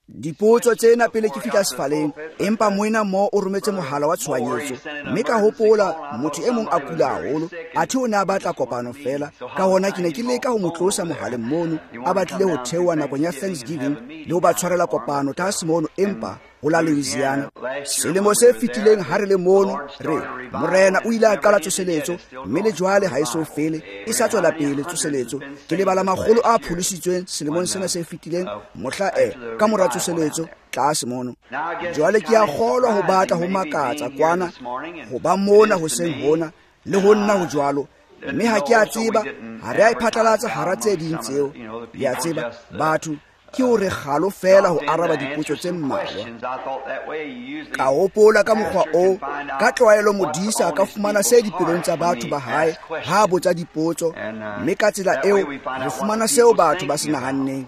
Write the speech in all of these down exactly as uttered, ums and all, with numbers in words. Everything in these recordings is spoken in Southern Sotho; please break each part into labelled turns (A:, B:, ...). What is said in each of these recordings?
A: dipotso tsena pele ke fihla sefaleng, empa moena mo o rometse mohala wa tshohanyetso, mme ka hopola motho e mong a kula haholo, athe o ne a batla kopano fela. Ka hona ke ne ke leka ho mo tlosa mohaleng mono, a batlile ho theoha nakong ya Thanksgiving le ho ba tshwarela kopano tlase mono, empa ho la Louisiana. Selemo se fetileng ha re le mono, re morena o ile a qala tsoseletso, mme le jwale ha e so fele, e sa tswela pele tsoseletso. Ke lebala makgolo a pholisitsweng selemong sena se fetileng, mohla e ka mora tsoseletso tlase mono. Jwale ke a kgolwa ho batla ho makatsa kwana ho ba mona hoseng hona le ho nna ho jwalo, mme ha ke a tseba ha re a iphatlalatsa hara tse ding tseo. Le a tseba batho ke o re kgalo fela ho araba dipotso tse mmalwa. Ka hopola ka mokgwa o, ka tlwaelo modisa a ka fumana se dipelong tsa batho ba hae ha a botsa dipotso, mme ka tsela eo re fumana seo batho ba se nahanneng.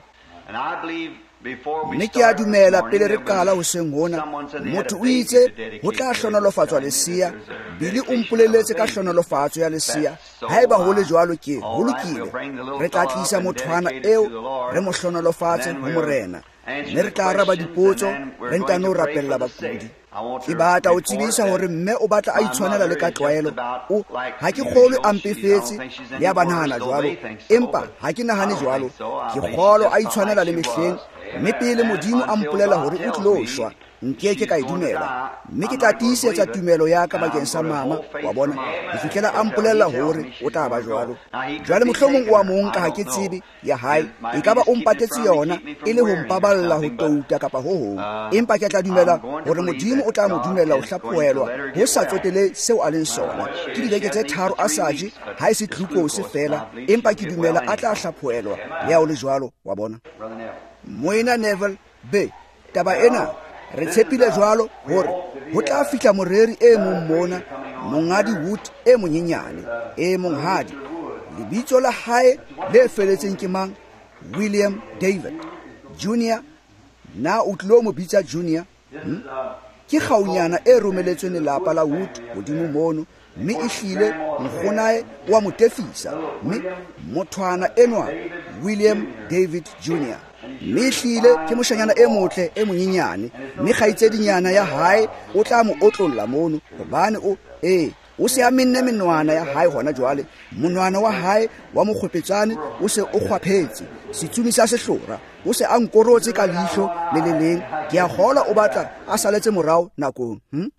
A: Mme ke a dumela pele re qala hoseng hona, motho o itse ho tla hlonolofatswa leseya. Bili o mpolelletse ka hlonolofatso ya leseya. Haeba ho le jwalo ke ho lokile, re tla tlisa mothwana eo re mo hlonolofatse ho morena, mme re tla araba dipotso re ntano rapella bakudi. Ke batla o tsebisa hore mme o batla a itshwanela le ka tlwaelo. O ha ke kgolwe a mpefetse le a banahana jwalo, empa ha ke nahane jwalo. Ke kgolwa a itshwanela le mehleng, mme pele Modimo a mpolela hore o tlilo shwa, nkeke ka e dumela. Mme ke tla tiisetsa tumelo ya ka bakeng sa mama, wa bona, ho fihlela a mpolella hore o tla ba jwalo. Jwale mohlomong o a mong ka ha ke tsebe ya hae, e ka ba o mpatetse yona e le ho mpaballa ho touta kapa ho hong, empa ke tla dumela hore Modimo o tla mo dumela ho hlaphohelwa ho sa tsotele seo a leng sona. Ke dibeke tse tharo a sa je, ha e se tluko se fela, empa ke dumela a tla hlaphohelwa le ha o le jwalo, wa bona. Moena Neville be taba ena re tshepile jwalo hore ho tla fihla moreri e mong mona, Mongadi Wood e monyenyane, e monghadi. Lebitso la hae le feletseng ke mang? William David Junior. Na o tlilo mo bitsa Junior? Hmm? Ke kgaunyana e romeletsweng lelapa la Wood hodimo mono, mme e hlile nkgonae wa mo tefisa, mme mothwana enwa William David Junior mme hlile ke moshanyana e motle e monyenyane, mme kgaitsedinyana ya hae o tla mo otlolla mono hobane o eh o se a minne menwana ya hae hona jwale. Monwana wa hae wa mokgwepetsane o se o kgwaphetse, setsumi sa sehlora o se a nkorotse ka leihlo le le leng. Ke a kgola o batla a saletse morao nakong. hmm?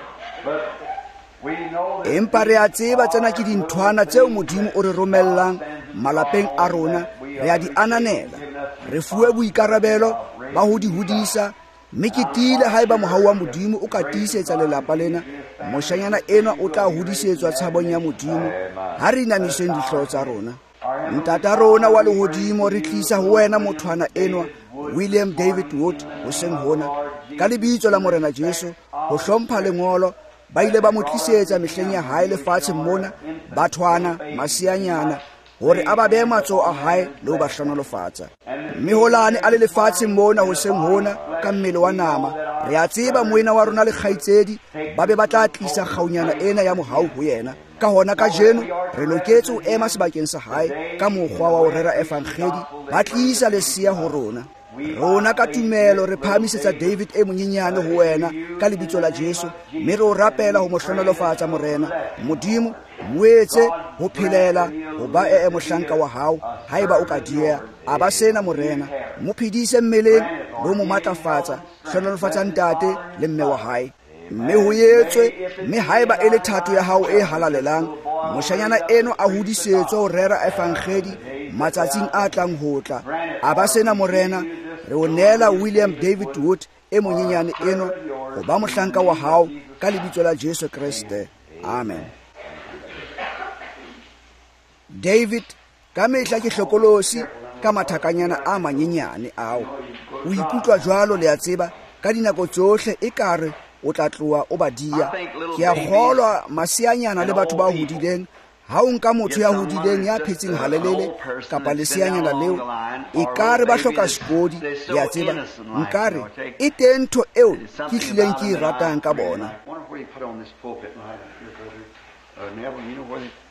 A: Empa re a tseba tsena ke dinthwana tseo Modimo o re romellang malapeng a rona, re a di ananela. Re fuwe boikarabelo ba ho di hodisa, mme ke tiile haeba mohau wa Modimo o ka tiisetsa lelapa lena, moshanyana enwa o tla hodisetswa tshabong ya Modimo ha re inanisweng dihlooho tsa rona. Ntata rona wa lehodimo re tlisa ho wena mothwana enwa William David Wood hoseng hona, ka lebitso la morena Jesu, ho hlompha lengolo. Ba ile ba mo tlisetsa mehleng ya hae lefatshe mona, bathwana masianyana, hore a ba behe matsoho a hae le ho ba hlonolofatsa. Mme holane a le lefatshe mona hoseng hona ka mmele wa nama, re a tseba moena wa rona le kgaitsedi ba be ba tla tlisa kgaunyana ena ya mohau ho yena. Ka hona ka jeno re loketse ho ema sebakeng sa hae ka mokgwa wa ho rera efangedi, ba tlisa leseya ho rona. Rona ka tumelo re phamisetsa David e monyenyane ho wena ka lebitso la Jesu, mme re o rapela ho mo hlonolofatsa morena. Modimo moetse ho phelela ho ba e mohlanka wa hao haeba o ka dieha a ba sena morena. Mo phidise mmeleng le mo matlafatsa, hlonolofatsa ntate le mme wa hae. Mme ho yetswe, mme haeba e le thato ya hao e halalelang, moshanyana eno a hodisetswa ho rera efangedi matsatsing a tlang ho tla, a ba sena morena. Re o neela William David Wood e monyenyane eno ho ba mohlanka wa hao ka lebitso la Jesu Kriste. Amen. David ka mehla ke hlokolosi ka mathakanyana a manyenyane ao. O ikutlwa jwalo le a tseba ka dinako tsohle e kare o tla tloa o badia. Ke a kgolwa masianyana le batho ba hodileng, ha o nka motho ya hodileng ya phetseng halelele kapa leseanyana leo, e kare ba hloka sekodi. Ya tseba nkare e teng ntho eo ke hlileng ke e ratang ka bona.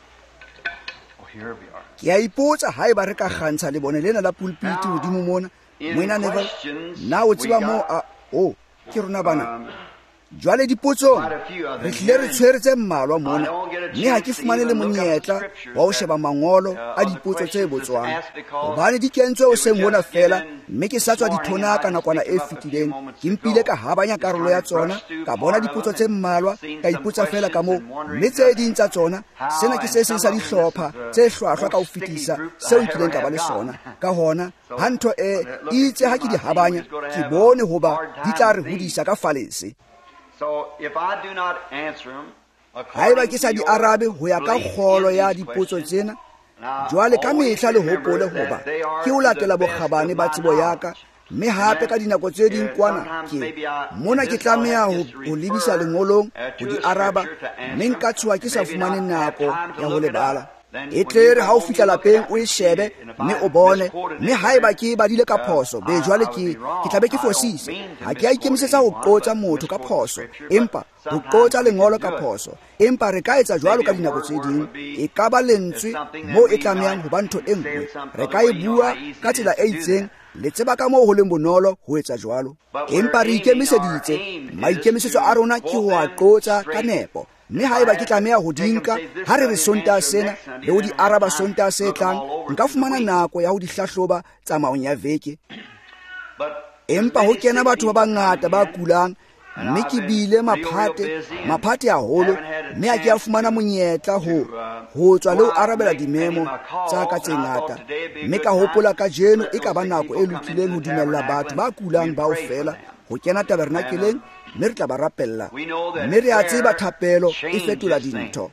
A: Ke a ipotsa haeba re ka kgantsha le bone lena la pulpiti hodimo mona, moina Neville na o tseba mo a o ke rona bana jwale dipotsong re tlile re tshweretse mmalwa mona mme ha ke fumane le monyetla wa ho sheba mangolo a dipotso tse botswang hobane di kentswe o seng hona fela mme ke sa tswa dithona ka nakwana e fetileng ke mpile ka habanya karolo ya tsona ka bona dipotso tse mmalwa ka ipotsa fela ka moo mme tse ding tsa tsona sena ke se seng sa dihlopha tse hlwahlwa ka ho fetisa seo nkileng ka ba le sona ka hona ha ntho e itse ha ke di habanya ke bone hoba di tla re hodisa ka falese.
B: So if I do not answer them,
A: haeba ke sa di arabe ho ya ka kgolo ya dipotso tsena jwale ka mehla le hopole hoba ke o latela bokgabane ba tsebo yaka mme hape ka dinako tse ding kwana ke mona ke tlameha ho lebisa lengolong ho di araba mme nka tswa ke sa fumane nako ya ho lebala e tle ha o fihla lapeng o e shebe mme o bone mme haeba ke badile ka phoso be jwale ke ke tlabe ke fosise ha ke a ikemisetsa ho qotsa motho ka phoso empa ho qotsa lengolo ka phoso empa re ka etsa jwalo ka dinako tse ding e ka ba lentswe mo e tlamehang ho ba ntho e nngwe re ka e bua ka tsela e itseng le tseba ka moo ho leng bonolo ho etsa jwalo empa re ikemiseditse maikemisetso a rona ke ho a qotsa ka nepo mme haeba ke tlameha ho dinka ha re re sontaha sena le ho di araba sontaha se tlang nka fumana nako ya ho di hlahloba tsamaong ya veke empa ho kena batho ba bangata ba kulang mme ke bile maphate maphate haholo mme a ke a fumana monyetla ho ho tswa le ho arabela dimemo tsa ka tse ngata mme ka hopola ka jeno e ka ba nako e lokileng ho dumella batho ba kulang ba o fela ho kena tabernakeleng mme re tla ba rapella mme re a tseba thapelo e fetola dintho.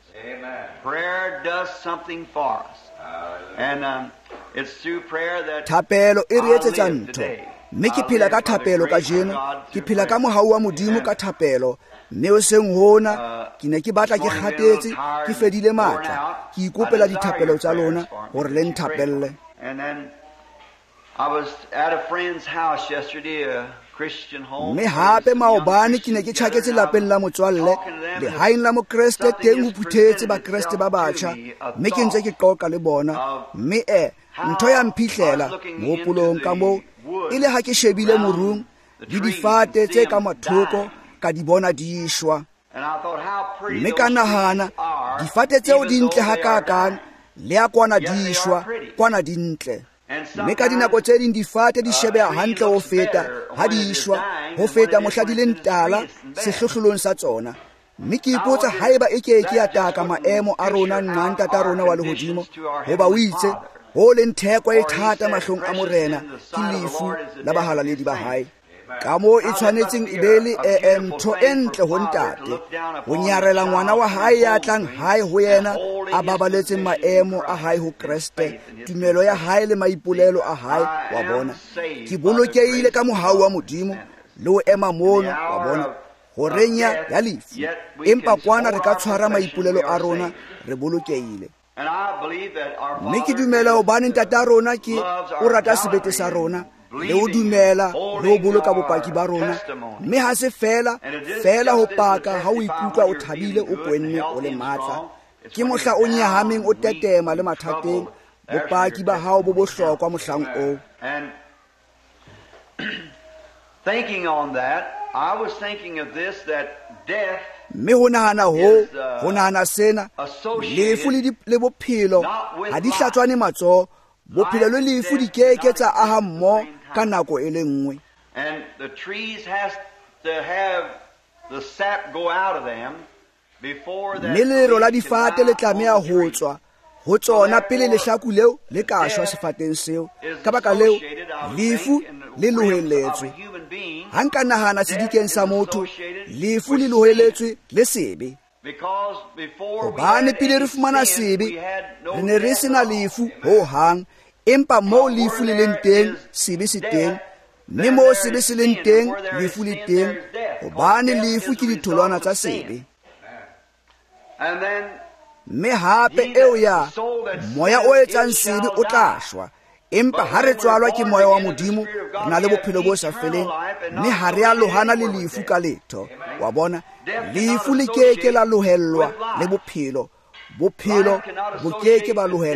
A: Thapelo e re etsetsa ntho mme ke phela ka thapelo ka jeno ke phela ka mohau wa modimo ka thapelo mme o seng hona ke ne ke batla ke kgatetse ke fedile matla ke ikopela dithapelo tsa lona hore le nthapelle.
B: I was at a friend's house yesterday, a Christian home.
A: Me hape maobane ke ne ke tshaketse lapeng la motswalle le haing la mokreste teng ho phuthetse ba kreste ba batjha mme ke ntse ke qoqa le bona mme e ntho ya mphihlela mo polong ka mo ile ha ke shebile morung di difate tse ka mathoko ka di bona di shwa mme ka nahana difate tseo di ntle ha ka kan le a kwana di shwa kwana di ntle mme ka dinako tse ding difate di shebeha hantle ho feta ha di shwa ho feta mohla di leng tala sehlohlolong sa tsona mme ke ipotsa haeba e ke ke ya taka maemo a rona nqanta ta rona wa lehodimo hoba o itse ho leng theko e thata mahlong a morena ke lefu la bahalaledi ba hae ka mo e tshwanetseng e be le ntho e ntle ho ntate ho nyarela ngwana wa hae ya tlang hae ho yena a babaletseng maemo a hae ho Kriste tumelo ya hae le maipolelo a hae wa bona ke bolokeile ka mohau wa modimo le ho ema mono wa bona ho renya ya lefu empa kwana re ka tshwara maipolelo a rona re bolokeile mme ke dumela hobane ntate a rona ke o rata sebete sa rona le ho dumela le ho boloka bopaki ba rona mme ha se fela fela ho paka ha o ikutlwa o thabile o kwenne o le matla ke mohla o nyahameng o tetema le mathateng bopaki ba hao bo bohlokwa mohlang o.
B: Thinking on that, I was thinking of this, that death
A: mme ho nahana ho ho nahana sena lefu le bophelo ha di hlatswane matsoho bophelo le lefu di keke tsa aha mmo ka nako e le nngwe
B: and the trees has to have the sap go out of them before that
A: melero la difate le tlameha ho tswa ho tsona pele lehlaku leo le ka shwa sefateng seo ka baka leo lefu le loheletswe ha nka nahana sedikeng sa motho lefu le loheletswe le sebe hobane pele re fumana sebe re ne re sena lefu ho hang empa moo lefu le leng teng sebe se teng mme moo sebe se leng teng lefu le teng hobane lefu ke ditholwana tsa sebe mme hape eo ya moya o etsang sebe o tla shwa empa ha re tswalwa ke moya wa modimo re na le bophelo bo sa feleng mme ha re a lohana le lefu ka letho wa bona lefu le keke la lohellwa le bophelo bophelo bo keke ba lohellwa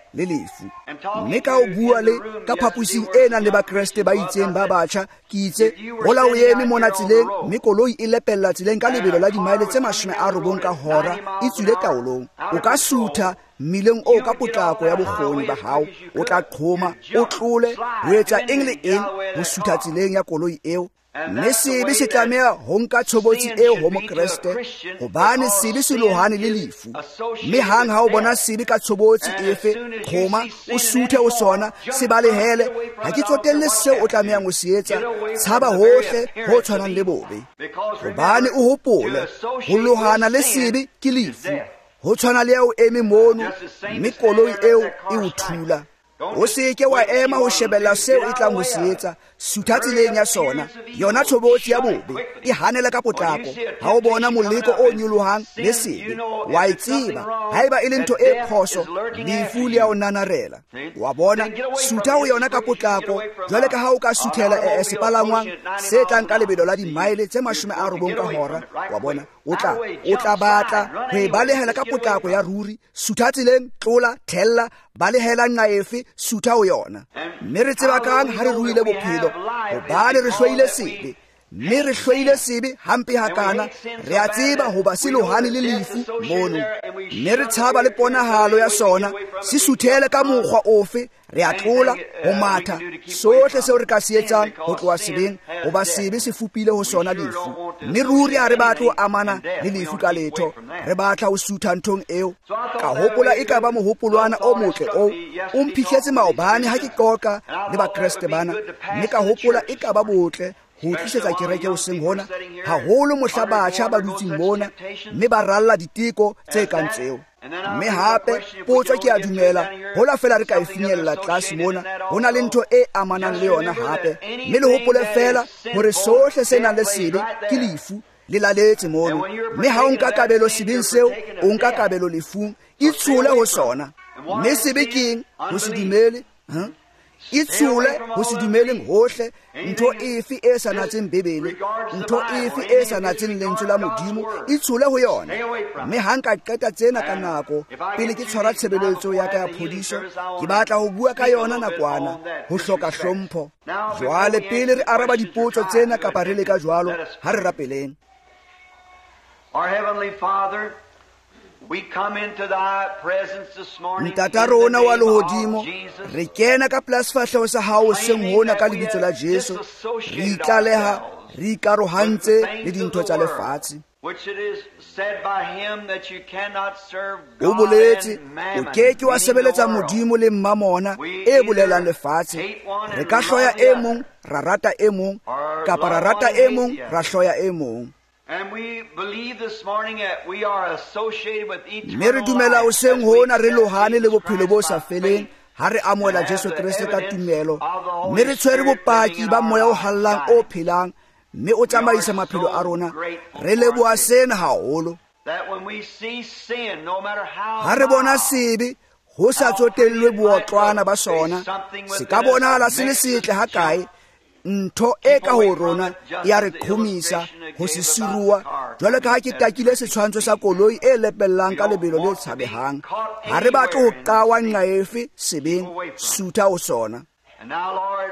A: le lefu. Mme ka o bua le ka phaposing e nang le bakreste ba itseng ba batjha ke itse hola o eme mona tseleng mme koloi e lepella tseleng ka lebelo la dimaele tse mashome a robong ka hora e tswile taolong. O ka sutha mmileng o ka potlako ya bokgoni ba hao, o tla qhoma o tlole ho etsa eng le eng ho sutha tseleng ya koloi eo. Mme sebe se tlameha ho nka tshobotsi eo ho mokreste hobane sebe se lohane le lefu. Mme hang ha o bona sebe ka tshobotsi efe qhoma o suthe o sona se balehele, ha ke tsotelle seo o tlamehang ho se etsa, tshaba hohle ho tshwanang le bobe. Hobane o hopole ho lohana le sebe ke lefu, ho tshwana le eo eme mono mme koloi eo e o thula. O seke wa ema ho shebella seo e tlang ho se etsa, sutha tseleng ya sona. Yona tshobotsi ya bobe e hanela ka potlako. Ha o bona moleko o nyolohang le sebe, wa e tseba haeba e le ntho e phoso, lefu le a o nanarela. Wa bona sutha ho yona ka potlako, jwale ka ha o ka suthela e sepalangwang se tlang ka lebelo la dimaele tse mashome a robong ka hora. Wa bona o tla o tla batla ho e balehela ka potlako ya ruri. Sutha tseleng, tlola, thella, balehela nqa efe, sutha ho yona. Mme re tseba kang ha re ruile bophelo hobane re hlwahile sebe. Mme re hlwahile sebe hampe hakana, re a tseba hoba se lohane le lefu mono. Mme re tshaba le ponahalo ya sona, se suthele ka mokgwa ofe, re a tlola ho matha sohle seo re ka se etsang ho tloha sebeng hoba sebe se fupile ho sona lefu. Mme ruri ha re batla ho amana le lefu ka letho, re batla ho sutha nthong eo. Ka hopola e ka ba mohopolwana o motle o o mphihletse maobane ha ke qoqa le bakreste bana. Mme ka hopola e ka ba botle ho tlisetsa kereke hoseng hona, haholo mohla batjha ba dutseng mona mme ba ralla diteko tse kang tseo. Mme hape potso ke a dumela hola fela re ka e finyella tlase mona, ho na le ntho e amanang le yona hape. Mme le hopole fela hore sohle se nang le sebe ke lefu le laletse mono. Mme ha o nka kabelo sebeng seo, o nka kabelo lefung, itshole ho sona. Mme sebe keng ho se dumele, itshole ho se dumeleng hohle ntho efe e sa natseng bebele, ntho efe e sa natseng lentswe la Modimo, itshole ho yona. Mme ha nka qeta tsena ka nako pele ke tshwara tshebeletso ya ka ya phodiso, ke batla ho bua ka yona nakwana ho hloka hlompho. Jwale pele re araba dipotso tsena kapa re leka jwalo, ha re rapeleng.
B: Our Heavenly Father, we come into thy presence this morning.
A: Ntata rona wa lehodimo, re kena ka plasfahleho sa hao seng hona ka lebitso la Jesu, re itlaleha re ikarohantse le dintho tsa lefatshe.
B: Which it is said by him that you cannot serve
A: O
B: God
A: boletse
B: and
A: o
B: mammon.
A: keke wa
B: meaning the
A: sebeletsa
B: world.
A: Modimo le mmamona e bolelang lefatshe. Re ka hloya e mong, ra rata e mong, kapa ra rata e mong, ra hloya e mong.
B: And we believe this morning that we are associated with eternal
A: Mme re dumela
B: life
A: hoseng
B: as we
A: hona re
B: accept
A: lohane le
B: Jesus
A: bophelo bo
B: Christ
A: sa
B: by
A: feleng
B: faith.
A: ha re amohela Jesu Kriste ka tumelo. Mme re tshwere bopaki ba moya o hallang o phelang, mme o tsamaisa maphelo a rona. Re leboha sena haholo.
B: That when we see sin, no matter how
A: Ha re bona sebe ho sa tsotellwe bootlwana ba sona, se ka bonahala se le setle ha kae, ntho e ka ho rona ya re qhomisa ho se sirua. Jwale ka ha ke takile setshwantsho sa koloi e lepellang ka lebelo le tshabehang, ha re batle ho qawa nqa efe sebeng, sutha ho sona.
B: And now, Lord,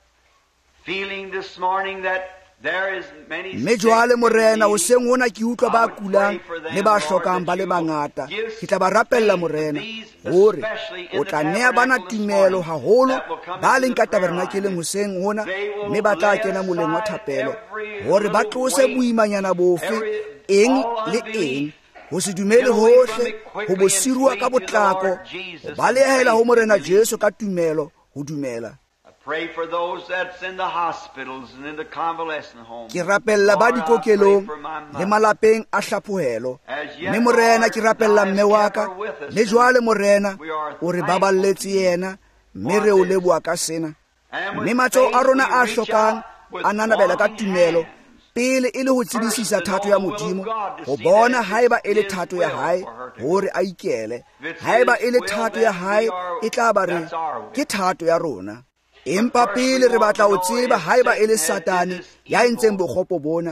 B: feeling this morning that there is many
A: Mme jwale Morena hoseng hona ke utlwa ba kulang le ba hlokang ba le bangata, ke tla ba rapella Morena hore o tla nea bana tumelo haholo ba leng ka tabernakeleng hoseng hona, mme ba tla kena moleng wa thapelo hore ba tlose boimanyana bofe eng le eng, ho se dumele hohle, ho bo sirua ka botlako, ho balehela ho Morena Jesu ka tumelo, ho dumela.
B: Pray for those that's in the hospitals and in the convalescent homes.
A: Ke rapella ba dikokelong le malapeng a hlaphohelo. Mme Morena ke rapella mme wa ka, le jwale Morena o re baballetse yena, mme re o leboha ka sena. Mme matsoho a rona a hlokang a nanabela ka tumelo pele e le ho tsebisisa thato ya Modimo, ho bona haeba e le thato ya hae hore a ikele, haeba e le thato ya hae e tla ba re ke thato ya rona. Empa pele re batla ho tseba haeba e le Satane ya entseng bokgopo bona,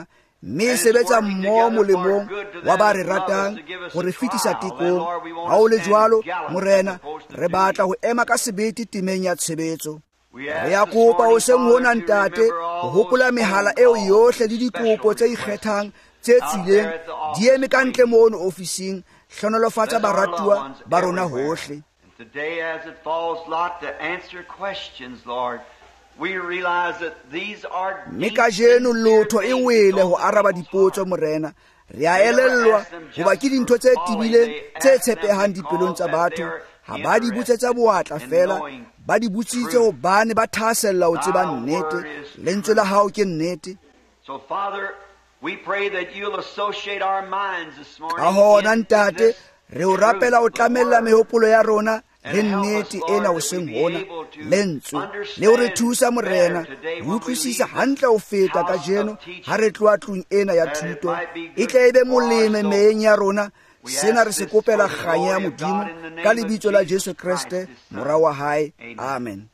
A: mme e sebetsa mmoho molemong wa ba re ratang go re fetisa tekong. Ha o le jwalo, Morena, re batla ho ema ka sebete temeng ya tshebetso. Re ya kopa o seng hona ntate, ho hopola mehala eo yohle le dikopo tse ikgethang tse tswileng di eme ka ntle mono ofising, hlonolofatsa baratuwa ba rona hohle.
B: Today, as it falls lot to answer questions, Lord, we realize that these are
A: mme kajeno lotho e wele ho araba dipotso, Morena. Re a elellwa hoba ke dintho tse tibileng tse tshepehang dipelong tsa batho. Ha ba di butsetsa boatla fela, ba di butsitse hobane ba thahasella ho tseba nnete, lentswe la hao ke nnete.
B: So, Father, we pray that you'll associate our minds this morning.
A: Ka hona ntate, re o rapela o tlamella mehopolo ya rona le nnete ena o seng hona, lentswe le o re thusa, Morena, ho utlwisisa hantle ho feta kajeno ha re tloa tlung ena ya thuto. E tle e be molemo meyeng ya rona. Sena re se kopela kganya ya Modimo ka lebitso la Jesu Kriste, mora wa hae. Amen.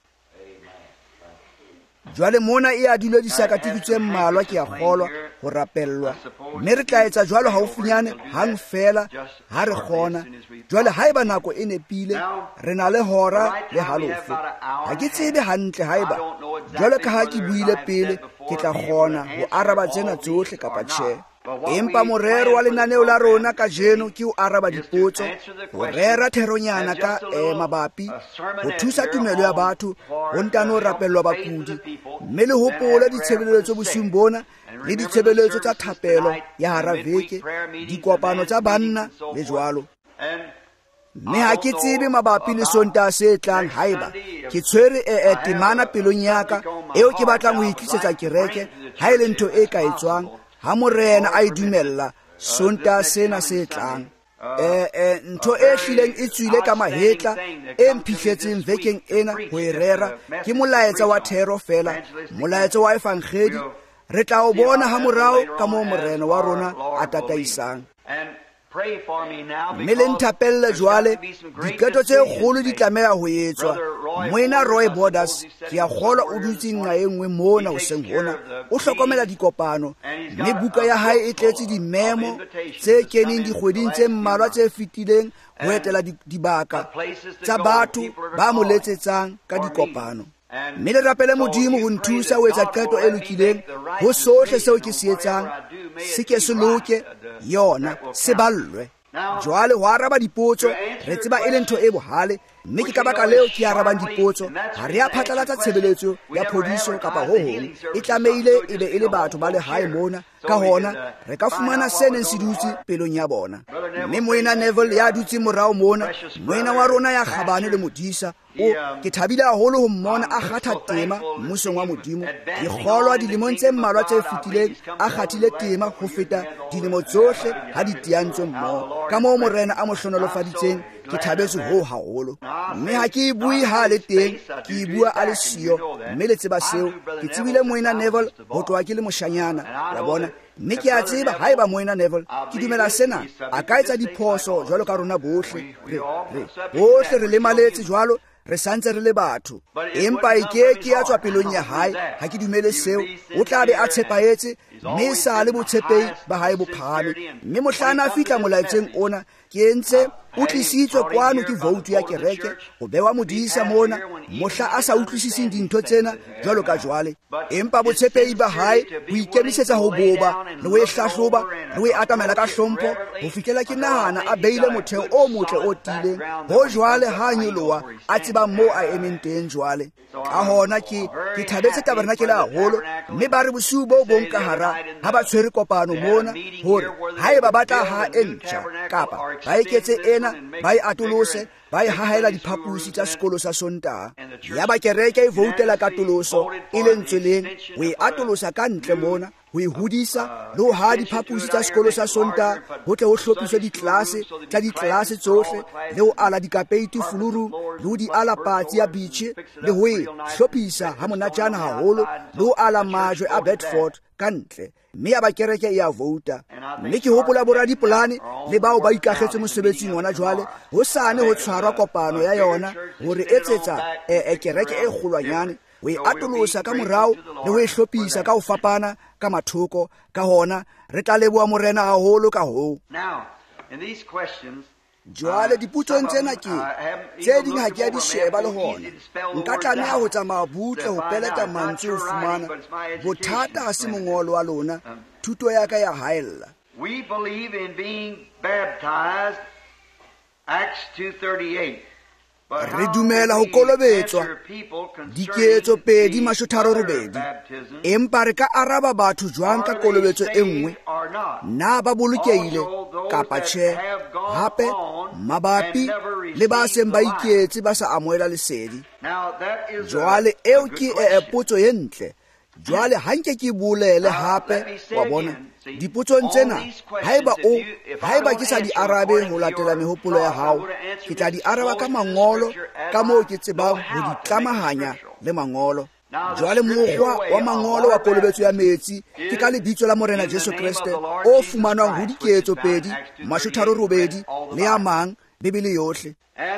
A: Jwale mona e adilwe disakatiki tse mmalwa ke a kgolwa ho rapellwa, mme re tla etsa jwalo haufinyane hang fela ha re kgona. Jwale haeba nako e nepile, re na le hora le halofo. Ha ke tsebe hantle haeba jwale ka ha ke buile pele ke tla kgona ho araba tsena tsohle kapa tjhe. Empa morero wa lenaneo la rona kajeno ke ho araba dipotso, ho rera theronyana ka eh, mabapi, ho thusa tumelo ya batho, ho ntano rapellwa bakudi, mme le hopola ditshebeletso bosiung bona le ditshebeletso tsa thapelo ya hara veke, dikopano tsa banna le jwalo. Mme ha ke tsebe mabapi le Sontaha se tlang haeba ke tshwere e temana pelong ya ka eo ke batlang ho itlisetsa kereke, ha e le ntho e ka etswang ha Morena a idumella Sontaha sena se tlang. Eh eh ntho e hlileng e tswile ka mahetla e mphihletseng vekeng ena ho e rera ke molaetsa wa thero fela, molaetsa wa evangeli. Re tla o bona ha morao ka moo Morena wa rona a tataisang. Mme le nthapelle jwale, diketo tse kgolo di tlameha ho etswa. Moena Roy Borders ke a kgolwa o dutse nqa e nngwe mona hoseng hona, o hlokomela dikopano, mme buka ya hae e tletse dimemo tse keneng dikgweding tse mmalwa tse fetileng ho etela dibaka tsa batho ba mo letsetsang ka dikopano. Mme le rapele Modimo ho nthusa ho etsa qeto e lokileng ho sohle seo ke se etsang, se ke se loke yona, se ballwe. Jwale ho araba dipotso re tseba e le ntho e bohale, mme ke ka baka leo ke arabang dipotso ha re a phatlalatsa tshebeletso ya phodiso kapa ho hong. E tlamehile e be e le batho ba le hae mona, ka hona re ka fumana se neng se dutse pelong ya bona. Mme Moena Neville ya dutse morao mona, moena wa rona ya kgabane le modisa o, ke thabile haholo ho mmona a kgatha tema mmusong wa Modimo. Ke kgolwa dilemong tse mmalwa tse fetileng a kgathile tema ho feta dilemo tsohle ha di tiantswe mmoho. Ka moo Morena a mo hlonolofaditseng, ke thabetse ho haholo. Mme ha ke bue ha le teng, ke bua a le siyo, mme le tseba seo. Ke tsebile Moena Neville ho tloha ke le moshanyana, la bona. Mme ke a tseba haeba Moena Neville ke dumela sena a ka etsa diphoso jwalo ka rona bohle. Bohle re le maletse jwalo, re santse re le batho, empa e ke ke ya tswa pelong ya hae. Ha ke dumele seo, o tla be a tshepahetse, mme sa le botshepehi ba hae bophame. Mme mohlana a fihla molaetseng ona, ke entse o tlisitswe kwano ke voutu ya kereke, o bewa modisa mona, mohla a sa utlwisising dintho tsena jwalo ka jwale. Empa botshepehi ba hae ho ikemisetsa ho boba le ho e hlahloba le ho e atamela ka hlompho ho fihlela ke nahana a beile motheo o motle o tileng, ho jwale ha nyoloha a tseba moo a emeng teng jwale. Ka hona ke ke thabetse tabernakele haholo, mme ba re bosiu bo bong ka hara ha ba tshwere kopano mona hore haeba ba tla ha e ntjha kapa ba eketse ena ba e atolose, ba e hahela diphapusi tsa sekolo sa Sontaha. Ya ba kereke e voutela katoloso e le ntsweleng ho e atolosa ka ntle mona, ho e hodisa le ho ha diphapusi tsa sekolo sa Sontaha ho tle ho hlophiswe ditlase tsa ditlase tsohle, le ho ala dikapeiti fuluru le ho di ala patsi ya bitjhe, le ho e hlophisa ha monatjana haholo, le ho ala majwe a Bedford ka ntle. Mme ya ba kereke e a vouta. Mme ke hopola boradipolane le bao ba ikagetse mosebetsing ona jwale, ho sane ho tshwarwa kopano ya yona hore etsetsa e kereke e kgolwanyane, o e atolosa ka morao le ho e hlophisa ka ho fapana ka mathoko ka hona re tla leboha morena haholo ka ho.
B: Now, in these questions,
A: jwale diputsong tsena ke tse ding ha ke a di sheba le hona nka tlameha ho tsamaya butle ho peleta mantswe ho fumana bothata ha se mongolo wa lona thuto ya ka ya haella.
B: we believe in being baptized, Acts two thirty-eight.
A: re dumela ho kolobetswa diketso pedi mashotaro robedi, empa re ka araba batho jwang ka kolobetso e nngwe na ba bolokehile kapa tjhe, hape mabapi le ba seng ba iketse ba sa amohela lesedi. Jwale eo ke e potso e ntle. Jwale hanke ke bolele hape wa bona dipotsong tsena haeba o haeba ke sa di arabe ho latela mehopolo ya hao ke tla di araba ka mangolo ka moo ke tsebang ho di tlamahanya le mangolo. Jwale mokgwa wa mangolo wa kolobetso ya metsi ke ka lebitso la morena Jesu Kriste o fumanwang ho diketso pedi mashotaro robedi le a mang Bibele yohle.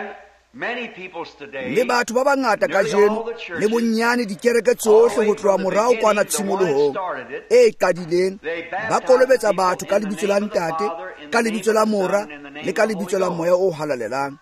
A: Le batho ba bangata ka jeno le bonyane dikereke tsohle ho tloha morao kwana tshimolohong e qadileng ba kolobetsa batho ka lebitso la ntate, ka lebitso la mora le ka lebitso la moya o halalelang.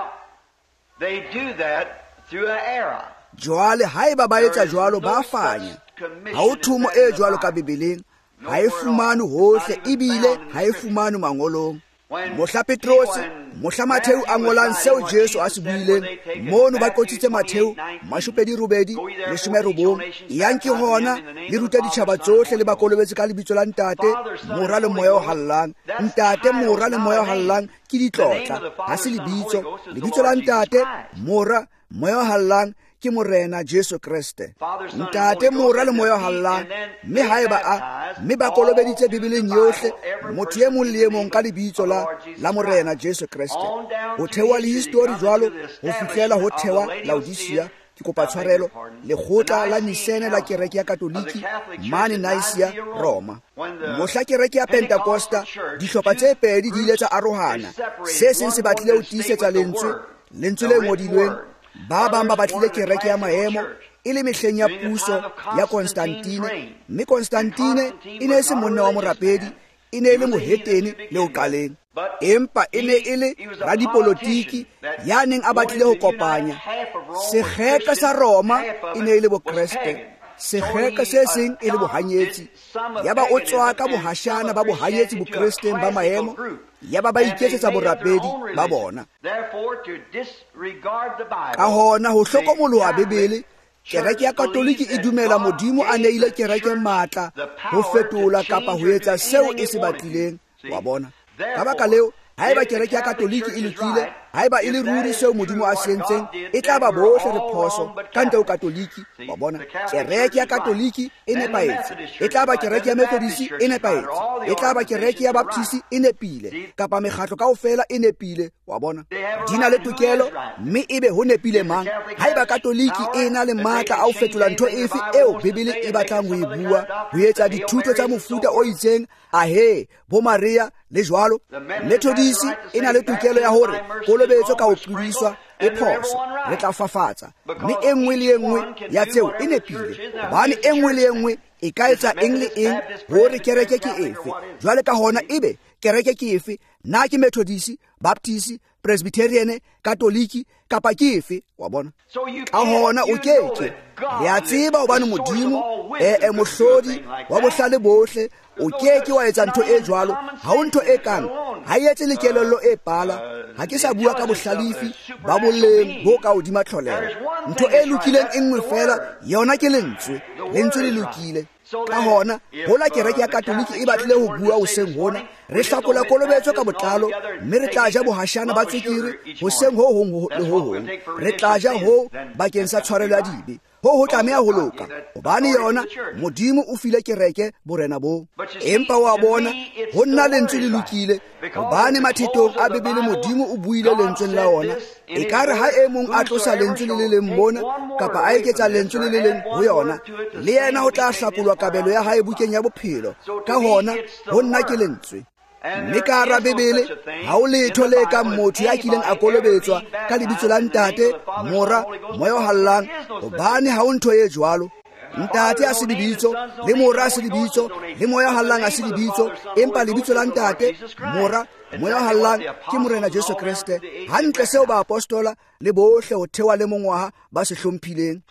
A: Jwale haeba ba etsa jwalo ba fanya ha ho thumo e jwalo ka Bibeleng, ha e fumane hohle ebile ha e fumane mangolong. Mohla Petrose, mohla Matheu a ngolang seo Jesu a se buileng, mono ba qotsitse Matheu mashopedi robedi leshome robong, yang ke hona le ruta ditjhaba tsohle le ba kolobetse ka lebitso la ntate, mora le moya o hallang. Ntate, mora le moya o hallang ke ditlotla, ha se lebitso. Lebitso la ntate, mora, moya o hallang ke morena Jesu Kriste. Ntate, mora le moya o hallang, mme haeba a mme ba kolobeditse Bibeleng yohle motho e mong le e mong ka lebitso la la morena Jesu Kriste. Ho thewa le history jwalo ho fihlela ho thewa Laodicea, ke kopa tshwarelo, lekgotla la Nisene la kereke ya Katoliki mane Nicaea, Roma. Mohla kereke ya Pentecosta dihlopha tse pedi di ile tsa arohana, se seng se batlile ho tiisetsa lentswe lentswe le ngodilweng. Ba bang ba batlile kereke ya maemo e le mehleng ya puso ya Constantine, mme Constantine e ne se monna wa morapedi, e ne le moheteni le ho qaleng, empa e ne e le radipolotiki ya neng a batlile ho kopanya sekgeka sa Roma e ne e le bokreste, sekgeka se seng e le bohanyetsi, ya ba o tswaka bohashana ba bohanyetsi bokresteng ba maemo, ya ba ba iketsetsa borapedi ba bona. Ka hona ho hlokomoloha Bibele, kereke ya Katoliki e dumela Modimo a neile kereke matla ho fetola kapa ho etsa seo e se batlileng, wa bona. Ka baka leo haeba kereke ya Katoliki e lokile, haeba e le ruri seo Modimo a sentseng, e tla ba bohle re phoso ka ntle ho Katoliki, wa bona. Kereke ya Katoliki e nepahetse, e tla ba kereke ya Methodisi e nepahetse, e tla ba kereke ya Baptisi e nepile, kapa mekgatlo kaofela e nepile, wa bona. Di na le tokelo, mme ebe ho nepile mang? Haeba Katoliki e na le matla a ho fetola ntho efe eo Bibele e batlang ho e bua, ho etsa dithuto tsa mofuta o itseng, ahe bo Maria le jwalo. Methodisi e na le tokelo ya hore kolobetso ka ho qudiswa e phoso, re tla fafatsa, mme e nngwe le e nngwe ya tseo e nepile, hobane e nngwe le e nngwe e ka etsa eng le eng hore kereke ke efe. Jwale ka hona ebe kereke ke efe? Na ke Methodisi, Baptisi, Presbyterian, Katoliki kapa ke efe, wa bona. Ka hona o keke le a tseba hobane Modimo e e mohlodi wa bohlale bohle, o keke wa etsa ntho e jwalo. Ha o ntho e kang ha e etse lekelello e pala, ha ke sa bua ka bohlalifi ba boleng bo ka hodima tlholeho. Ntho e lokileng e nngwe fela, yona ke lentswe, lentswe le lokile. Ka hona hola kereke ya Katoliki e batlile ho bua hoseng hona, re hlakola kolobetso ka botlalo, mme re tla ja bohashana ba tswekere hoseng ho hong le ho hong, re tla ja ho bakeng sa tshwarelo ya dibe ho ho tlameha ho loka, hobane yona Modimo o file kereke borena bo. Empa wa bona ho nna lentswe le lokile, hobane mathetong a Bibele Modimo o buile lentsweng la ona, e kare ha e mong a tlosa lentswe le le leng mona kapa a eketsa lentswe le le leng ho yona, le yena ho tla hlakolwa kabelo ya hae bukeng ya bophelo. Ka hona ho nna ke lentswe. mme ka hara Bebele ha o letho le ka motho ya kileng a kolobetswa ka lebitso la ntate, Mora, Moya o hallang, hobane ha o ntho e jwalo. Ntate a se lebitso, le Mora a se lebitso, le Moya o hallang a se lebitso, empa lebitso la ntate, Mora, Moya o hallang ke Morena Jesu Kriste. Hantle seo ba apostola le bohle ho thewa le mongwaha ba se hlomphileng.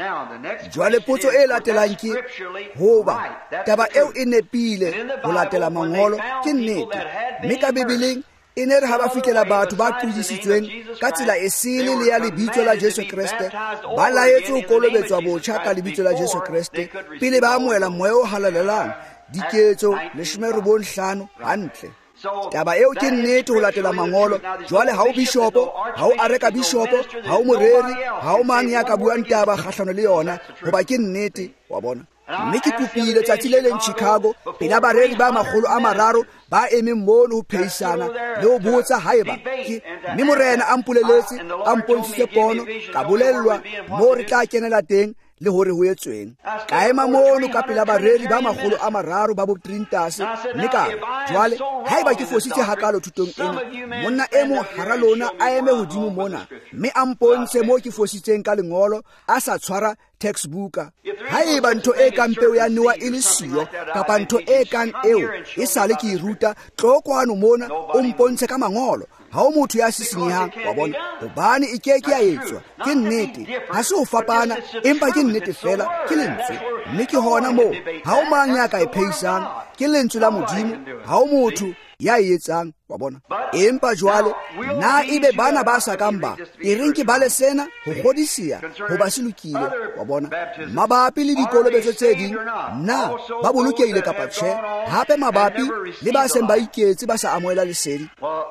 A: Jwale potso e latelang ke hoba taba eo e nepile ho latela mangolo ke nnete, mme ka Bebeleng e ne re ha ba fihlela batho ba qudisitsweng ka tsela e sele le ya lebitso la Jesu Kriste, ba laetse ho kolobetswa botjha ka lebitso la Jesu Kriste pele ba amohela moya o halalelang diketso leshome robong hlano hantle. Taba eo ke nnete ho latela mangolo. Jwale ha o bishopo, ha o areka bishopo, ha o moreri, ha o mang ya ka buang taba kgahlano le yona, hoba ke nnete, wa bona. Mme ke kopile tsatsi le leng Chicago pela bareri ba makgolo a mararo ba emeng mono ho pheisana le ho botsa haeba ke mme morena a mpoleletse a mpontshitse pono ka bolellwa mo re tla kenela teng le hore ho etsweng. Ka ema mono ka pela bareri ba makgolo a mararo ba bo Trinitas, mme ka jwale haeba ke fositse hakalo thutong ena, monna e mo hara lona a eme hodimo mona mme a mpontshe mo ke fositseng ka lengolo a sa tshwara textbooka. Haeba ntho e kang peo ya newa e le siyo kapa ntho e kang eo e sale ke e ruta, tlo kwano mona o mpontshe ka mangolo. Ha o motho ya sisinyang, wa bona, hobane e keke ya etswa. Ke nnete, ha se ho fapana, empa ke nnete fela, ke lentswe. Mme ke hona moo, ha o mang ya ka e pheisang, ke lentswe la Modimo, ha o motho ya e etsang, wa bona. Empa jwale na ebe bana ba sa kamba e reng ke bale sena ho kgodisia ho ba se lokile, wa bona, mabapi le dikolobetso tse ding na ba bolokehile kapa tjhe, hape mabapi le ba seng ba iketse ba sa amohela lesedi.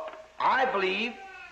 B: I believe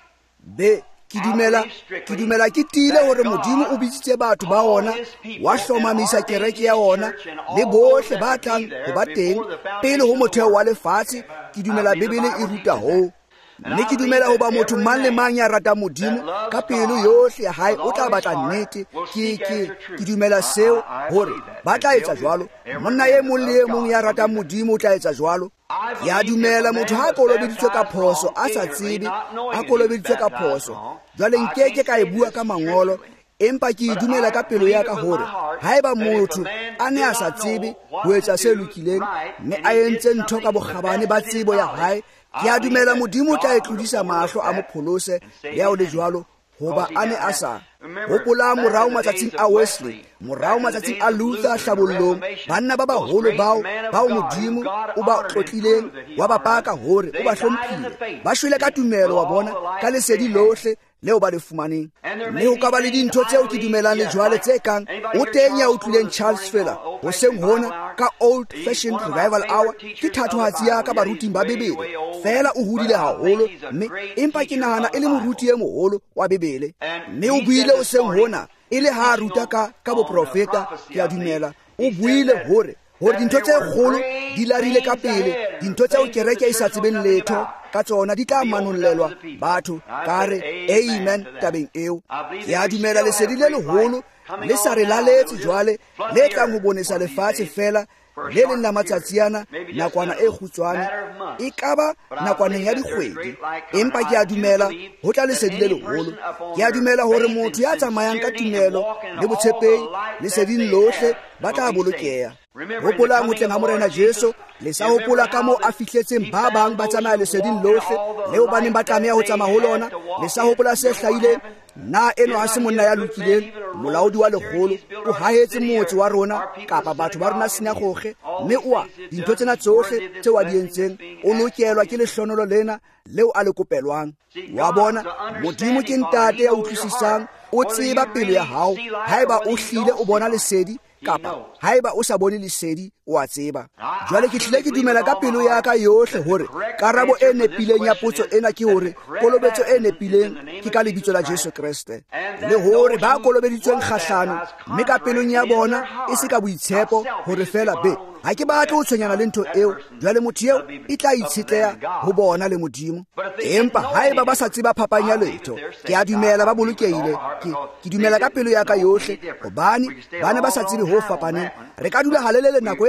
A: be ke dumela ke dumela ke tile hore Modimo o bitsitse batho ba ona wa hlomamisa kereke ya ona le bohle ba tlang ho ba teng pele ho motheo wa lefatshe. Ke dumela Bebele e ruta ho, mme ke dumela ho ba motho mang le mang ya rata Modimo ka pelo yohle ya hae o tla batla nnete. Ke ke ke dumela seo hore ba tla etsa jwalo. Monna ye mong le e mong ya rata Modimo o tla etsa jwalo. Ya dumela motho ha kolobeditswe ka phoso a sa tsebe a kolobeditswe ka phoso. Jwale nkeke ka e bua ka mangolo, empa ke dumela ka pelo ya ka hore haeba motho a ne a sa tsebe ho etsa se lokileng mme a entse ntho ka bokgabane ba tsebo ya hae, ke a dumela Modimo tla e tlodisa mahlo a mopholose ya o le jwalo hoba a ne a sa hopola morao matsatsing a Wesley, morao matsatsing a Luther hlabollong, banna ba baholo bao bao Modimo o ba tlotlileng wa ba paka hore o ba hlomphile, ba shwele ka tumelo, wa bona, ka lesedi lohle leo ba le fumaneng. Mme ho ka ba le dintho tseo ke dumelang le jwale tse kang o teng ya utlwileng Charles Fuller hoseng hona ka Old Fashioned Revival Hour ke thatohatsi ya ka baruting ba Bebele. Fela o hodile haholo, mme empa ke nahana e le moruti e moholo wa Bebele. Mme o buile o seng hona e le ha ruta ka ka boprofeta. Ke a dumela o buile hore hore dintho tse kgolo di larile ka pele, dintho tseo kereke e sa tsebeng letho ka tsona di tla manollelwa batho. Kare amen tabeng eo. Ke a dumela lesedi le leholo le sa re laletse jwale le tlang ho bonesa lefatshe fela le leng la matsatsiana, nakwana e kgutshwane, e kaba nakwaneng ya dikgwedi. Empa ke a dumela ho tla lesedi le leholo. Ke a dumela hore motho ya tsamayang ka tumelo le botshepehi leseding lohle ba tla bolokeha. Hopolang ho tleng ha Morena Jesu le sa hopola ka moo a fihletseng ba bang ba tsamaya leseding lohle leo ba neng ba tlameha ho tsamaya ho lona. Le sa hopola se hlahileng na eno ha se monna ya lokileng, molaodi wa legolo o hahetse motse wa rona kapa batho ba rona sinagoge, mme oa dintho tsena tsohle tseo a di entseng o lokelwa ke lehlonolo lena leo a le kopelwang. Wa bona, Modimo ke ntate ya utlwisisang, o tseba pelo ya hao haeba o hlile o bona lesedi kapa haeba o sa bone lesedi o a tseba. Jwale ke hlile ke dumela ka pelo ya ka yohle hore karabo e nepileng ya potso ena ke hore kolobetso e nepileng ke ka lebitso la Jesu Kriste, le hore ba kolobeditsweng kgahlano mme ka pelong ya bona e se ka boitshepo hore fela be ha ke batla ho tshwenyana le ntho eo. Jwale motho eo e tla itshetleha ho bona le Modimo. Empa haeba ba sa tseba phapang ya letho, ke a dumela ba bolokehile. Ke ke dumela ka pelo ya ka yohle hobane bana ba sa tsebe ho fapaneng. Re ka dula halelele nako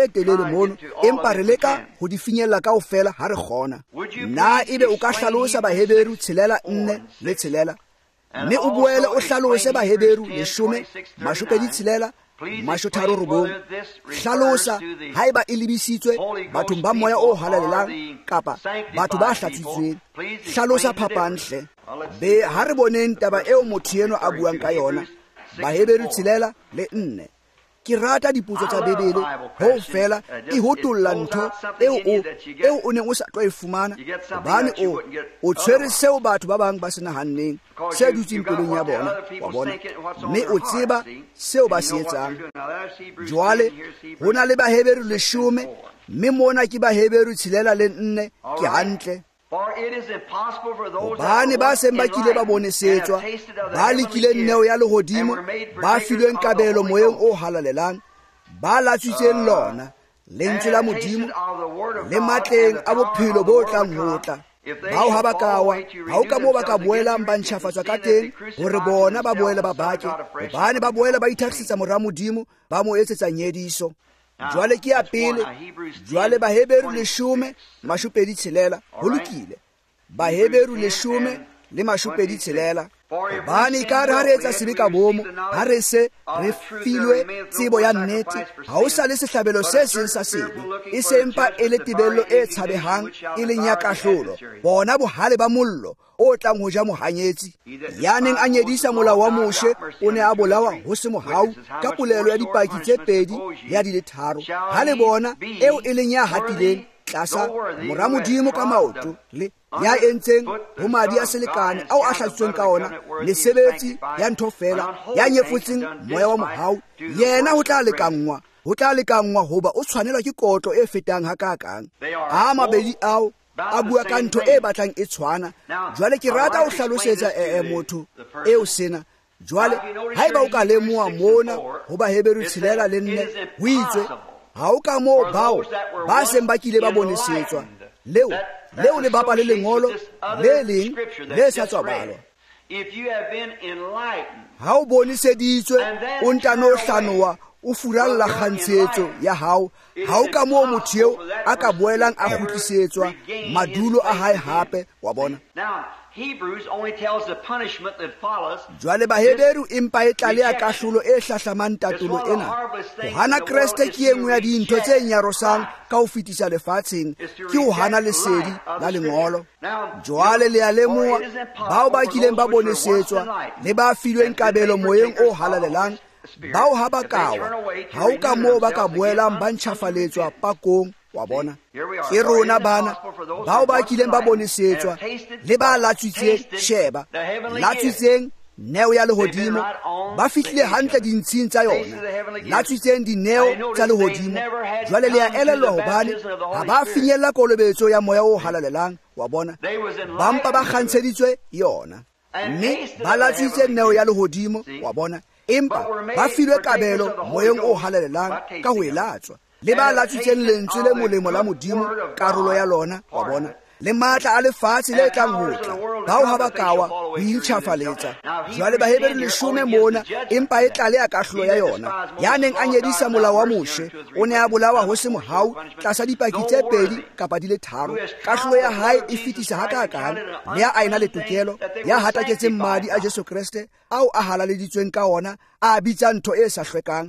A: e telele mono empa re leka ho di finyella kaofela ha re kgona. Na ebe o ka hlalosa Baheberu tshelela nne le tshelela, mme o boele o hlalose Baheberu leshome mashopedi tshelela masho tharo robong. Hlalosa haeba e lebisitswe bathong ba moya o halalelang kapa batho ba hlatsitsweng. Hlalosa phapanhle. Be ha re boneng taba eo motho eno a buang ka yona, Baheberu tshelela le nne. Ke rata dipotso tsa Bebele ho fela e hotolla ntho eo o eo o neng o sa tlo e fumana, hobane o o tshwere seo batho ba bang ba se nahanneng, se dutseng pelong ya bona, wa bona, mme o tseba seo ba se etsang. Jwale ho na le Baheberu leshome, mme mona ke Baheberu tshelela le nne ke hantle. Hobane ba seng ba kile ba bonesetswa, ba lekile nneo ya lehodimo, ba filweng kabelo moyeng o halalelang, ba latswitseng lona lentswe la Modimo le matleng a bophelo bo tlang ho tla. Bao ha ba kawa, ha o ka moo ba ka boelang ba ntjhafatswa ka teng hore bona ba boele ba bake, hobane ba boele ba ithakisetsa mora Modimo, ba mo etsetsa nyediso. Jwale ke ya pele, jwale Baheberu leshome mashopedi tshelela ho lokile. Baheberu leshome le mashopedi tshelela. Hobane e ka re ha re etsa sebe ka bomo, ha re se re filwe tsebo ya nnete, ha o sa le sehlabelo se seng sa sebe, e sempa e le tebello e tshabehang e leng ya kahlolo, bona bohale ba mollo o tlang ho ja mohanyetsi. Ya neng a nyedisa molao wa moshe o ne a bolawa ho se mohau ka polelo ya dipaki tse pedi ya di le tharo. Ha le bona eo e leng ya hatileng tlasa mora Modimo ka maoto, le ya entseng ho madi a selekane ao a hlatsitsweng ka ona, mesebetsi ya ntho fela, ya nyefotseng moya wa mohau, yena ho tla lekangwa ho tla lekangwa hoba o tshwanelwa ke kotlo e fetang hakakang. A mabedi ao a bua ka ntho e batlang e tshwana. Jwale ke rata ho hlalosetsa e motho eo sena. Jwale haeba o ka lemoa mona ho Baheberu tshelela le nne, ho itswe ha o ka moo bao ba seng ba kile ba bonesetswa, leo leo le bapa le lengolo le leng le sa tswa balwa. Ha o boniseditswe o ntano hlanoa o furalla kgantshetso ya hao, ha o ka moo motho eo a ka boelang a kgutlisetswa madulo a hae hape, wa bona.
B: Hebrews only tells the punishment that follows.
A: Jwale Baheberu empa e tlaleha kahlolo e hlahlamang tatulo ena. Ho hana Kreste ke enngwe ya dintho tse nyarosang ka ho fetisa lefatsheng, ke ho hana lesedi la lengolo. Jwale le a lemoa bao ba kileng ba bonesetswa le ba filweng kabelo moyeng o halalelang, bao ha ba kawa, ha o ka moo ba ka boelang ba ntjhafaletswa pakong, wa bona. Ke rona bana bao ba kileng ba bonesetswa le ba latswitseng, sheba latswitseng neo ya lehodimo, ba fihlile hantle dintshing tsa yona, latswitseng dineo tsa lehodimo. Jwale le a elellwa hobane ha ba finyella kolobetso ya moya o halalelang, wa bona, ba mpa ba kgantsheditswe yona, mme ba latswitse neo ya lehodimo, wa bona, empa ba filwe kabelo moyeng o halalelang ka ho e latswa. Le ba latswitseng lentswe le molemo la Modimo, karolo ya lona, wa bona, le matla a lefatshe le tlang ho tla, bao ha ba kawa ho intjhafaletsa. Jwale Baheberu leshome mona empa e tlaleha kahlolo ya yona. Ya neng a nyedisa molao wa moshe o ne a bolawa ho se mohau tlasa dipaki tse pedi kapa di le tharo. Kahlolo ya hae e fetisa hakakang le ya aina le tokelo ya hataketseng madi a Jesu Kriste ao a halaleditsweng ka ona, a bitsang ntho e sa hlwekang.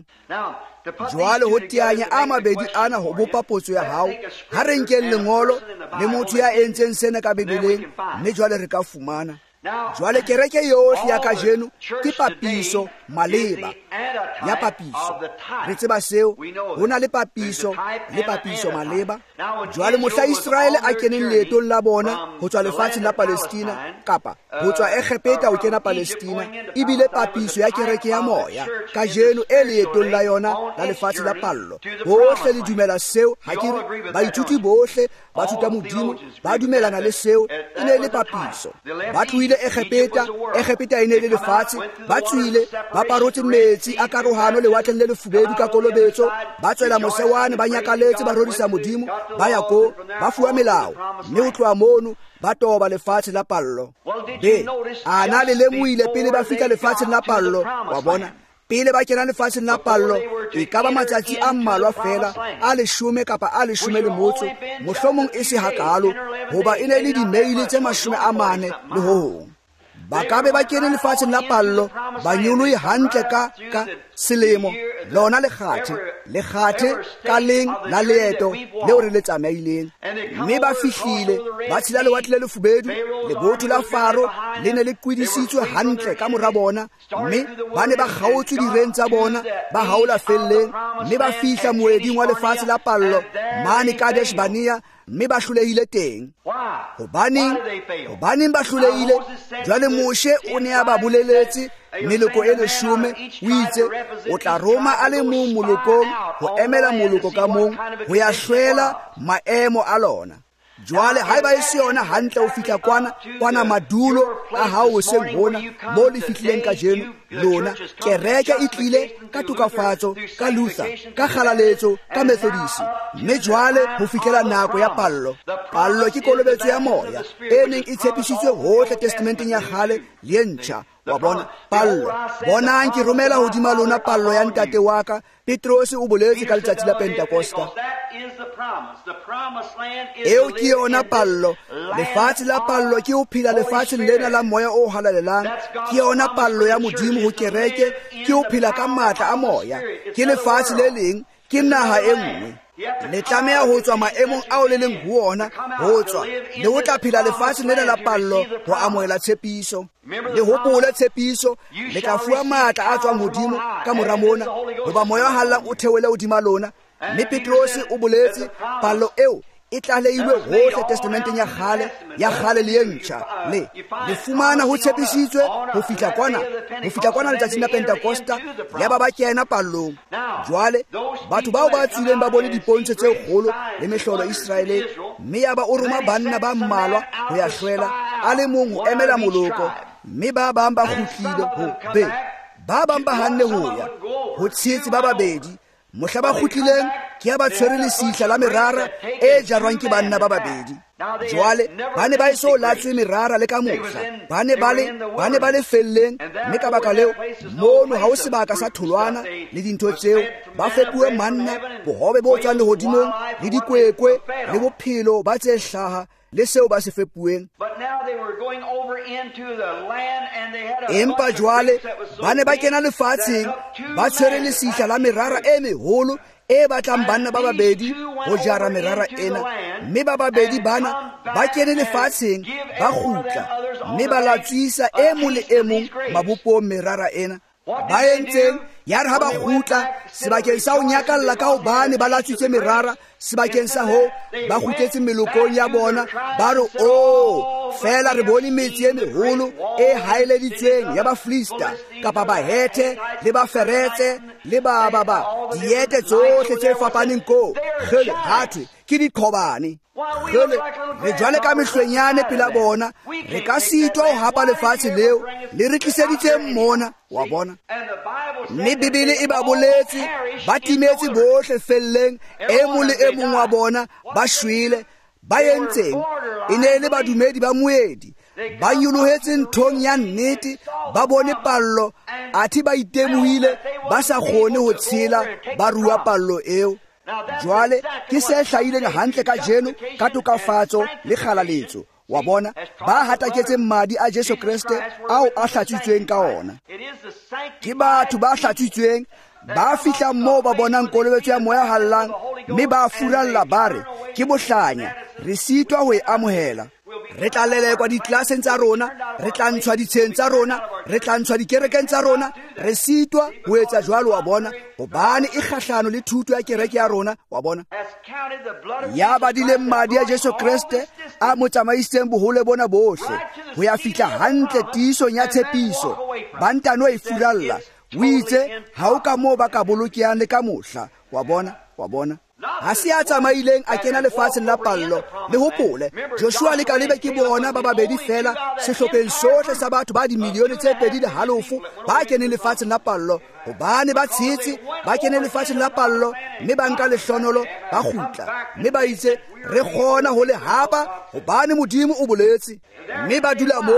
A: Jwale ho tianya a mabedi ana ho bopa potso ya hao, ha re nkeng lengolo le motho ya entseng sena ka Bebeleng, mme jwale re ka fumana. Jwale kereke yohle ya kajeno ke papiso maleba ya papiso. Re tseba seo, ho na le papiso le papiso maleba. Jwale mohla Israele a keneng leetong la bona ho tswa lefatsheng la Palestina kapa ho tswa Egepeta ho kena Palestina, ebile papiso ya kereke ya moya kajeno e leetong la yona la lefatshe la pallo. Bohle le dumela seo, ha ke re baithuti bohle ba thuta Modimo ba dumelana le seo, e ne le papiso. Ba tlohile Egepeta, Egepeta e ne le lefatshe, ba tswile ba parotse metsi a karohano lewatleng le lefubedu ka kolobetso, ba tswela mosewane ba nyakaletse ba rodisa Modimo, ba ya ko ba fuwa melao, mme ho tloha mono ba toba lefatshe la pallo. Be a na le lemohile pele ba fihla lefatsheng la pallo, wa bona, pele ba kena lefatsheng la pallo e ka ba matsatsi a mmalwa fela a leshome kapa a leshome le motso mohlomong e se hakalo hoba e ne le dimeile tse mashome a mane le ho hong. Ba ka be ba kene lefatsheng la pallo ba nyolohe hantle ka ka selemo lona lekgathe lekgathe ka leng la leeto leo re le tsamaileng, mme ba fihlile ba tshela lewatle le lefubedu. Lebotho la Faro le ne le qwedisitswe hantle ka mora bona, mme ba ne ba kgaotswe direng tsa bona ba haola felleng, mme ba fihla moeding wa lefatshe la pallo mane Kadesh Barnea, mme ba hlolehile teng. Hobaneng hobaneng ba hlolehile? Jwale Moshe o ne a ba boleletse meloko e leshome, o itse o tla roma a le mong molokong ho emela moloko ka mong ho ya hlwela maemo a lona. Jwale haeba e se yona hantle o fihla kwana kwana madulo a hao hoseng hona mo le fihlileng ka jeno lona kereke e tlile ka tokafatso ka Luther ka kgalaletso ka Methodist, mme jwale ho fihlela nako ya pallo. Pallo ke kolobetso ya moya e neng e tshepisitswe hohle testamenteng ya kgale le e ntjha. Wa bona pallo, bonang ke romela hodima lona pallo ya ntate wa ka. Petros o boletse ka letsatsi la Pentecosta. Eo ke yona pallo. Lefatshe la pallo ke ho phela lefatshe lena la moya o halalelang. Ke yona pallo ya Modimo ho kereke, ke ho phela ka matla a moya. Ke lefatshe le leng, ke naha e nngwe. Le tlameha ho tswa maemong ao le leng ho ona ho tswa le ho tla phela lefatshe lena la pallo ho amohela tshepiso. Le hopole tshepiso le ka fuwa matla a tswang hodimo ka mora mona hoba moya hallang o theohele hodima lona. Mme Petros o boletse pallo eo e tlalehilwe hohle testamenteng ya kgale ya kgale le e ntjha le le fumana ho tshepisitswe ho fihla kwana ho fihla kwana letsatsing la Pentecosta ya ba ba kena pallong. Jwale batho bao ba tsileng ba bone dipontsho tse kgolo le mehlolo Israeleng, mme ya ba o roma banna ba mmalwa ho ya hlwela a le mong ho emela moloko, mme ba bang ba kgutlile ho be ba bang ba hanne ho ya ho tshetsi ba babedi. Mohla ba kgutlileng ke ya ba tshwere lesihla la merara e jarwang ke banna ba babedi. Jwale ba ne ba eso latswe merara le ka mohla, ba ne ba le ba ne ba le felleng, mme ka baka leo mono ha o sebaka sa tholwana le dintho tseo ba fepuwe manna bohobe bo tswang lehodimong le dikwekwe le bophelo ba tse hlaha le seo ba se fepuweng. Empa jwale ba ne ba kena lefatsheng ba tshwere lesihla la merara e meholo e batlang banna ba babedi ho jara merara ena, mme ba babedi bana ba kene lefatsheng ba kgutla, mme ba latswisa e mong le e mong mabopong merara ena. Ba entseng ya re ha ba kgutla sebakeng sa ho nyakalla ka hobane ba latswitse merara, sebakeng sa ho ba kgutletse melokong ya bona ba re o fela re bone metsi e meholo e haeleditsweng ya Bafilista kapa Bahethe le Baferetse le ba ba ba diete tsohle tse fapaneng ko kgele hathwe ke diqhobane. Jwale re jwale ka mehlwenyane pela bona re ka sitwa ho hapa lefatshe leo le re tliseditseng mona. Wa bona, mme Bibele e ba boletse ba timetse bohle felleng e mong le e mong wa bona ba shwele. Ba entseng e ne le badumedi ba moedi ba nyolohetse nthong ya nnete, ba bone pallo athi ba itemohile ba sa kgone ho tshela ba rua pallo eo. Jwale ke se hlahileng hantle ka jeno ka tokafatso le kgalaletso. Wa bona ba hataketse mmadi a Jesu Kriste ao a hlatsitsweng ka ona. Ke batho ba hlatsitsweng ba fihla moo ba bonang kolobetso ya moya hallang, mme ba furalla bare ke bohlanya re sitwa ho e amohela. Re tla lelekwa ditlaseng tsa rona, re tla ntshwa ditsheng tsa rona, re tla ntshwa dikerekeng tsa rona, re sitwa ho etsa jwalo. Wa bona hobane e kgahlano le thuto ya kereke ya rona. Wa bona ya badile mmadi ya Jesu Kriste a mo tsamaiseng bohole bona bohle ho ya fihla hantle tisong ya tshepiso. Ba ntano e furalla o itse ha o ka moo ba ka bolokeang le ka mohla. Wa bona wa bona ha se a tsamaileng a kena lefatsheng la pallo. Le hopole Joshua le Kalebe ke bona ba babedi fela sehlopheng sohle sa batho ba dimilione tse pedi le halofo ba keneng lefatsheng la pallo, hobane ba tshetse ba keneng lefatsheng la pallo, mme ba nka lehlonolo ba kgutla, mme ba itse re kgona ho le hapa hobane Modimo o boletse, mme ba dula mono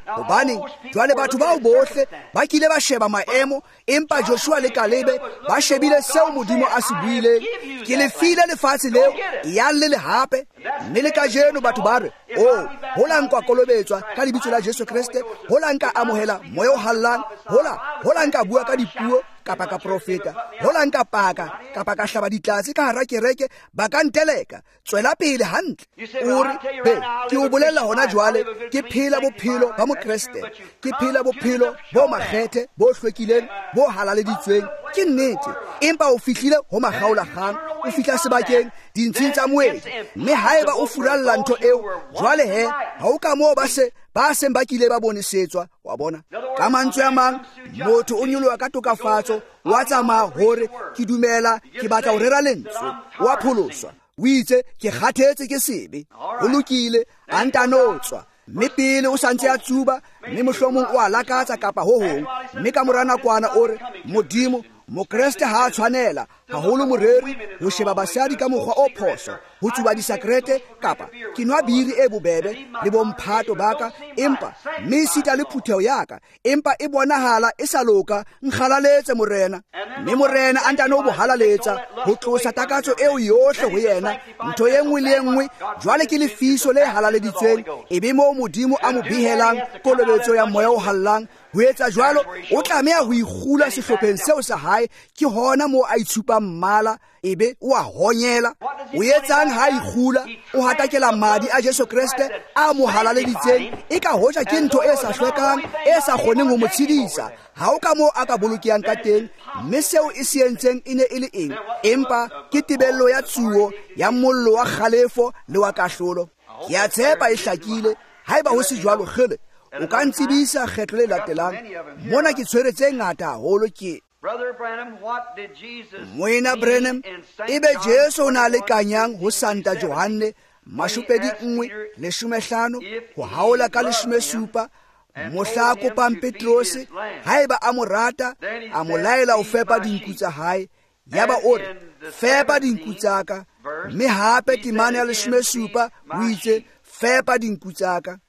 A: hobane jwale batho bao bohle ba kile ba sheba maemo, empa Joshua le Kalebe ba shebile seo Modimo a se buileng. Ke le file lefatshe leo, ya le le hape. Mme le kajeno batho ba re, o hola nka kolobetswa ka lebitso la Jesu Kriste, hola nka amohela moya o hallang, hola hola nka bua ka dipuo kapa ka profeta, hola nka paka kapa ka hlaba ditlatsi ka hara kereke, ba ka nteleka. Tswela pele hantle. O re, be ke o bolella hona jwale, ke phela bophelo ba Mokreste, ke phela bophelo bo makgethe, bo hlwekileng, bo halaleditsweng. Ke nnete, empa o fihlile ho makgaolakgang, o fihla sebakeng dintsheng tsa moedi. Mme haeba o furalla ntho eo, jwale he ha o ka moo ba se ba seng ba kile ba bonesetswa, wa bona. Ka mantswe a mang, motho o nyoloha ka tokafatso, wa tsamaya hore ke dumela ke batla ho rera lentswe, wa pholoswa. O itse ke kgathetse ke sebe, ho lokile a ntanotswa. Mme pele o santse a tsuba, mme mohlomong o a lakatsa kapa ho hong, mme ka mora nakwana o re, Modimo Mokreste ha a tshwanela haholo moreri ho sheba basadi ka mokgwa o phoso, ho tsuba disakrete kapa ke nwa biri e bobebe le bomphato baka, empa mme sita le phutheho yaka, empa e bonahala e sa loka. Nkgalaletse morena, mme morena a ntano bo halaletsa ho tlosa takatso eo yohle ho yena, ntho e nngwe le e nngwe. Jwale ke lefiso le halaleditsweng, ebe mo Modimo a mo bihelang kolobetso ya moya o hallang. Ho etsa jwalo o tlameha ho ikgula sehlopheng seo sa hae, ke hona moo a itshupa mmala, ebe o a honyela. O etsang ha ikgula, o hatakela madi a Jesu Kriste a mo halaleditseng, e ka hoja ke ntho e sa hlwekang, e sa kgoneng ho mo tshedisa. Ha o ka moo a ka bolokehang ka teng, mme seo e se entseng e ne e le eng? Empa ke tebello ya tsuo ya mollo wa kgalefo le wa kahlolo. Ke a tshepa e hlakile. Haeba ho se jwalo kgele, o ka ntsibisa kgetlo le latelang. Mona ke tshwere tse ngata haholo ke Moena Branham, ebe Jesu o na le kanyang ho Santa Johanne mashopedi nngwe leshome hlano ho haola ka leshome supa, mohla a kopang Petrose, haeba a mo rata a mo laela ho fepa dinku tsa hae. Yaba o re, fepa dinku tsaka, mme hape temane ya leshome supa o itse, fepa dinku tsaka.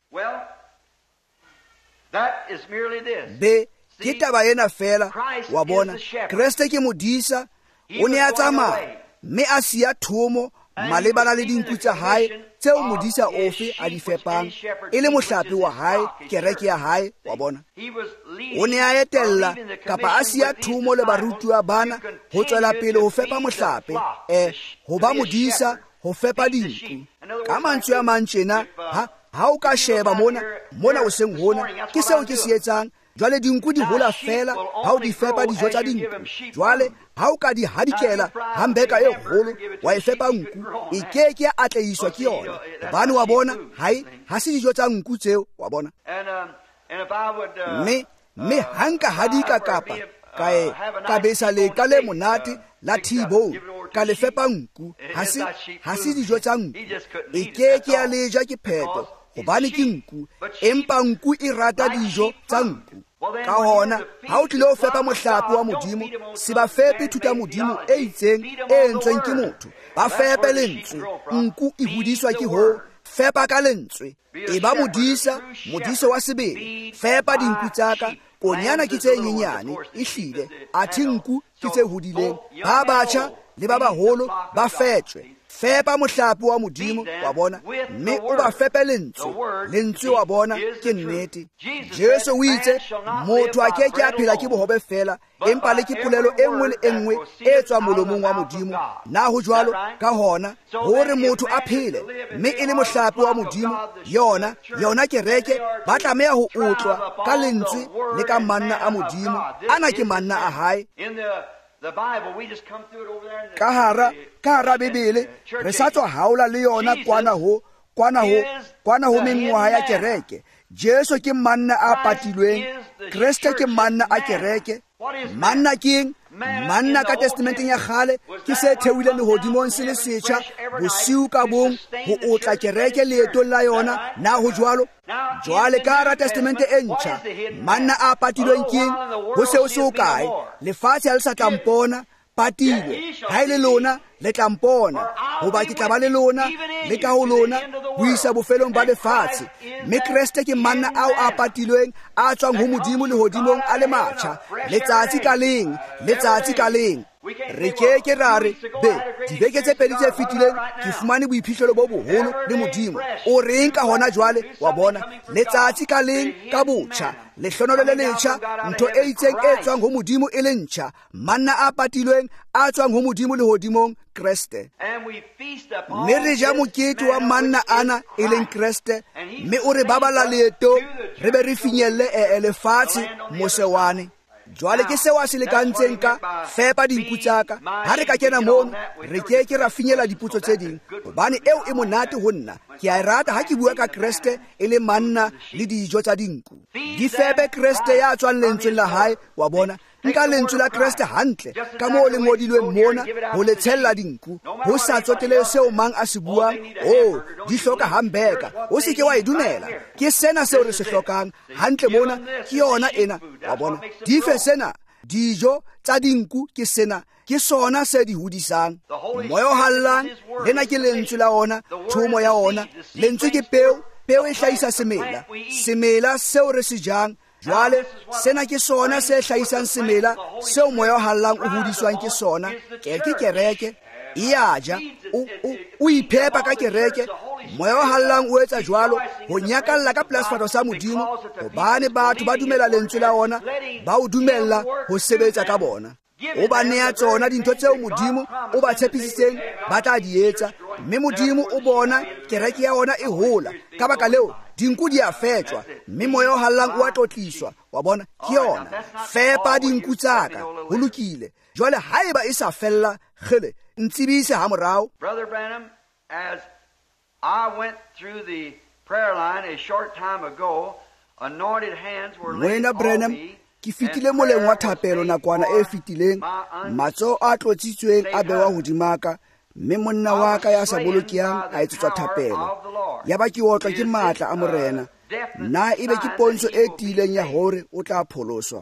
A: Be ke taba ena fela, wa bona. Kriste ke modisa, o ne a tsamaya mme a siya thomo malebana le dinku tsa hae tseo modisa ofe a di fepang, e le mohlapi wa hae, kereke ya hae, wa bona. O ne a etella kapa a siya thomo le barutwa bana ho tswela pele ho fepa mohlapi, eh ho ba modisa ho fepa dinku. Ka mantswe a mang tjena, ha ha o ka sheba mona mona o seng hona, ke seo ke se etsang. Jwale dinku di hola fela ha o di fepa dijo tsa dinku. Jwale ha o ka di hadikela hambeka e holo wa e fepa nku, e keke ya atlehiswa ke yona, hobane wa bona hai ha se dijo tsa nku tseo, wa bona. mme mme hanka hadika kapa ka e ka besa le ka le monate la thibo ka le fepa nku, ha se ha se dijo tsa nku, e keke ya leja ke pheto hobane ke nku, empa nku e rata dijo tsa nku. Ka hona ha o tlile ho fepa mohlapi wa Modimo, se ba fepe thuta Modimo e itseng e entsweng ke motho, ba fepe lentswe. Nku e hodiswa ke ho fepa ka lentswe, e ba modisa modiso wa sebele. Fepa dinku tsaka, konyana ke tse nyenyane ehlile, athe nku ke tse hodileng. Ba batjha le ba baholo ba fetswe. Fepa mohlapi wa Modimo, wa bona, mme o ba fepe lentswe. Lentswe wa bona ke nnete. Jesu o itse motho a keke a phela ke bohobe fela, empa le ke polelo e nngwe le e nngwe e tswa molomong wa Modimo. Na ho jwalo ka hona hore motho a phele mme e le mohlapi wa Modimo, yona yona kereke ba tlameha ho utlwa ka lentswe le ka manna a Modimo. Ana ke manna a hae.
B: The Bible, we just come through it over there.
A: Ka hara ka hara Bibele re sa tswa haola le yona kwana ho kwana ho kwana ho mengwaha ya kereke. Jesu ke manna a patilweng, Kriste ke manna a kereke. Manna ke manna ka testamenteng ya kgale ke se theohile lehodimong se le setjha, bosiu ka bong ho otla kereke leetong la yona. Na ho jwalo jwale ka hara testamente e ntjha, manna a patilweng ke ho se o se o kae, lefatshe le sa tlampona patilwe, ha ile lona le tlampona, hoba ke tla ba le lona le ka ho lona ho isa bofelong ba lefatshe. Mme Kriste ke manna ao a patilweng a tswang ho Modimo lehodimong a le matjha, letsatsi ka leng, letsatsi ka leng. Re ke ke ra re be dibeke tse pedi tse fetileng ke fumane boiphihlelo bo boholo le Modimo. O reng ka hona jwale? Wa bona, letsatsi ka leng ka botjha, lehlono le letjha, ntho e itseng e tswang ho Modimo e le ntjha, manna a patilweng a tswang ho Modimo lehodimong, Kriste. Mme re ja mokete wa manna ana e leng Kriste, mme o re babala leeto re be re finyelle e lefatshe mosewane. Jwale ke sewa se lekantseng ka fepa dinku tsaka. Ha re ka kena mono re ke ke ra finyela diputso tse ding, hobane eo e monate ho nna. Ke a rata ha ke bua ka Kriste e le manna le dijo tsa dinku. Di fepe Kriste ya tswang lentsweng la hae. Wa bona, nka lentswe la Kriste hantle ka moo le ngodilweng mona ho le tshella dinku, ho sa tsotele seo mang a se buang. Oh, di hloka hambeka, o se ke wa e dumela. Ke sena seo re se hlokang hantle mona, ke yona ena. Wa bona, di fe sena dijo tsa dinku ke sena, ke sona se di hodisang. Moya o hallang lena ke lentswe la ona, thomo ya ona. Lentswe ke peo, peo e hlahisa semela, semela seo re se jang. Jwale sena ke sona se hlahisang semela seo moya o hallang o hodiswang ke sona. Ke ke kereke e a ja, o iphepa ka kereke. Moya o hallang o etsa jwalo ho nyakalla ka plasfato sa Modimo, hobane batho ba dumela lentswe la ona, ba o dumella ho sebetsa ka bona. O ba nea tsona dintho tseo Modimo o ba tshepisitseng ba tla di etsa. Mme Modimo o bona kereke ya ona e hola, ka baka leo dinku di a fetswa, mme moya o hallang o a tlotliswa. Wa bona, ke yona fepa dinku tsaka, ho lokile. Jwale haeba e sa fella, khele ntsibise ha morao.
B: Brother Branham, as I went through the prayer line a short time ago, anointed hands were laid on me.
A: Ke fitile moleng wa thapelo nakwana e fitileng, matso a tlotsitsweng a bewa hodimaka, mme monna wa ka ya sa bolokiang a etsetswa thapelo. Ya ba ke otlwa ke matla a morena, na ebe ke pontsho e tileng ya hore o tla pholoswa.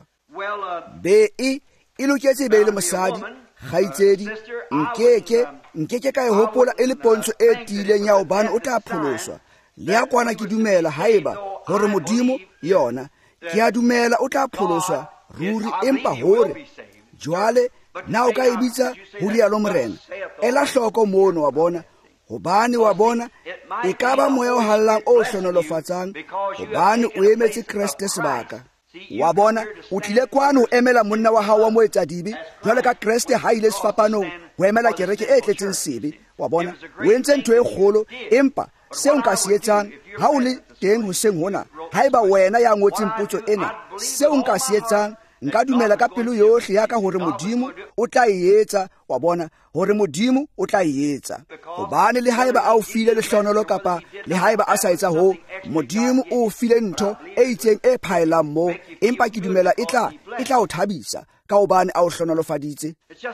A: Be e e loketse be le mosadi kgaitsedi, nkeke nkeke ka e hopola e le pontsho e tileng ya hobane o tla pholoswa. Le ya kwana ke dumela haeba hore Modimo yona ke a dumela o tla pholoswa ruri, empa hore jwale na o ka e bitsa ho rialo morena. Ela hloko mono, wa bona, hobane wa bona e ka ba moya o hallang o hlonolofatsang, hobane o emetse Kriste sebaka. Wa bona, o tlile kwano ho emela monna wa hao wa moetsa dibi, jwale ka Kriste ha ile sefapanong ho emela kereke e tletseng sebe. Wa bona, o entse ntho e kgolo, empa seo nka se etsang ha o le teng hoseng hona, haeba wena ya ngotseng potso ena, seo nka se etsang, nka dumela ka pelo yohle ya ka hore Modimo o tla e etsa. Wa bona, hore Modimo o tla e etsa, hobane le haeba a o file lehlonolo kapa le haeba a sa etsa ho, Modimo o file ntho e itseng e phaelang mo, empa ke dumela e tla e tla o thabisa ka hobane a o hlonolofaditse.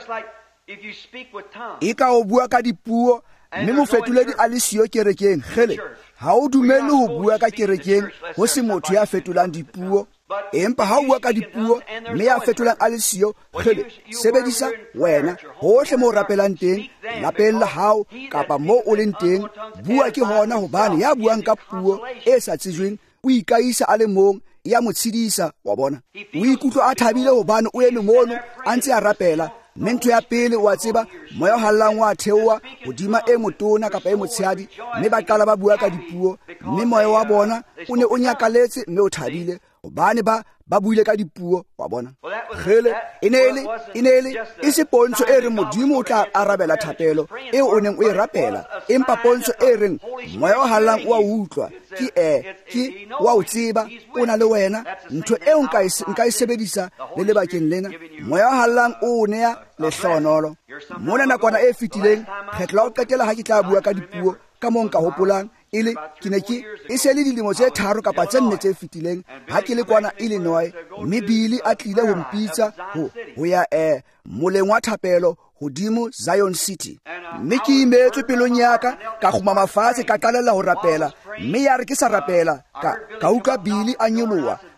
A: E ka o bua ka dipuo, mme mofetoledi a le siyo kerekeng, khele ha o dumele ho bua ka kerekeng ho se motho ya fetolang dipuo. Empa ha o bua ka dipuo mme ya fetolang a le siyo, khele sebedisa wena hohle mo rapelang teng, lapeng la hao kapa mo o leng teng. Bua ke hona, hobane ya buang ka puo e sa tsejweng o ikaisa a le mong ya mo tshedisa. Wa bona, o ikutlwa a thabile hobane o eme mono a ntse a rapela. Mme ntho ya pele wa tseba, moya o hallang wa theowa hodima e motona kapa e motshehadi, mme ba qala ba bua ka dipuo, mme moya wa bona o ne o nyakaletse mme o thabile hobane ba ba buile ka dipuo. Wa bona, khele inele inele e se pontsho e re Modimo o tla arabela thapelo e o neng o e rapela, empa pontsho e reng moya o hallang wa utlwa ke e ke wa o tseba o na le wena. Ntho e nka nka e sebedisa le lebakeng lena, moya o hallang o ne ya lehlonolo mona nakwana e fitileng. Kgetla o qetela ha ke tla bua ka dipuo ka mo nka hopolang ile ke ne ke e se le dilemo tse tharo kapa tse nne tse fitileng ha ke le kwana Illinois, mme Bili a tlile ho mpitsa ho ho ya eh moleng wa thapelo hodimo Zion City. Mme ke imetswe pelong ya ka ka khuma mafatshe ka qalella ho rapela, mme ya re ke sa rapela ka ka utlwa Bili a nyoloha,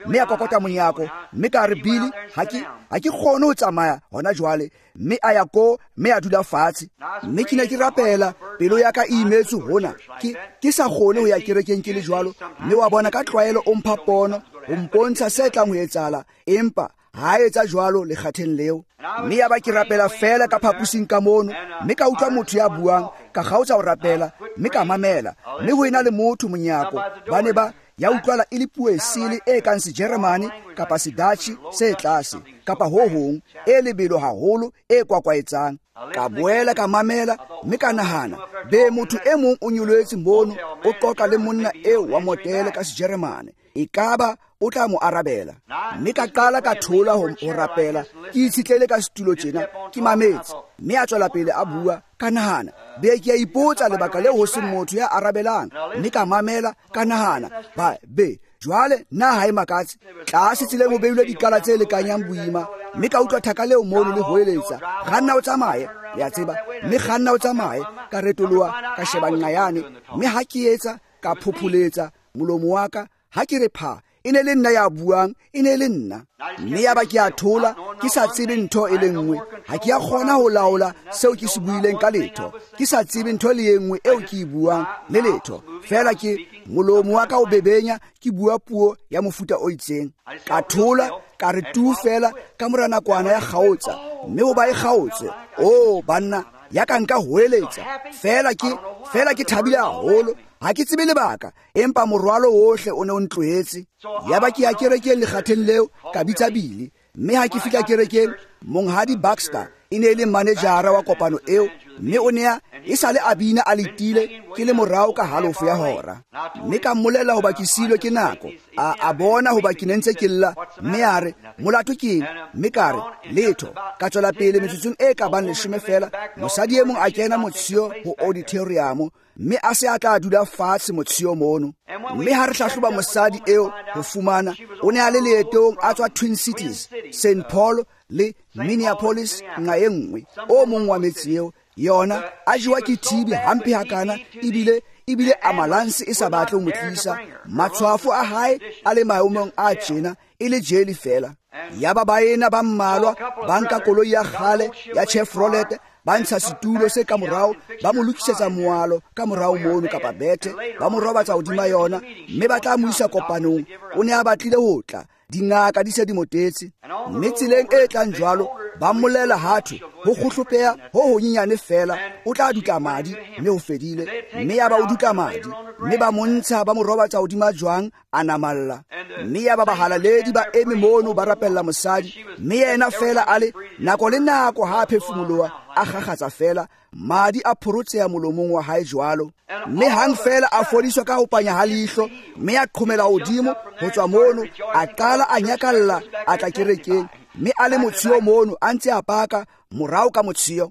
A: mme a kokota monyako, mme ka re Billy ha ke ha ke kgone ho tsamaya hona jwale, mme a ya ko mme a dula fatshe. Mme ke ne ke rapela pelo ya ka e imetse hona ke ke sa kgone ho ya kerekeng ke le jwalo, mme wa bona ka tlwaelo o mpha pono o mpontsha se tlang ho etsala, empa ha etsa jwalo le kgatheng leo. Mme ya ba ke rapela fela ka phapusing ka mono, mme ka utlwa motho ya buang, ka kgaotsa ho rapela, mme ka mamela, mme ho ena le motho monyako ba ne ba ya utlwala e le puo e sele e kang Sejeremane kapa Sedatjhe se tlase kapa ho hong e lebelo haholo e kwakwaetsang. Ka boela ka mamela, mme ka nahana be motho e mong o nyoletse mono o qoqa le monna eo wa motele ka Sejeremane, e kaba o tla mo arabela. Mme ka qala ka thola ho rapela, ke itshitlele ka setulo tjena ke mametse, mme a tswela pele a bua. Ka nahana be ke a ipotsa lebaka leo ho se motho ya arabelang, mme ka mamela ka nahana ba be jwale na ha e makatse tlase tseleng ho beilwe dikala tse lekanyang boima, mme ka utlwa thaka leo mono le hoeletsa, ganna o tsamaye ya tseba, mme ganna o tsamaye ka retoloa ka sheba nqayane, mme ha ke etsa ka phopholetsa molomo wa ka, ha ke re pha e ne le nna ya buang, e ne le nna. Mme ya ba ke a thola ke sa tsebe ntho e le nngwe, ha ke a kgona ho laola seo ke se buileng ka letho, ke sa tsebe ntho le engwe eo ke e buang le letho, fela ke molomo wa ka o bebenya ke bua puo ya mofuta o itseng. Ka thola ka re tu fela ka mora nakwana ya kgaotsa, mme o ba e kgaotse o banna ya ka nka hoeletsa fela ke fela ke thabile haholo, ha ke tsebe lebaka, empa morwalo ohle o ne o ntlohetse. Ya ba ke ya kerekeng le kgatheng leo ka bitsa Billy, mme ha ke fihla kerekeng monghadi Baxter e ne le manejara wa kopano eo, mme o ne e sale a bina a letile ke le morao ka halofo ya hora. Mme ka mmolela hoba ke silwe ke nako, a a bona hoba ke nentse ke lla, mme a re molato ke eng, mme ka re letho. Ka tswela pele metsotsong e ka bang leshome fela, mosadi e mong a kena motshio ho auditorium, mme a se a tla dula fatshe motshio mono. Mme ha re hlahloba mosadi eo ho fumana o ne a le leetong a tswa Twin Cities, Saint Paul le Minneapolis nga e nngwe, o mong wa metsi eo yona a jiwa ke thibi hampe hakana, ebile ebile a malanse e sa batle ho mo tlisa, matshwafo a hae a le maemong a tjena e le jeli fela. Ya ba baena ba mmalwa ba nka koloi ya kgale ya Chevrolet, ba ntsha setulo se ka morao, ba mo lokisetsa moalo ka morao mono kapa bethe, ba mo robatsa hodima yona, mme ba tla mo isa kopanong. O ne a batlile ho tla, dingaka di se di motetse, mme tseleng e tlang jwalo ba mmolela hatho ho kgohlopeha ho honyenyane fela o tla dutla madi, mme ho fedile. Mme ya ba o dutla madi, mme ba montsha ba mo robatsa hodima jwang a namalla, mme ya ba bahalaledi ba eme mono ba rapella mosadi, mme yena fela a le nako le nako ha phefumoloha a gakgatsa fela, madi a phorotseha molomong wa hae jwalo. Mme hang fela a fodiswa ka ho panya ha leihlo, mme a qhomela hodimo ho tswa mono, a qala a nyakalla a tla kerekeng, mme a le motshio mono a ntse a paka morao ka motshio.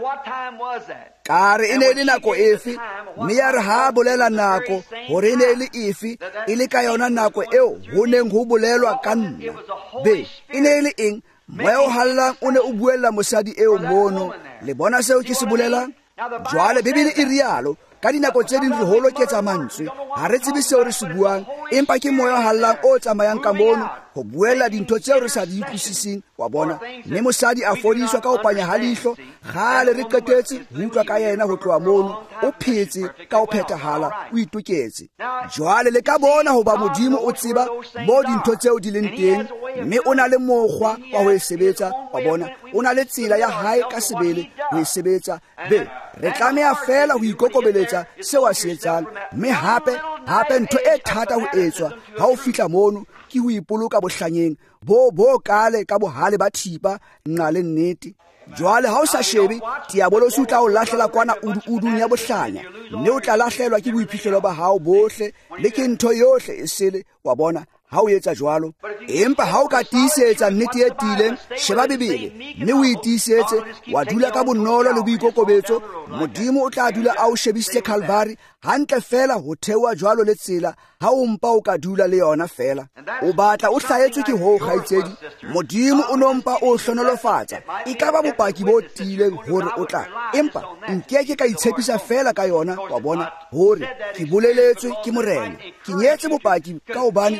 A: Ka re e ne le nako efe, mme ya re ha bolela nako hore e ne le efe, e le ka yona nako eo ho neng ho bolelwa ka nna. Be e ne le eng? Moya o hallang o ne o buella mosadi eo mono. Le bona seo ke se bolelang? Jwale Bibele e rialo ka dinako tse ding re holoketsa mantswe, ha re tsebe seo re se buang, empa ke moya hallang o tsamayang ka mono ho buela dintho tseo re sa di utlwisising, wa bona. Mme mosadi a fodiswa ka ho panya ha leihlo, gale re qetetse ho utlwa ka yena ho tloha mono, o phetse ka ho phethahala, o itoketse. Jwale le ka bona hoba Modimo o tseba mo dintho tseo di leng teng, mme o na le mokgwa wa ho e sebetsa, wa bona. O na le tsela ya hae ka sebele ho e sebetsa. Be re tlameha fela ho ikokobeletsa seo a se etsang, mme hape hape ntho e thata ho etswa ha o fihla mono ke ho ipoloka bohlanyeng bo bo kale ka bohale ba thipa nqa le nnete. Jwale ha o sa shebe diabolosi o tla o lahlela kwana udung ya bohlanya, mme o tla lahlelwa ke boiphihlelo ba hao bohle le ke ntho yohle e sele, wa bona. Ha o etsa jwalo, empa ha o ka tiisetsa nnete e tiileng, sheba Bibele mme o itiisetse, wa dula ka bonolo le boikokobetso, Modimo o tla dula a o shebisitse Calvary hantle fela ho thewa jwalo le tsela ha o mpa o ka dula le yona fela. O batla o hlahetswe ke ho kgaitsedi, Modimo o no mpa o hlonolofatsa, e ka ba bopaki bo tiileng hore o tla, empa nkeke ka itshepisa fela ka yona, wa bona, hore ke boleletswe ke morena. Ke nyetse bopaki ka hobane mohlomong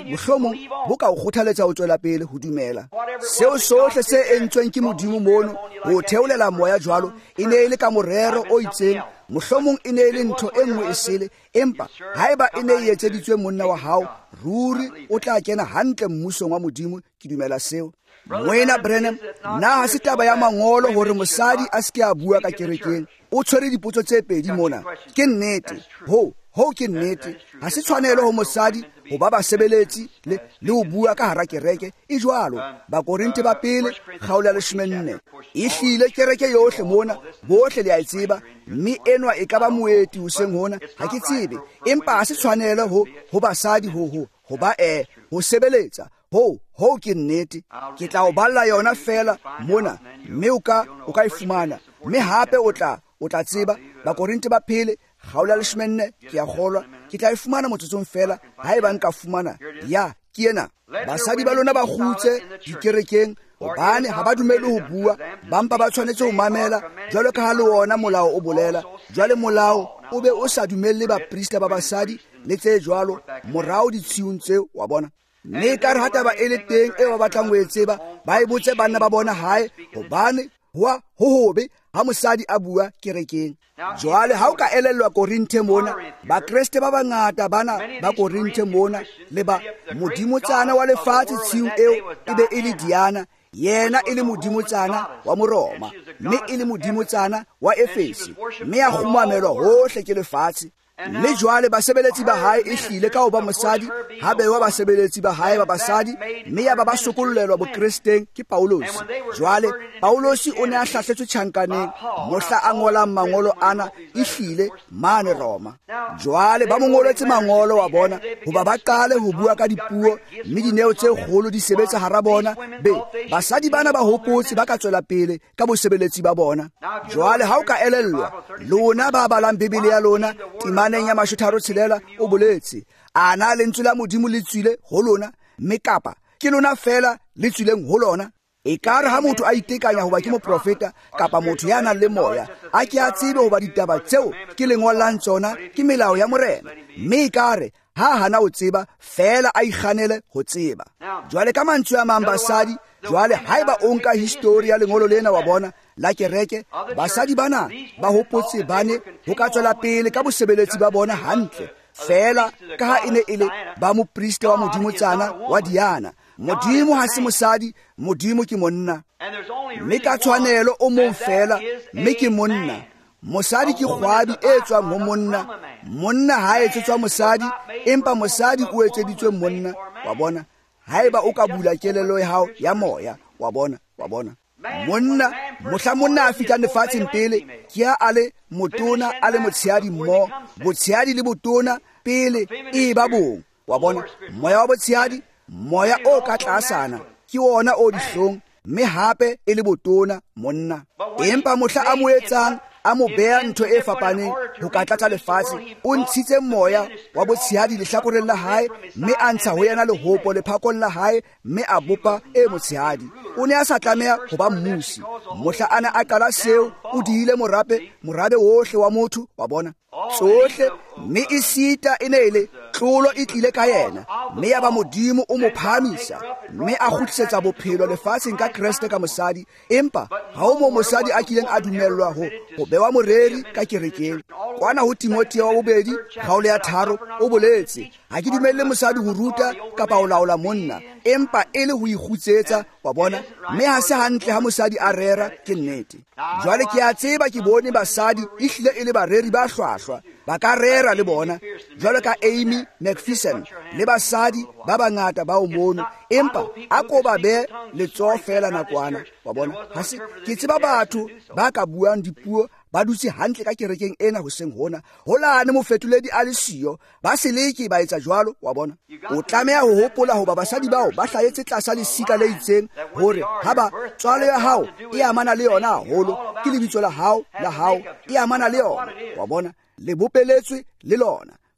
A: mohlomong bo ka o kgothaletsa ho tswela pele ho dumela seo sohle se entsweng ke Modimo mono ho theolela moya jwalo e ne e le ka morero o itseng mohlomong e ne e le ntho e nngwe e sele empa haeba e ne e etseditswe monna wa hao ruri o tla kena hantle mmusong wa Modimo ke dumela seo Moena Branham na ha se taba ya mangolo hore mosadi a se ke a bua ka kerekeng o tshwere dipotso tse pedi mona ke nnete ho ho ke nnete ha se tshwanelo ho mosadi ho ba basebeletsi le le ho bua ka hara kereke e jwalo ba Korinte ba pele kgaolo ya leshome nne e hlile kereke yohle mona bohle le a tseba mme enwa e ka ba moeti ho seng hona ha ke tsebe empa ha se tshwanelo ho ho basadi ho ho ho ba eh ho sebeletsa ho ho ke nnete ke tla o balla yona fela mona mme o ka o ka ifumana mme hape o tla o tla tseba ba Korinte ba pele kgaolo ya leshome nne ke a kgolwa ke tla ifumana motsotsong fela haeba nka fumana ya ke ena basadi ba lona ba khutse dikerekeng hobane ha ba dumele ho bua bampa ba tshwanetse ho mamela jwalo ka ha le wona molao o bolela jwale molao o be o sa dumelle ba priesta ba basadi le tse jwalo morao ditshiung tseo wa bona mme ka re hata ba ele teng e ba batlang ho etseba ba e botse banna ba bona hae hobane wa ho hobe ha mosadi a bua kerekeng jwale ha o ka elellwa Korinte mona ba Kriste ba bangata bana ba Korinte mona le ba modimotsana wa lefatshe tshiung eo e be e le Diana yena e le modimotsana wa Moroma mme e le modimotsana wa Efesi mme a khumamelwa hohle ke lefatshe le jwale basebeletsi ba hae e hlile ka ho ba mosadi ha bewa basebeletsi ba hae ba basadi mme ya ba ba sokollelwa bo Kristeng ke Paulos jwale Paulos o ne a hlahletswe tjhankaneng mohla a ngolang mangolo ana e hlile mane Roma jwale ba mongoletse mangolo wa bona hoba ba qale ho bua ka dipuo mme dineo tse kgolo di sebetsa hara bona be basadi bana ba hopotse ba ka tswela pele ka bosebeletsi ba bona jwale ha o ka elellwa lona ba balang Bibele ya lona maneng ya mashotaro tshelela o boletse ana le ntsula Modimo le tswile ho lona mme kapa ke lona fela le tswileng ho lona e kare ha motho a itekanya hoba ke moprofeta kapa motho ya nang le moya a ke a tsebe hoba ditaba tseo ke lengollang tsona ke melao ya morena mme e kare ha hana o tseba fela a ikganele ho tseba jwale ka mantswe a mang basadi jwale haeba o nka history ya lengolo lena wa bona la kereke basadi bana ba hopotse bane ho ka tswela pele ka bosebeletsi ba bona hantle fela ka ha ene ile ba mo priest wa modimotsana wa Diana Modimo ha se mosadi Modimo ke monna mme ka tshwanelo o mo fela mme ke monna mosadi ke kgwabi e tswang ho monna monna ha etsetswa mosadi empa mosadi o etseditswe monna wa bona haeba o ka bula kelelo ya hao ya moya wa bona wa bona monna mohla monna a fitla lefatsheng pele ke a ale motona ale motsheadi mmo botsheadi le botona pele e ba bong wa bona moya wa botsheadi moya o ka tlasana ke ona o dihlong mme hape e le botona monna empa mohla a mo etsang a mo beha ntho e fapaneng ho ka tlatsa lefatshe o ntshitse moya wa botshehadi lehlakoreng la hae mme a ntsha ho yena lehopo lephakong la hae mme a bopa e motshehadi o ne a sa tlameha ho ba mmusi mohla ana a qala seo o diile morape morabe wohle wa motho wa bona tsohle mme e sita e nele tlolo e tlile ka yena mme ya ba Modimo o mo phamisa mme a khutlisetsa bophelo lefatsheng ka Kriste ka mosadi empa ha o mo mosadi a kileng a dumellwa ho ho bewa moreri ka kerekeng kwana ho Timotheo wa bobedi kgaolo ya tharo o boletse ha ke dumelle mosadi ho ruta kapa ho laola monna empa e le ho ikgutsetsa wa bona mme ha se hantle ha mosadi a rera ke nnete jwale ke a tseba ke bone basadi e hlile e le bareri ba hlwahlwa ba ka rera le bona jwalo ka Amy McPherson le basadi ba bangata ba o mono empa a ko ba be le tso fela nakwana wa bona ha se ke tseba batho ba ka buang dipuo ba dutse hantle ka kerekeng ena ho seng hona holane mofetoledi a le siyo ba seleke ba etsa jwalo wa bona o tlameha ho hopola hoba basadi bao ba hlahetse tlasa le sika le itseng hore ha ba tswalo ya hao e amana le yona haholo ke lebitso la hao la hao e amana le yona wa bona le bopeletswe le lona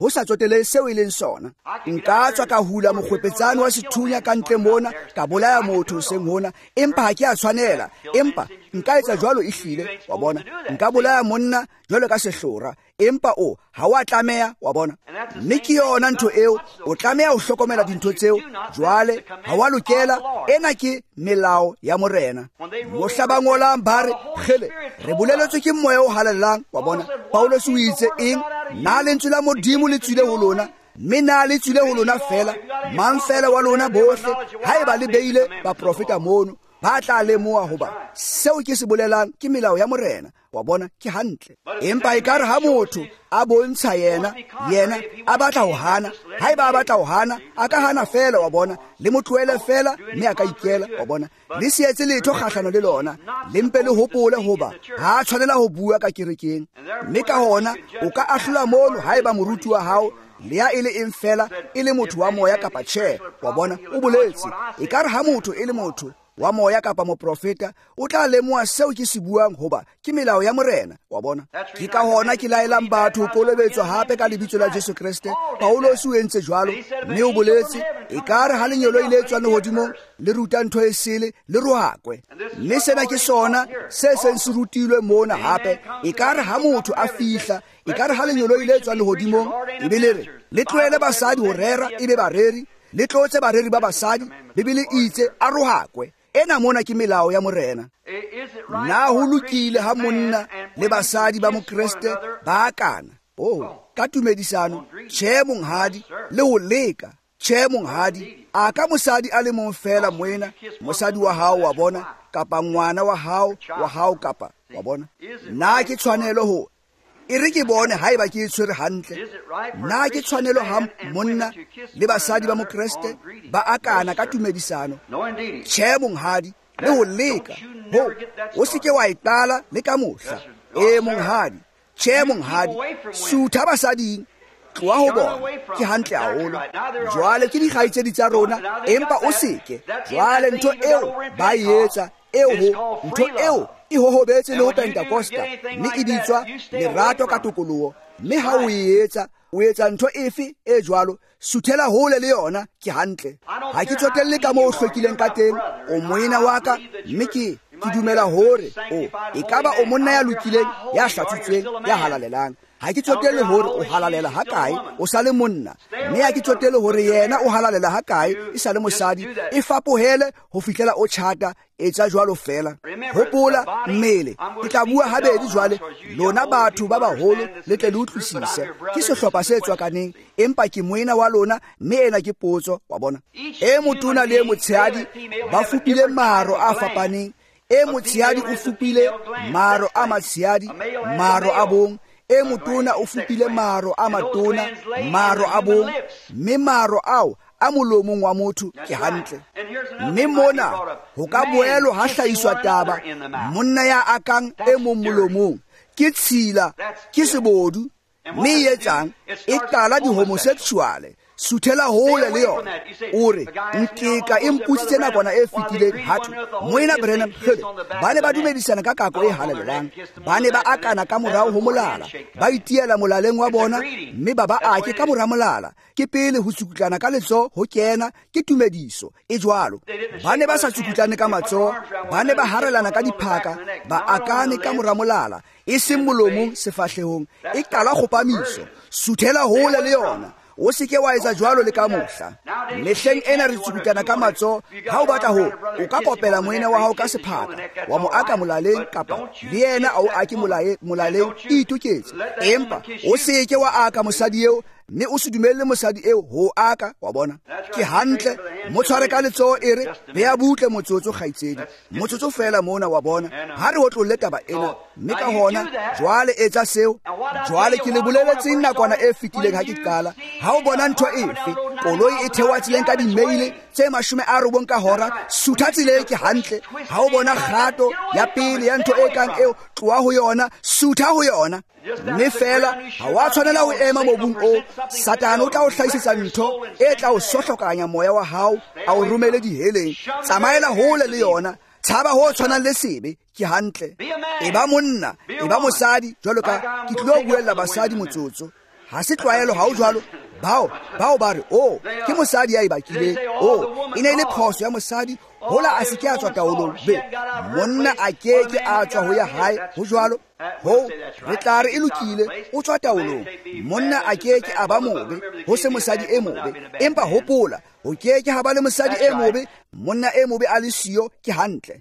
A: ho sa tsotele seo e leng sona. Nka tswa ka hula mokgwepetsane wa sethunya ka ntle mona ka bolaya motho seng hona, empa ha ke a tshwanela, empa nka etsa jwalo ehlile, wa bona. Nka bolaya monna jwalo ka sehlora, empa o ha wa tlameha, wa bona. Mme ke yona ntho eo, o tlameha ho hlokomela dintho tseo. Jwale ha wa lokela, ena ke melao ya morena. Mohla ba ngolang ba re kgele re boleletswe ke moya o halalelang, wa bona. Paulus o itse eng? Na lentswe la Modimo le tswile ho lona, mme na le tswile ho lona fela, mang fela wa lona bohle, haeba le beile baprofeta mono ba tla lemoha hoba seo ke se bolelang ke melao ya morena, wa bona, ke hantle. Empa e kare ha motho a bontsha yena yena a batla ho hana, haeba a batla ho hana a ka hana fela, wa bona, le mo tlohele fela mme a ka ikela, wa bona. Le se etse letho kgahlano le lona, le mpe le hopole hoba ha a tshwanela ho bua ka kerekeng. Mme ka hona o ka ahlola mono haeba moruti wa hao le ya e le eng fela e le motho wa moya kapa tjhe, wa bona. O boletse e kare ha motho e le motho wa moya kapa moprofeta o tla lemoha seo ke se buang hoba ke melao ya morena, wa bona. Ke ka hona ke laelang batho ho kolobetswa hape ka lebitso la Jesu Kriste. Paulos o entse jwalo, mme o boletse e kare ha lenyolo ile etswa lehodimong le ruta ntho e sele le rohakwe. Mme sena ke sona se seng se rutilwe mona hape, e kare ha motho a fihla, e kare ha lenyolo ile etswa lehodimong e be le re le tlohele basadi ho rera e be bareri, le tlotse bareri ba basadi, Bibele itse a rohakwe. Ena mona ke melao ya morena. Na ho lokile ha monna le basadi ba mokreste ba akana? Oh, ka tumedisano, tjhe monghadi, le ho leka, tjhe monghadi. A ka mosadi a le mong fela moena, mosadi wa hao, wa bona, kapa ngwana wa hao wa hao kapa, wa bona. Na ke tshwanelo ho e re ke bone haeba ke tshwere hantle, na ke tshwanelo ha monna le basadi ba mokreste ba akana ka tumedisano? Tjhe monghadi, le ho leka ho o se ke wa iqala le ka mohla. E monghadi, tjhe monghadi, sutha basading, tloha ho bona, ke hantle haholo. Jwale ke dikgaitsedi tsa rona, empa o seke. Jwale ntho eo ba e etsa, eo ho ntho eo e hohobetse le ho Pentakosta, mme e bitswa lerato ka tokoloho. Mme ha o e etsa, o etsa ntho efe e jwalo, suthela hole le yona, ke hantle. Ha ke tsotelle ka moo o hlwekileng ka teng, o moena wa ka, mme ke ke dumela hore o e kaba o monna ya lokileng, ya hlatsitsweng, ya halalelang. Ha ke tsotelle hore o halalela ha kae o sa le monna, mme ha ke tsotelle hore yena o halalela ha kae e sa le mosadi. E fapohele ho fihlela o tjhata, etsa jwalo fela. Hopola mmele, ke tla bua habedi jwale, lona batho ba baholo le tle le utlwisise. Ke sehlopha se tswakaneng, empa ke moena wa lona, mme ena ke potso, wa bona. E motona le e motshehadi ba fupile maro a fapaneng. E motshehadi o fupile maro a matshehadi, maro a bong. E motona o fupile maro a matona, maro a bong, mme maro ao a molomong wa motho ke hantle. Mme mona ho ka boelo ha hlahiswa taba monna ya akang e mong molomong ke tshila, ke sebodu, mme e etsang e qala di-homosexuale. Suthela hole le yona, o re nkeka e mputsitse nakwana e fetileng hatho. Moena Branham Hill ba ne ba dumedisana ka kako e halalelang, ba ne ba akana ka morao ho molala, ba itiela molaleng wa bona, mme ba ba ake ka mora molala. Ke pele ho tsukutlana ka letsoho ho kena ke tumediso e jwalo. Ba ne ba sa tsukutlane ka matsoho, ba ne ba harelana ka diphaka, ba akane ka mora molala, e seng molomong sefahlehong, e qala kgopamiso. Suthela hole le yona, o se ke wa etsa jwalo le ka mohla. Mehleng ena re tsukutana ka matsoho, ha o batla ho o ka kopela moena wa hao ka sephaka, wa mo aka molaleng kapa le yena a o ake molaleng, e itoketse. Empa o se ke wa aka mosadi eo, mme o se dumelle mosadi eo ho aka, wa bona. Ke hantle, mo tshware ka letsoho e re beya butle motsotso kgaitsedi, motsotso fela mona, wa bona. Ha re ho tlolle taba ena, mme ka hona jwale etsa seo. Jwale ke le boleletseng nakwana e fetileng ha ke qala, ha o bona ntho efe koloi e thewa tseleng ka di-mail tse mashome a robong ka hora, sutha tseleng ke hantle. Ha o bona kgato ya pele ya ntho e kang eo, tloha ho yona, sutha ho yona. Mme fela ha wa tshwanela ho ema mobung o. Satana o tla o hlahisetsa ntho e tla o sohlokanya moya wa hao, a o romele diheleng. Tsamaela hole le yona, tshaba ho tshwanang le sebe, ke hantle. E ba monna, e ba mosadi, jwalo ka ke tlo buella basadi motsotso. ha se tlwaelo ha o jwalo bao bao ba re o ke mosadi ya e bakileng o e ne e le phoso ya mosadi hola a se ke a tswa taolong be monna a keke a tswa ho ya hae ho jwalo ho re tla re e lokile o tswa taolong monna a keke a ba mobe ho se mosadi e mobe empa hopola o keke ha ba le mosadi e mobe monna e mobe a le siyo ke hantle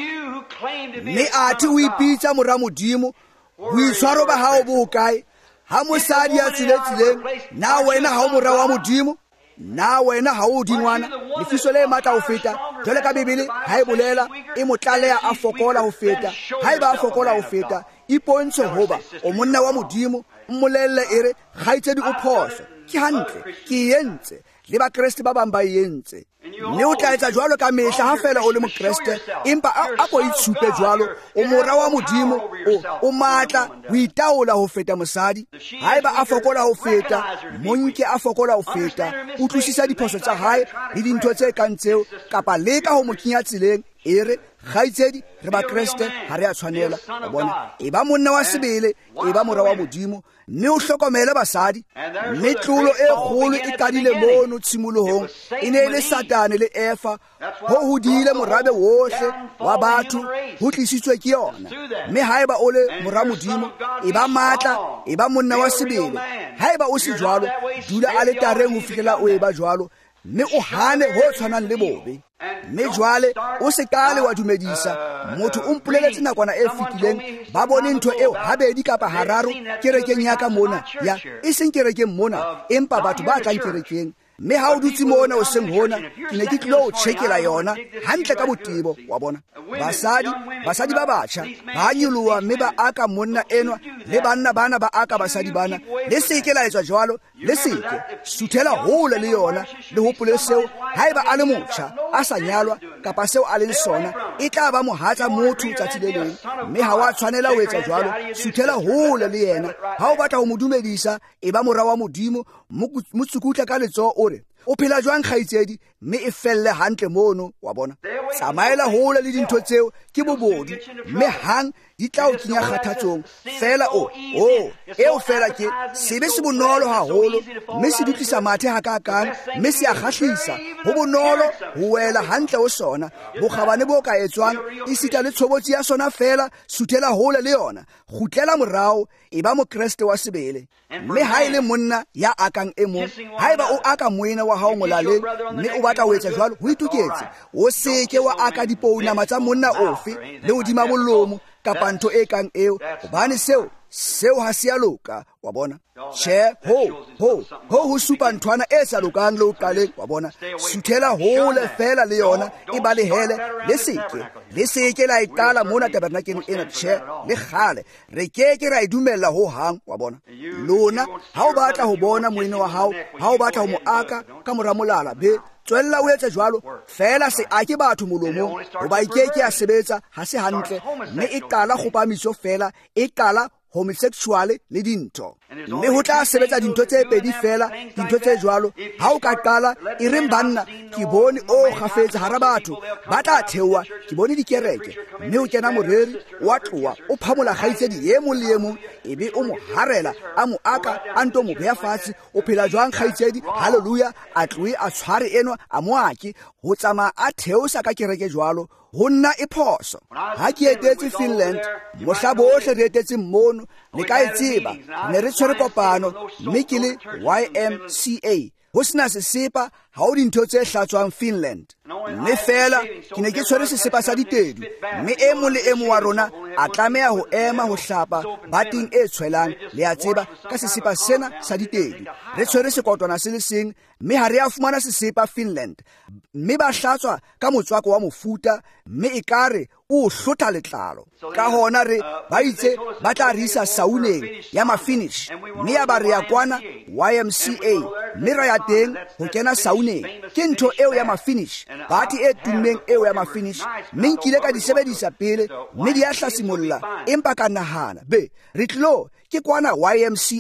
A: mme athi o ipitsa mora modimo boitshwaro ba hao bo kae ha mosadi ya tsiletsileng na wena ha o mora wa modimo na wena ha o dingwana lefiso le matla ho feta jole ka bibele ha e bolela e motlaleya a fokola ho feta ha e ba a fokola ho feta ipontshe hoba o monna wa modimo mmolelle ere kgaitsedi o phoso ke hantle ke yentse le ba Kriste ba bang ba yentse mme o tla etsa jwalo ka mehla ha fela o le mo Kriste empa a ko itshupe jwalo o mora wa modimo o matla o itaola ho feta mosadi haeba a fokola ho feta monke a fokola ho feta o tlosisa diphoso tsa hae le dintho tse kang tseo kapa leka ho mo kenya tseleng ere kgaitsedi re ba Kriste ha re a tshwanela o bona e ba monna wa sebele e ba mora wa modimo mme o hlokomele basadi mme tlolo e kgolo e kadile mono tshimolohong e ne le Satane le Efa ho hodile morabe wohle wa batho ho tlisitswe ke yona mme haeba o le mora modimo e ba matla e ba monna wa sebele haeba o se jwalo dula a le tareng ho fihlela o e ba jwalo mme o hane ho tshwanang le bobe mme jwale o se kale wa dumedisa motho o mpoleletse nakwana e fetileng ba bone ntho eo habedi kapa hararo kerekeng ya ka mona ya e seng kerekeng mona empa batho ba tlang kerekeng mme ha o dutse mona o seng hona ke ne ke tlo tshekela yona hantle ka botebo wa bona basadi basadi ba batjha ba nyoloa mme ba aka monna enwa le banna bana ba aka basadi bana le seke la etswa jwalo le seke suthela hole le yona le hopole seo haeba a le motjha a sa nyalwa kapa seo a le sona e tla ba mohatsa motho tsatsi le leng mme ha wa tshwanela ho etsa jwalo suthela hole le yena ha o batla ho modumedisa e ba mora wa modimo motsukutla ka letso ore o phela jwang kgaitsedi mme e felle hantle mono wa bona tsamaela hole le dintho tseo ke bobodi mme hang di tla o kenya kgathatsong fela o o eo fela ke sebe se bonolo haholo mme se dutlisa mathe ha ka kang mme se a kgahlisa ho bonolo ho wela hantle o sona bogabane bo ka etswang e sita le tshobotsi ya sona fela suthela hole le yona gutlela morao e ba mo Kriste wa sebele mme ha ile monna ya akang e mong haeba o aka moena wa hao molaleng mme o batla ho etsa jwalo ho ituketse o seke wa aka dipouna matsa monna ofe le hodima bollomo kapa ntho e kang eo hobane seo seo ha se a loka wa bona che ho ho ho ho supa nthwana e sa lokang le o qaleng wa bona suthela hole fela le yona e ba le hele le seke le seke la iqala mona tabernakeng ena che le khale re keke ra idumella ho hang wa bona lona ha o batla ho bona moeno wa hao ha o batla ho mo aka ka mora molala be tswella o etsa jwalo fela se a ke batho molomong ho ba ikeke a sebetsa ha se hantle mme e qala go pamiso fela e qala homosexual le dintho mme ho tla sebetsa dintho tse pedi fela dintho tse jwalo ha o ka qala e reng banna ke bone o gafetse hara batho ba tla thewa ke bone dikereke mme o kena moreri wa tloa o phamola kgaitsedi ye mong le ye mong ebe o mo harela a mo aka a nto mo beya fatshe o phela jwang kgaitsedi haleluya a tloe a tshware enwa a moaki ho tsama a theosa ka kereke jwalo ho nna e phoso ha ke etetse Finland mohla bohle re etetse mmono le ka etseba ne re tshwere kopano mme ke le Y M C A ho sena sesepa ha o dintho tse hlatswang Finland mme fela ke ne ke tshwere sesepa sa ditedu mme e mong le e mong wa rona a tlameha ho ema ho hlapa bating e tshwelang le a tseba ka sesepa sena sa ditedu re tshwere sekotwana se le seng mme ha re a fumana sesepa Finland mme ba hlatswa ka motswako wa mofuta mme e kare o hlotha letlalo ka hona re ba itse ba tla re isa sauneng ya mafinish mme ya ba re ya kwana Y M C A mme ra ya teng ho kena sauneng ke ntho eo ya mafinish bati e tummeng eo ya mafinish mme nkile ka di sebedisa pele mme di a hlasimolla empa ka nahana be re tlo ke kwana Y M C A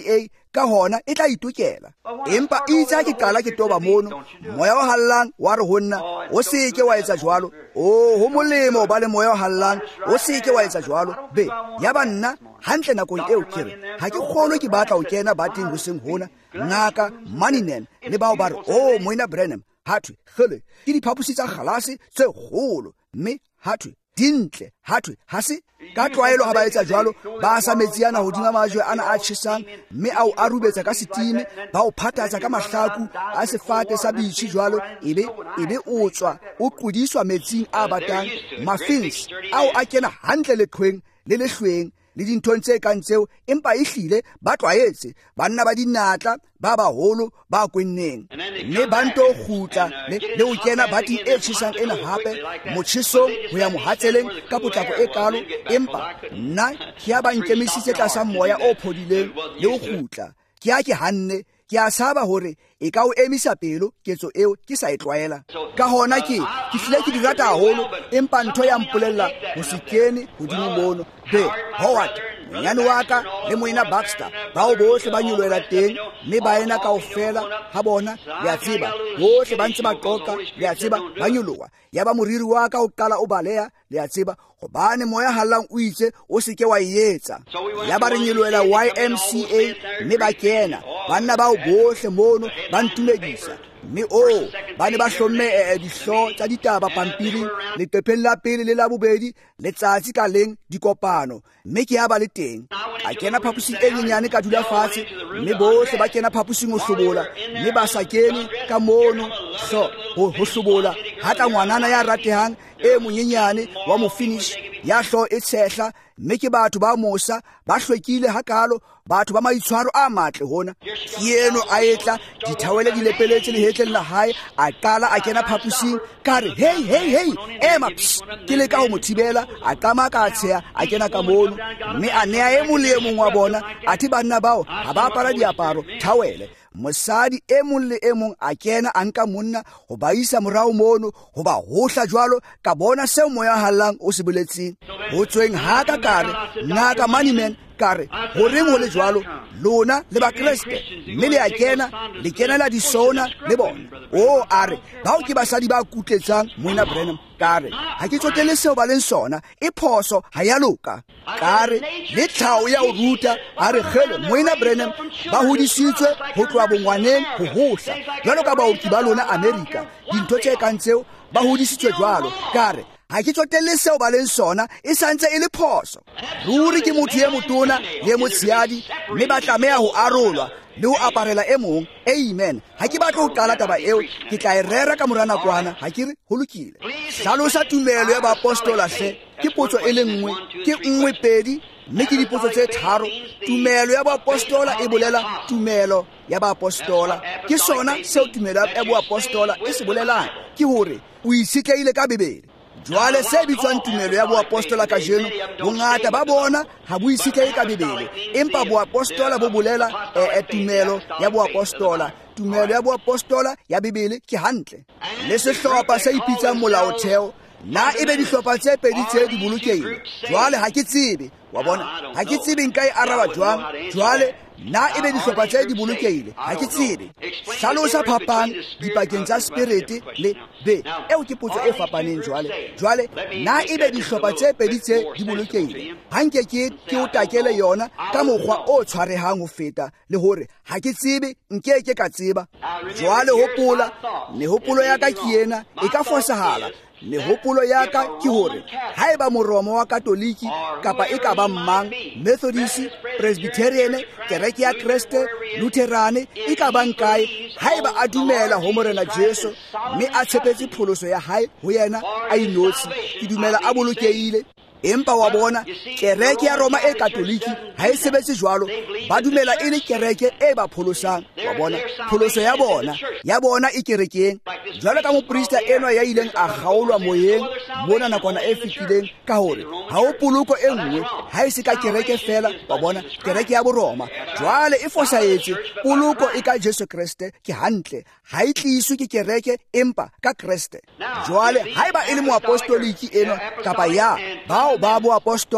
A: ka hona e tla itokela. Empa itse ke qala ke toba mono moya o hallang wa re honna o se ke wa etsa jwalo. O ho molemo ba le moya o hallang o se ke wa etsa jwalo. Be ya banna hantle nakong eo kere ha ke kgolwe ke batla ho kena bateng ho seng hona ngaka Maninen le bao ba re o Moina Branham hathwe gele ke diphapusi tsa kgalase tse kgolo mme hathwe dintle hathwe ha se ka tlwaelo ha ba etsa jwalo ba sa metsiana hodima majwe ana a tjhesang mme ao a rubetsa ka setime ba o phathatsa ka mahlaku a sefate sa bitshi jwalo ebe ebe o tswa o qudiswa metsing a batang mafins ao a kena hantle leqhweng le lehlweng le dinthong tse kang tseo empa e hlile ba tlwaetse banna ba dinatla ba baholo ba kwenneng mme ba nto kgutla le o kena bating e tjhesang ena hape motjhesong ho ya mohatseleng ka potlako e kalo empa nna ke ya ba nkemisitse tlasa moya o phodileng le o kgutla ke ya ke hanne ke a saba hore e ka o emisa pelo ketso eo ke sa e tlwaela ka hona ke ke hlile ke di rata haholo empa ntho ya mpolella ho se kene hodimo mono be Howard nyane wa ka le Moina Baxter ba o bohle ba nyoloela teng mme ba ena kaofela ha bona le a tseba bohle ba ntse ba qoqa le a tseba ba nyoloa ya ba moriri wa ka o qala o baleha le a tseba hobane moya hallang o itse o se ke wa ietsa ya ba re nyoloela Y M C A mme ba kena banna ba o bohle mono ba ntumedisa mme o ba ne ba hlomme dihlo tsa ditaba pampiring leqepheng la pele le la bobedi letsatsi ka leng dikopano mme ke ya ba le teng a kena phapusing e nyenyane ka dula fatshe mme bohle ba kena phapusing ho hlobola mme ba sa kene ka mono so ho hlobola hata ngwanana ya ratehang e monyenyane wa mo finish ya hlo e tshehla mme ke batho ba mosa ba hlwekile hakalo batho ba maitshwaro a matle hona ke eno a etla dithawele di lepeletse le hetleng la hae a qala a kena phapusing kare hey hey hey ema ke le ka ho mothibela a qama ka tsheya a kena ka mono mme a ne a e mole e mong wa bona athi banna bao ha ba apara diaparo thawele mosadi e mong le e mong a kena a nka monna ho ba isa morao mono ho ba hohla jwalo ka bona seo moya hallang o se boletseng ho tsweng ha ka kare ngaka Maninen kare hore mo le jwalo lona le ba Kriste mme le a kena le kena la disona le bona o are bao ke basadi ba kutletsang Moina Branham kare ha ke tsotele seo ba leng sona e phoso ha ya loka kare le tlhao ya o ruta a re gele Moina Branham ba hodisitswe ho tloa bongwaneng ho hohla jwalo ka baoki ba lona America dintho tse kang tseo ba hodisitswe jwalo kare ha ke tsotelle seo ba leng sona e santse e le phoso ruri ke motho ye motona le motshiadi mme ba tlameha ho arolwa le ho aparela e mong amen ha ke batla ho qala taba eo ke tla e rera ka morana kwana ha ke re ho lokile hlalosa tumelo ya baapostola hle ke potso e le nngwe ke nngwe pedi mme ke dipotso tse tharo tumelo ya baapostola e bolela tumelo ya baapostola ke sona seo tumelo ya baapostola e se bolelang ke hore o itshetleile ka Bebele jwale se bitswang tumelo ya boapostola ka jeno bongata ba bona ha bo itshetleile ka Bebele empa boapostola bo bolela e tumelo ya boapostola tumelo ya boapostola ya Bebele ke hantle le sehlopha se ipitsang molaotheo na ebe dihlopha tse pedi tse di bolokehile jwale ha ke tsebe wa bona ha ke tsebe nka e araba jwang jwale na ebe dihlopha tse di bolokehile ha ke tsebe hlalosa phapang dipakeng tsa spirit le be eo ke potso e fapaneng jwale jwale na ebe dihlopha tse pedi tse di bolokehile hanke ke ke o takele yona ka mokgwa o tshwarehang ho feta le hore ha ke tsebe nke ke ka tseba jwale hopola ne hopolo ya ka ke ena e ka fosahala le hopolo ya ka ke hore haeba moromo wa katoliki kapa e ka ba mmang Methodist Presbyterian kereke ya Kriste Lutheran e ka ba nkae haeba a dumela ho morena Jesu mme a tshepetse pholoso ya hae ho yena a inotsi ke dumela a bolokehile empa wa bona kereke ya Roma e katoliki ha e sebetse jwalo ba dumela e le kereke e ba pholosang wa bona pholoso ya bona ya bona e kerekeng jwalo ka moprista eno ya ileng a gaolwa moyeng bona nakwana e fitileng ka hore ha o poluko e nngwe ha e se ka kereke fela wa bona kereke ya Boroma jwale e fosaetse poluko e ka Jesu Kriste ke hantle ha e tliswe ke kereke empa ka Kriste jwale haeba e le moapostoliki eno kapa ya bao ba boapostola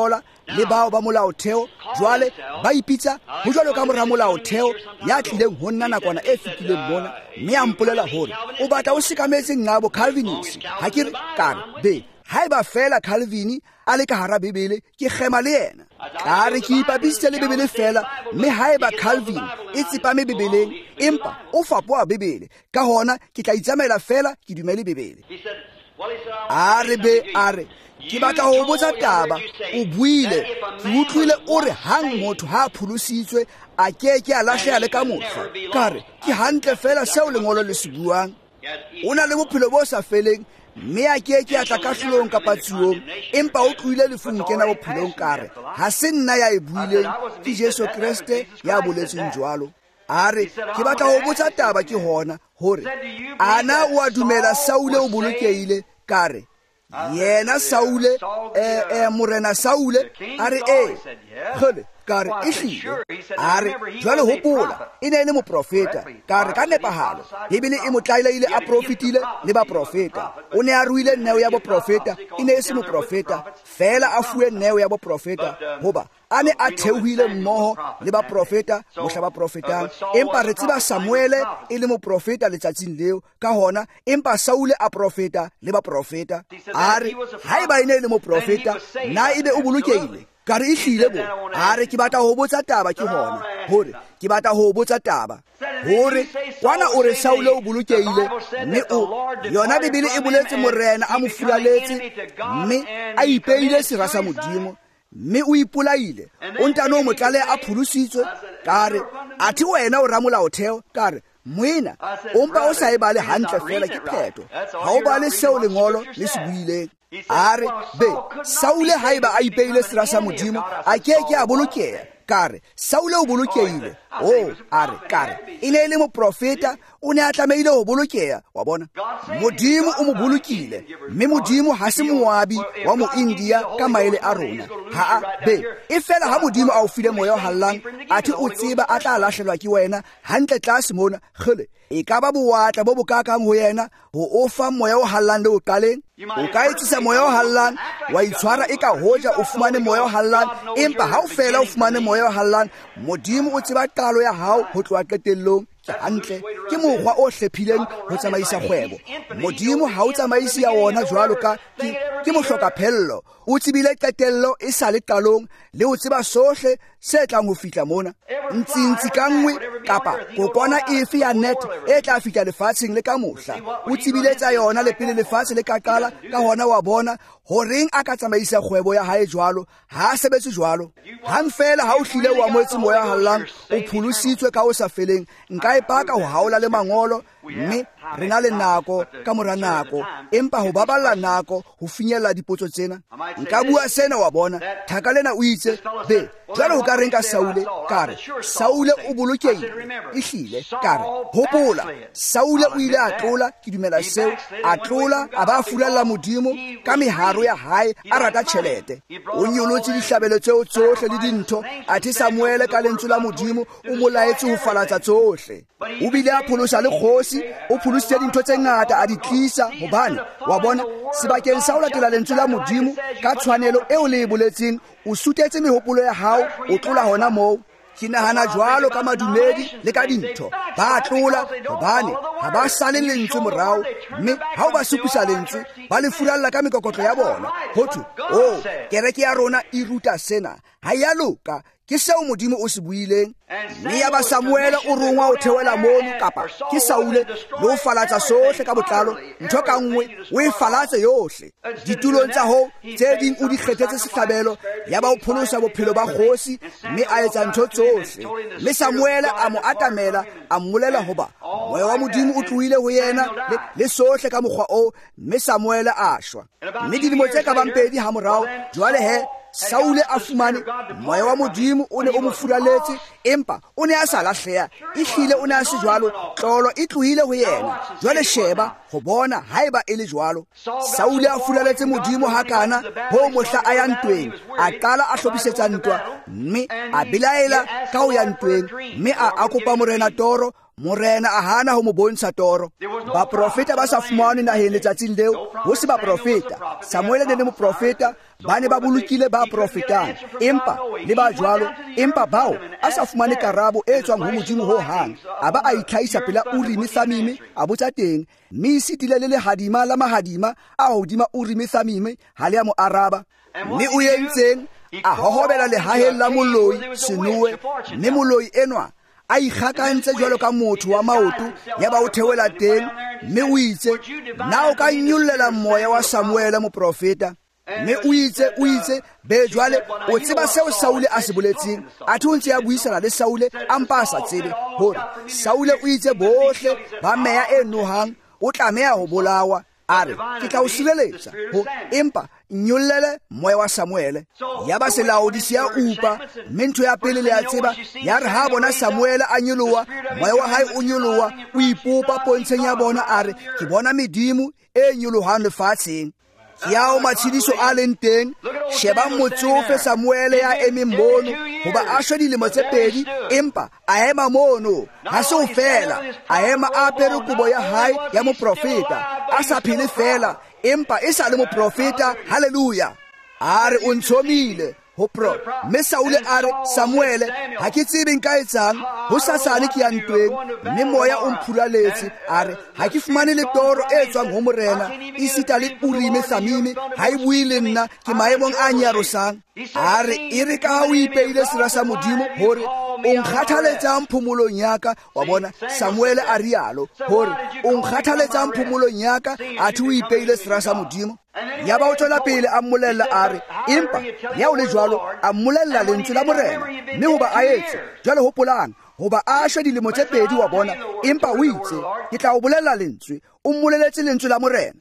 A: le bao ba molaotheo jwale ba ipitsa ho jwalo ka mora molaotheo ya tlileng ho nna nakwana e fetileng mona mme a mpolela hore o batla o sekametse ngabo Calvinist ha ke re kare be haeba fela Calvin a le ka hara Bebele ke khema le yena ka re ke ipapisitse le Bebele fela mme haeba Calvin e tsepame Bebeleng empa o fapoa Bebele ka hona ke tla itsamaela fela ke dumele Bebele a re be a re ke batla ho botsa taba o buile ke utlwile o re hang motho ha phulusitswe a keke a lahleha le ka mohla ka re ke hantle fela seo lengolo le se buang o na le bophelo bo sa feleng mme a keke a tla kahlolong kapa tsuong empa o tlohile lefung kena bophelong kare ha se nna ya e buileng ke Jesu Kriste ya boletseng jwalo a re ke batla ho botsa taba ke hona hore ana o a dumela Saule o bolokehile kare yena Saule eh eh morena Saule a re eh khole kare ihlile a re jwale hopola e ne le moprofeta kare ka nepahalo ebile e motlaile a profetile le ba profeta o ne a ruile neo ya bo profeta e ne se moprofeta fela a fuwe neo ya bo profeta hoba ane a theuhile mmoho le ba profeta mohla ba profetang empa re tseba Samuele e le moprofeta letsatsing leo ka hona empa Saule a profeta le ba profeta a re haeba ene le moprofeta na ebe o bolokehile kare ihlile bo a re ke batla ho botsa taba ke hona hore ke batla ho botsa taba hore kwana o re Saule o bolokehile mme o yona Bibele e boletse morena a mo fulaletse mme a ipeile sera sa modimo mme o ipolaile o ntano mo tlale a phulusitswe kare athi wena o ramolaotheo kare moena o mpa o sa e bale hantle fela ke pheto ha o bale seo lengolo le se buileng a re be Saule haeba a ipeile sera sa modimo a keke a bolokeha kare Saule o bolokehile o a re kare e ne le moprofeta o ne a tlameile ho bolokeha wa bona modimo o mo bolokile mme modimo ha se moabi wa mo India ka maele a rona ha a be e fela ha modimo a o file moya o hallang athi o tseba a tla lahlelwa ke wena hantle tlase mona khole e ka ba boatla bo bokakang ho yena ho ofa moya o hallang le o qaleng o ka etsisa moya o hallang wa itshwara e ka hoja o fumane moya o hallang empa ha o fela o fumane moya o hallang modimo o tseba qalo ya hao ho tloa qetellong ke hantle ke mokgwa o hlephileng ho tsamaisa kgwebo modimo ha o tsamaisi ya wona jwalo ka ke mohloka phello o tsebile qetello e sa le qalong le o tseba sohle se tlang ho fihla mona ntshintsi ka nngwe kapa kokwana efe ya net e tla fihla lefatsheng le ka mohla o tsebile tsa yona le pele lefatshe le ka qala ka hona wa bona horeng a ka tsamaisa kgwebo ya hae jwalo ha sebetse jwalo hang fela ha o hlile wa moetse moya hallang o phulusitswe ka o sa feleng nka e paka ho haola le mangolo mme re na le nako ka mora nako empa ho baballa nako ho finyella dipotso tsena nka bua sena wa bona thaka lena o itse be jwale ho ka reng ka Saule kare Saule o bolokehile ihlile kare hopola Saule o ile a tlola ke dumela seo a tlola a ba fulalla modimo ka meharo ya hae a rata tjhelete o nyolotse dihlabelo tseo tsohle le dintho athi Samuele ka lentswe la modimo o molaetse ho falatsa tsohle o bile a pholosa le kgosi o pholositse dintho tse ngata a di tlisa hobane wa bona sebakeng sa ho latela lentswe la modimo ka tshwanelo eo le e boletseng o sutetse mehopolo ya hao o tlola hona moo ke nahana jwalo ka madumedi le ka dintho ba tlola hobane ha ba sale lentswe morao mme ha o ba supisa lentswe ba le furalla ka mekokotlo ya bona hotho o kereke ya rona e ruta sena ha ya loka ke seo modimo o se buileng mme ya ba Samuele o rongwa o thewela mono kapa ke Saule le o falatsa sohle ka botlalo ntho ka nngwe o e falatse yohle ditulong tsa ho tse ding o di kgethetse sehlabelo ya ba o pholosa bophelo ba kgosi mme a etsa ntho tsohle mme Samuele a mo atamela a mmolela hoba moya wa modimo o tlohile ho yena le sohle ka mokgwa o mme Samuele a shwa mme dilemo tse ka bang pedi ha morao jwale he Saule a fumane moya wa modimo o ne o mo furaletse empa o ne a sa lahleha ihlile o ne a se jwalo tlolo e tlohile ho yena jwale sheba ho bona haeba e le jwalo Saule a furaletse modimo hakana ho mohla a ya ntweng a qala a hlopisetsa ntwa mme a bilaela ka ho ya ntweng mme a akopa morena toro morena a hana ho mo bontsha toro. Baprofeta ba sa fumane naheng letsatsing leo ho se baprofeta. Samuele ne le moprofeta, ba ne ba bolokile ba profetang, empa le ba jwalo, empa bao a sa fumane karabo e tswang ho Modimo ho hang, a ba a itlhaisa pela Urimi Thummimi a botsa teng, mme e sitile le lehadima la mahadima a hodima Urimi Thummimi ha le a mo araba. Mme o yentseng a hohobela lehaheng la moloi Senue, mme moloi enwa a ikgakantse jwalo ka motho wa maoto ya ba o theola teng, mme o itse na o ka nyollela moya wa Samuele moprofeta. Mme o itse o itse be jwale o tseba seo Saule a se boletseng, a thuntse ya buisana le Saule a mpa a sa tsebe hore Saule o itse bohle ba meya e nohang o tlameha ho bolawa. Are ke tla o sireletsa ho empa nyollele moya wa Samuele. Ya ba se laodisi ya upa, mme ntho ya pele le ya tseba ya re ha bona Samuele a nyoloa, moya wa hae o nyoloa, o ipopa pontsheng ya bona. Are ke bona medimo e nyolohang lefatsheng. Ya o matshidiso a leng teng, sheba motsofe Samuele ya eme mono hoba a shwe dilemo tse pedi, empa a ema mono ha se o fela, a ema a apere kobo ya hae ya moprofeta, a sa phele fela, empa e sa le moprofeta. Haleluya. Are o ntshomile ho pro. Mme Saule a re, Samuele, ha ke tsebe nka etsang, ho sasane ke ya ntweng, mme moya o mphuraletse. A re, ha ke fumane le toro e tswang ho morena, e sita le Urimi Thummimi ha e bue le nna, ke maemong a nyarosang. A re, e re ka ha o ipeile sera sa Modimo hore o nkgathaletsang phomolong yaka. Wa bona Samuele a rialo hore o nkgathaletsang phomolong yaka, a thu o ipeile sera sa Modimo. Ya ba o tswela pele a mmolella a re, empa ya o le jwalo a mmolella lentswe la morena, mme hoba a etse jwale hopolang hoba a shwe dilemo tse pedi. Wa bona empa o itse ke tla o bolella lentswe, o mmoleletse lentswe la morena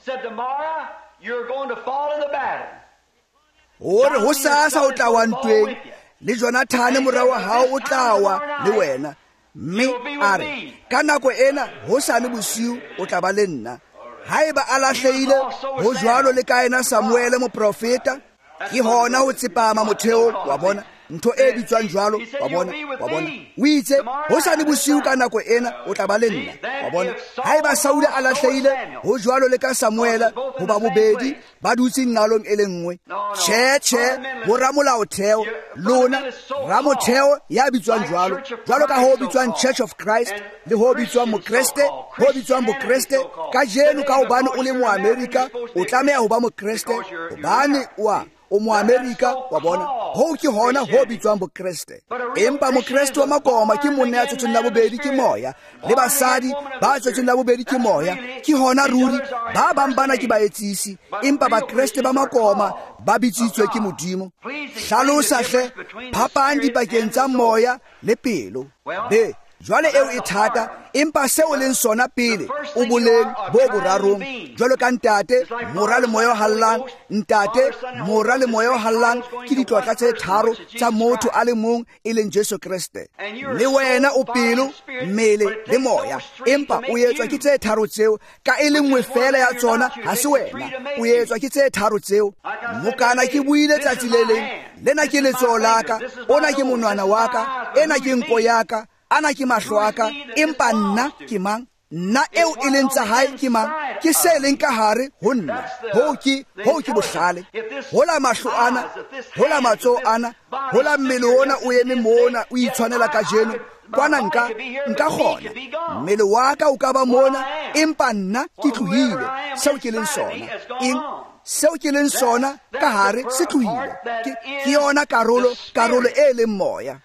A: hore ho sasa o tla wa ntweng le Jonathane morao wa hao o tla wa le wena. Mme a re ka nako ena hosane bosiu o tla ba le nna. Haeba a lahleile ho jwalo le ka ena Samuele moprofeta, ke hona ho tsepama motheo. Wa bona ntho e bitswang jwalo. Wa bona wa bona o itse hosane bosiu ka nako ena o tla ba le nna. Wa bona haeba Saule a lahleile ho jwalo le ka Samuele, hoba bobedi ba dutse nalong e le nngwe. Tjhe tjhe, ho ramolaotheo lona ramotheo ya bitswang jwalo, jwalo ka ho bitswang Church of Christ le ho bitswang mokreste, ho bitswang mokreste ka jeno ka hobane o le moamerika o tlameha ho ba mokreste hobane wa o moamerika. Wa bona ho ke hona ho bitswang bokreste. Empa mokreste wa makoma ke monna ya tshotseng la bobedi ke moya, le basadi ba tshotseng la bobedi ke moya, ke hona ruri ba bang bana ke baetsisi, empa bakreste ba makoma ba bitsitswe ke Modimo. Hlalosa hle phapang dipakeng tsa moya le pelo. Be jwale eo e thata, empa seo leng sona pele o boleng bo borarong, jwalo ka ntate mora le moya o hallang. Ntate mora le moya o hallang ke ditlotla tse tharo tsa motho a le mong e leng Jesu Kriste. Le wena o pelo, mmele le moya, empa o etswa ke tse tharo tseo, ka e le nngwe fela ya tsona ha se wena, o etswa ke tse tharo tseo. Mokana ke buile tsatsi le leng, lena ke letsoho laka, ona ke monwana waka, ena ke nko yaka, ana ke mahlo aka, empa nna ke mang? Nna eo e leng tsa hae ke mang? Ke se leng ka hare ho nna, ho ke ho ke bohlale. Hola mahlo ana, hola matsoho ana, hola mmele ona o eme mona o itshwanela ka jeno, kwana nka nka kgona mmele wa ka o ka ba mona, empa nna ke tlohile seo ke leng sona. Eng seo ke leng sona ka hare se tlohile, ke yona karolo karolo e leng moya.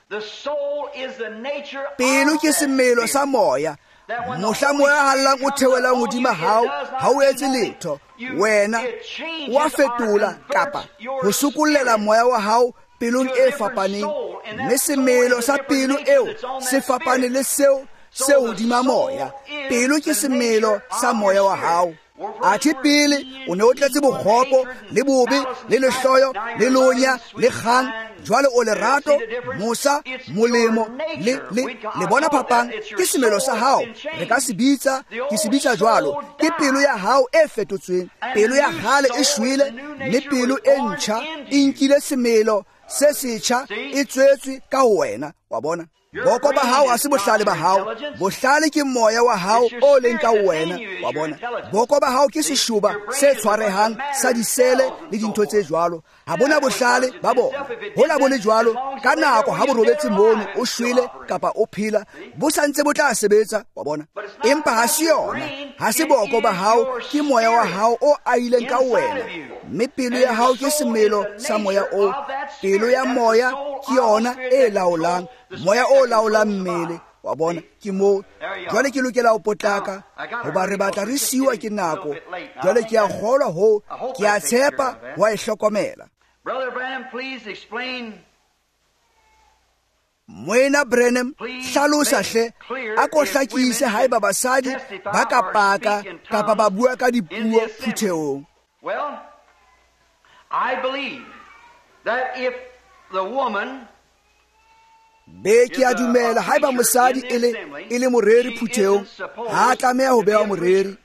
A: Pelo ke semelo sa moya. Mohla moya hallang o theolang hodima hao ha o etse letho, wena wa fetola kapa ho sokollela moya wa hao pelong e fapaneng, mme semelo sa pelo eo se fapane le seo se hodima moya. Pelo ke semelo sa moya wa hao. Athe pele o ne o tletse bokgopo le bobe le lehloyo le lonya le kgang, jwale o lerato, mosa, molemo le le le bona phapang ke semelo sa hao. Re ka se bitsa ke se bitsa jwalo ke pelo ya hao e fetotsweng. Pelo ya hale e shwele, le pelo e ntjha e nkile semelo se setjha e tswetswe ka wena. Wa bona boko ba hao ha se bohlale ba hao, bohlale ke moya wa hao o leng ka wena, wa bona. Boko ba hao ke seshuba se tshwarehang sa disele le dintho tse jwalo, ha bona bohlale ba bona. Hola bole jwalo ka nako ha bo robetse mono o shwele kapa o phela, bo santse bo tla sebetsa, wa bona. Empa ha se yona, ha se boko ba hao, ke moya wa hao o aileng ka wena. Mme pelo ya hao ke semelo sa moya o, pelo ya moya ke yona e laolang, moya o laolang mmele, wa bona. Ke mo jwale ke lokela ho potlaka hoba re batla re siwa ke nako. Jwale ke a kgolwa ho, ke a tshepa wa e hlokomela.
B: Brother Branham, please explain.
A: Moena Branham, hlalosa hle, a ko hlakise haeba basadi ba ka paka kapa ba bua ka dipuo phutheong.
B: Well, I believe that if the woman
A: be ke a dumela haeba mosadi e le e le moreri phutheong, ha tlameha ho bewa moreri.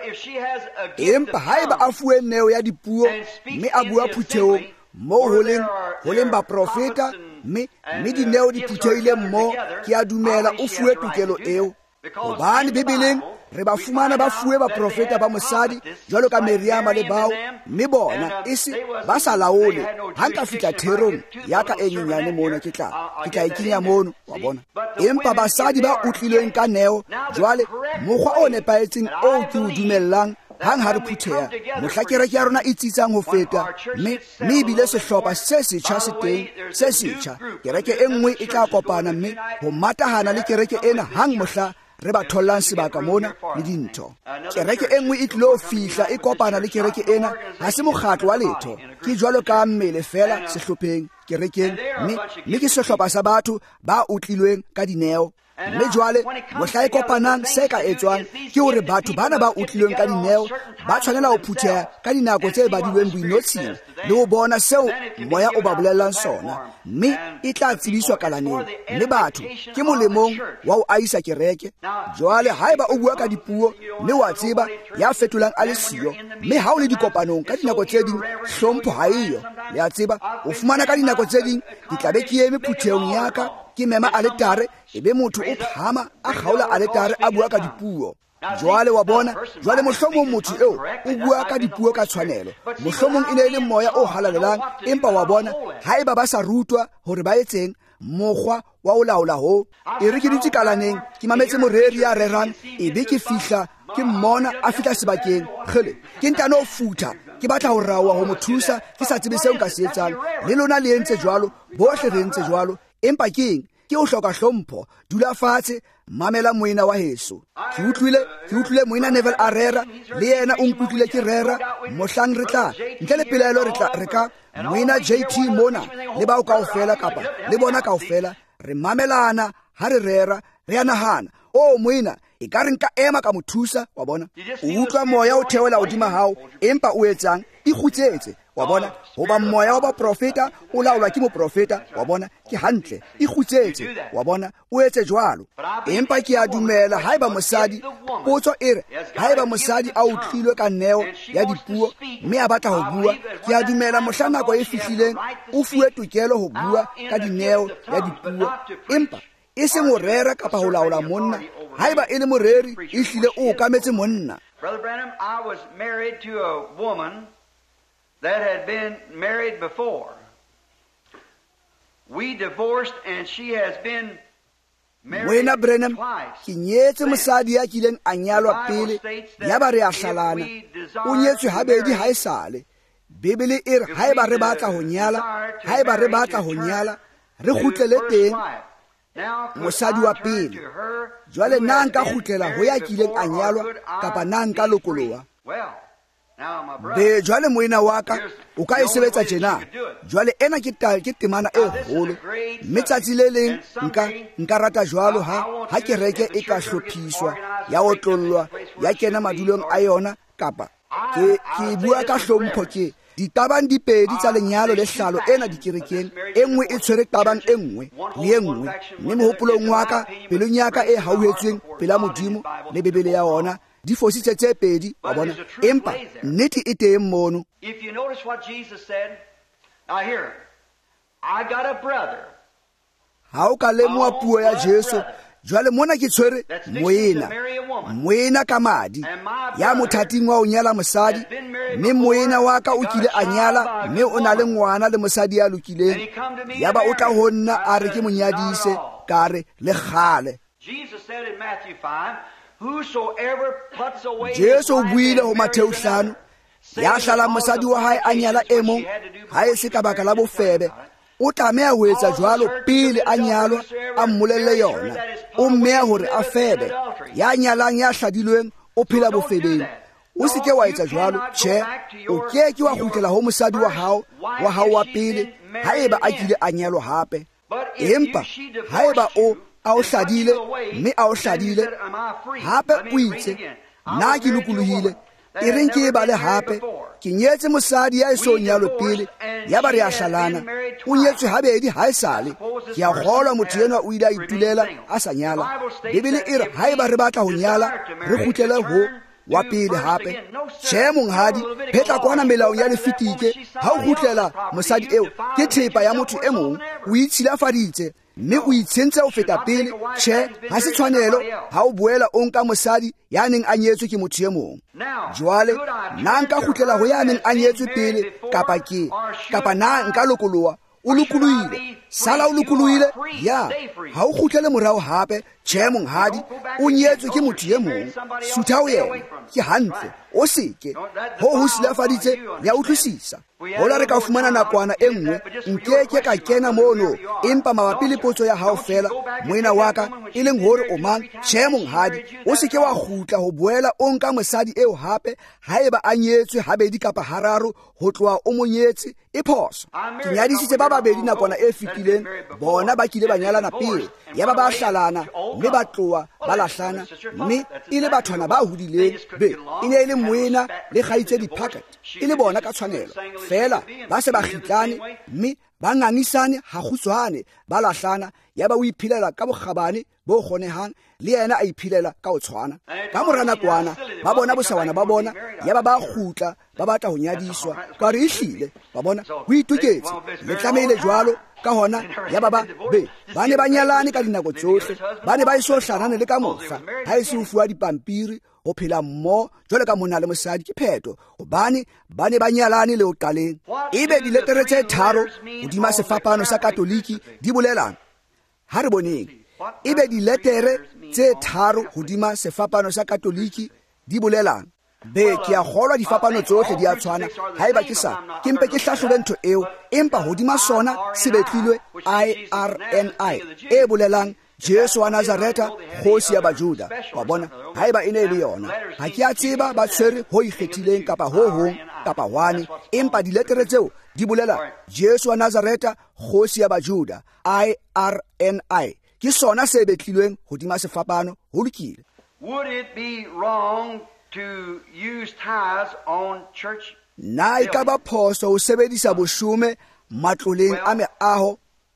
A: Empa haeba a fuwe neo ya dipuo mme a bua phutheong mo ho leng ho leng ba profeta, mme mme dineo di phutheile mmo, ke a dumela o fuwe tokelo eo. Hobane Bibeleng re ba fumana ba fuwe ba profeta ba mosadi jwalo ka Meriama le bao, mme bona isi ba sa laole. Ha nka fihla therong ya ka e nyenyane mona ke tla ke tla ikinya mono, wa bona. Empa basadi ba utlilweng ka neo, jwale mokgwa o nepaetseng o ke o dumellang hang ha re phutheha, mohla kereke ya rona e tsitsang ho feta, mme mme ebile sehlopha se setjha se teng se setjha. Kereke e nngwe e tla kopana mme ho matahana le kereke ena hang mohla re ba thollang sebaka mona le dintho. Kereke e nngwe e tlilo fihla e kopana le kereke ena, ha se mokgatlo wa letho, ke jwalo ka mmele fela sehlopheng kerekeng, mme mme ke sehlopha sa batho ba utlilweng ka dineo. Mme jwale mohla e kopanang se ka etswang ke hore batho bana ba utlilweng ka dineo ba tshwanela ho phutheha ka dinako tse badilweng boinotshing le ho bona seo moya o ba bolellang sona, mme e tla tsebiswa kalaneng. Mme batho ke molemong wa ho aisa kereke. Jwale haeba o bua ka dipuo mme wa tseba ya fetolang a le siyo, mme ha o le dikopanong ka dinako tse ding hlompho ha eyo, le a tseba o fumana ka dinako tse ding ke tla be ke eme phuthehong ya ka ke mema aletare, ebe motho o phama a kgaola aletare a bua ka dipuo. Jwale wa bona, jwale mohlomong motho eo o bua ka dipuo ka tshwanelo, mohlomong e ne le moya o halalelang. Empa wa bona haeba ba sa rutwa hore ba etseng mokgwa wa o laola ho, e re ke dutse kalaneng ke mametse moreri ya rerang, ebe ke fihla ke mmona a fihla sebakeng kgele ke ntano futha ke batla ho rawa ho mo thusa ke sa tsebe seo nka se etsang. Le lona le entse jwalo, bohle re entse jwalo. Empa keng ke o hloka hlompho, dula fatshe, mamela moena wa heso. Ke utlwile ke utlwile moena Neville a rera, le yena o nkutlwile ke rera. Mohlang re tla ntle le pelaelo re tla re ka moena J T mona le bao kaofela kapa le bona kaofela re mamelana ha re rera, re a nahana o moena e ka re nka ema ka mo thusa, wa bona. O utlwa moya o theola hodima hao, empa o etsang e kgutsetse, wa bona. Hoba moya wa ba profeta o laolwa ke mo profeta, wa bona, ke hantle e kgutsetse, wa bona. O etse jwalo. Empa ke a dumela haeba mosadi, potso e re haeba mosadi a utlwilwe ka neo ya dipuo mme a batla ho bua, ke a dumela mohla nako e fihlileng o fuwe tokelo ho bua ka dineo ya dipuo. Empa e seng ho rera kapa ho laola monna. Haeba e le moreri e hlile o kametse monna.
B: Brother Branham, I was married to a woman that had been married before. We divorced and she has been married
A: Moena Branham,
B: twice.
A: ke nyetse mosadi ya kileng a nyalwa pele, ya ba re a hlalana. O nyetswe habedi ha esale. Bibele e re haeba re batla ho nyala, haeba re batla ho nyala, re kgutlele teng mosadi wa pele. Jwale na nka kgutlela ho ya kileng a nyalwa kapa na nka lokolowa? Be jwale moena wa ka o ka e sebetsa tjena. Jwale ena ke ta ke temana e kgolo, mme tsatsi le leng nka nka rata jwalo ha ha kereke e ka hlophiswa ya otlollwa ya kena madulong a yona, kapa ke ke bua ka hlompho ke ditabang dipedi tsa lenyalo le hlalo ena dikerekeng, e nngwe e tshwere tabang e nngwe le e nngwe, mme mohopolong wa ka pelong ya ka e hauhetsweng pela Modimo le Bibele ya ona di fositse tse pedi, wa bona. Empa nnete e teng mono.
B: If you notice what Jesus said, now here, I got a brother.
A: ha o ka lemoa puo ya Jesu jwale mona ke tshwere moena moena ka madi ya mothating wa o nyala mosadi mme moena wa ka o kile a nyala mme o na le ngwana le mosadi ya lokileng ya ba o tla ho nna a re ke monyadise ka re le gale. Jesu o buile ho Matthew five ya hlala mosadi wa hae a nyala e mong ha e se ka baka la bofebe o tlameha ho etsa jwalo pele a nyalwa a mmolelle yona o mmeha hore a febe ya nyalang ya hladilweng o phela bofebeng o se ke wa etsa jwalo tjhe o ke ke wa kgutlela ho mosadi wa hao wa hao wa pele haeba a kile a nyalwa hape empa haeba o a o hladile mme a o hladile hape o itse nna ke lokolohile e reng ke ba le hape ke nyetse mosadi ya eso nyalo pele ya ba re a hlalana o nyetswe habedi ha e sale ke a kgolwa motho ena o ile a itulela a sa nyala bibele e re haeba re batla ho nyala re kgutlele ho wa pele hape tjhe monghadi phetla kwana melao ya lefitike ha o kgutlela mosadi eo ke thepa ya motho e mong o itshilafaditse mme o itshentse o feta pele tjhe ha se tshwanelo ha o boela o nka mosadi ya neng a nyetswe ke motho e mong jwale na nka kgutlela ho ya neng a nyetswe pele kapa ke kapa na nka lokoloa o lokolohile sala o lokolohile ya ha o kgutlele morao hape tjhe monghadi o nyetswe ke motho e mong sutha o yena ke hantle o seke ho ho silafaditse ya utlwisisa hola re ka fumana nakwana e nngwe nkeke ka kena mono empa mabapi le potso ya hao fela moena waka e leng hore o mang tjhe monghadi o seke wa kgutla ho boela o nka mosadi eo hape haeba a nyetswe habedi kapa hararo ho tloha o monyetse e phoso ke nyadisitse ba babedi nakwana e fetileng bona ba kile ba nyalana pele ya ba ba hlalana mme ba tloa ba lahlana mme e le bathwana ba hodileng be e ne e le moena le kgaitse di-packet e le bona ka tshwanelo fela ba se ba khitlane mme ba ngangisane ha khutswane ba lahlana ya ba o iphilela ka bogabane bo kgonehang le yena a iphilela ka o tshwana ka morana kwana ba bona bosawana ba bona ya ba ba khutla ba batla ho nyadiswa ka re ihlile ba bona ho ituketse le tlameile jwalo ka hona ya baba be ba ne ba nyalane ka dinako tsohle ba ne ba iso hlanane le ka mohla ha e se o fuwa dipampiri o phela mmo jwale ka mona le mosadi ke pheto hobane ba ne ba nyalane le o qaleng ebe diletere tse tharo hodima sefapano sa katoliki di bolelang ha re boneng ebe diletere tse tharo hodima sefapano sa katoliki di bolelang be ke a kgolwa difapano tsohle di a tshwana haeba ke sa ke mpe ke hlahlobe ntho eo empa hodima sona se betlilwe I R N I e bolelang Jesu wa Nazareta kgosi ya Bajuda wa bona haeba ene le yona ha ke a tseba ba tshwere ho ikgethileng kapa ho hong kapa wane empa diletere tseo di bolela Jesu wa Nazareta kgosi ya Bajuda I R N I ke sona se betlilweng hodima sefapano ho lokile.
B: Would it be wrong to use tithes on church?
A: Na e ka ba phoso ho sebedisa boshume matloleng a meaho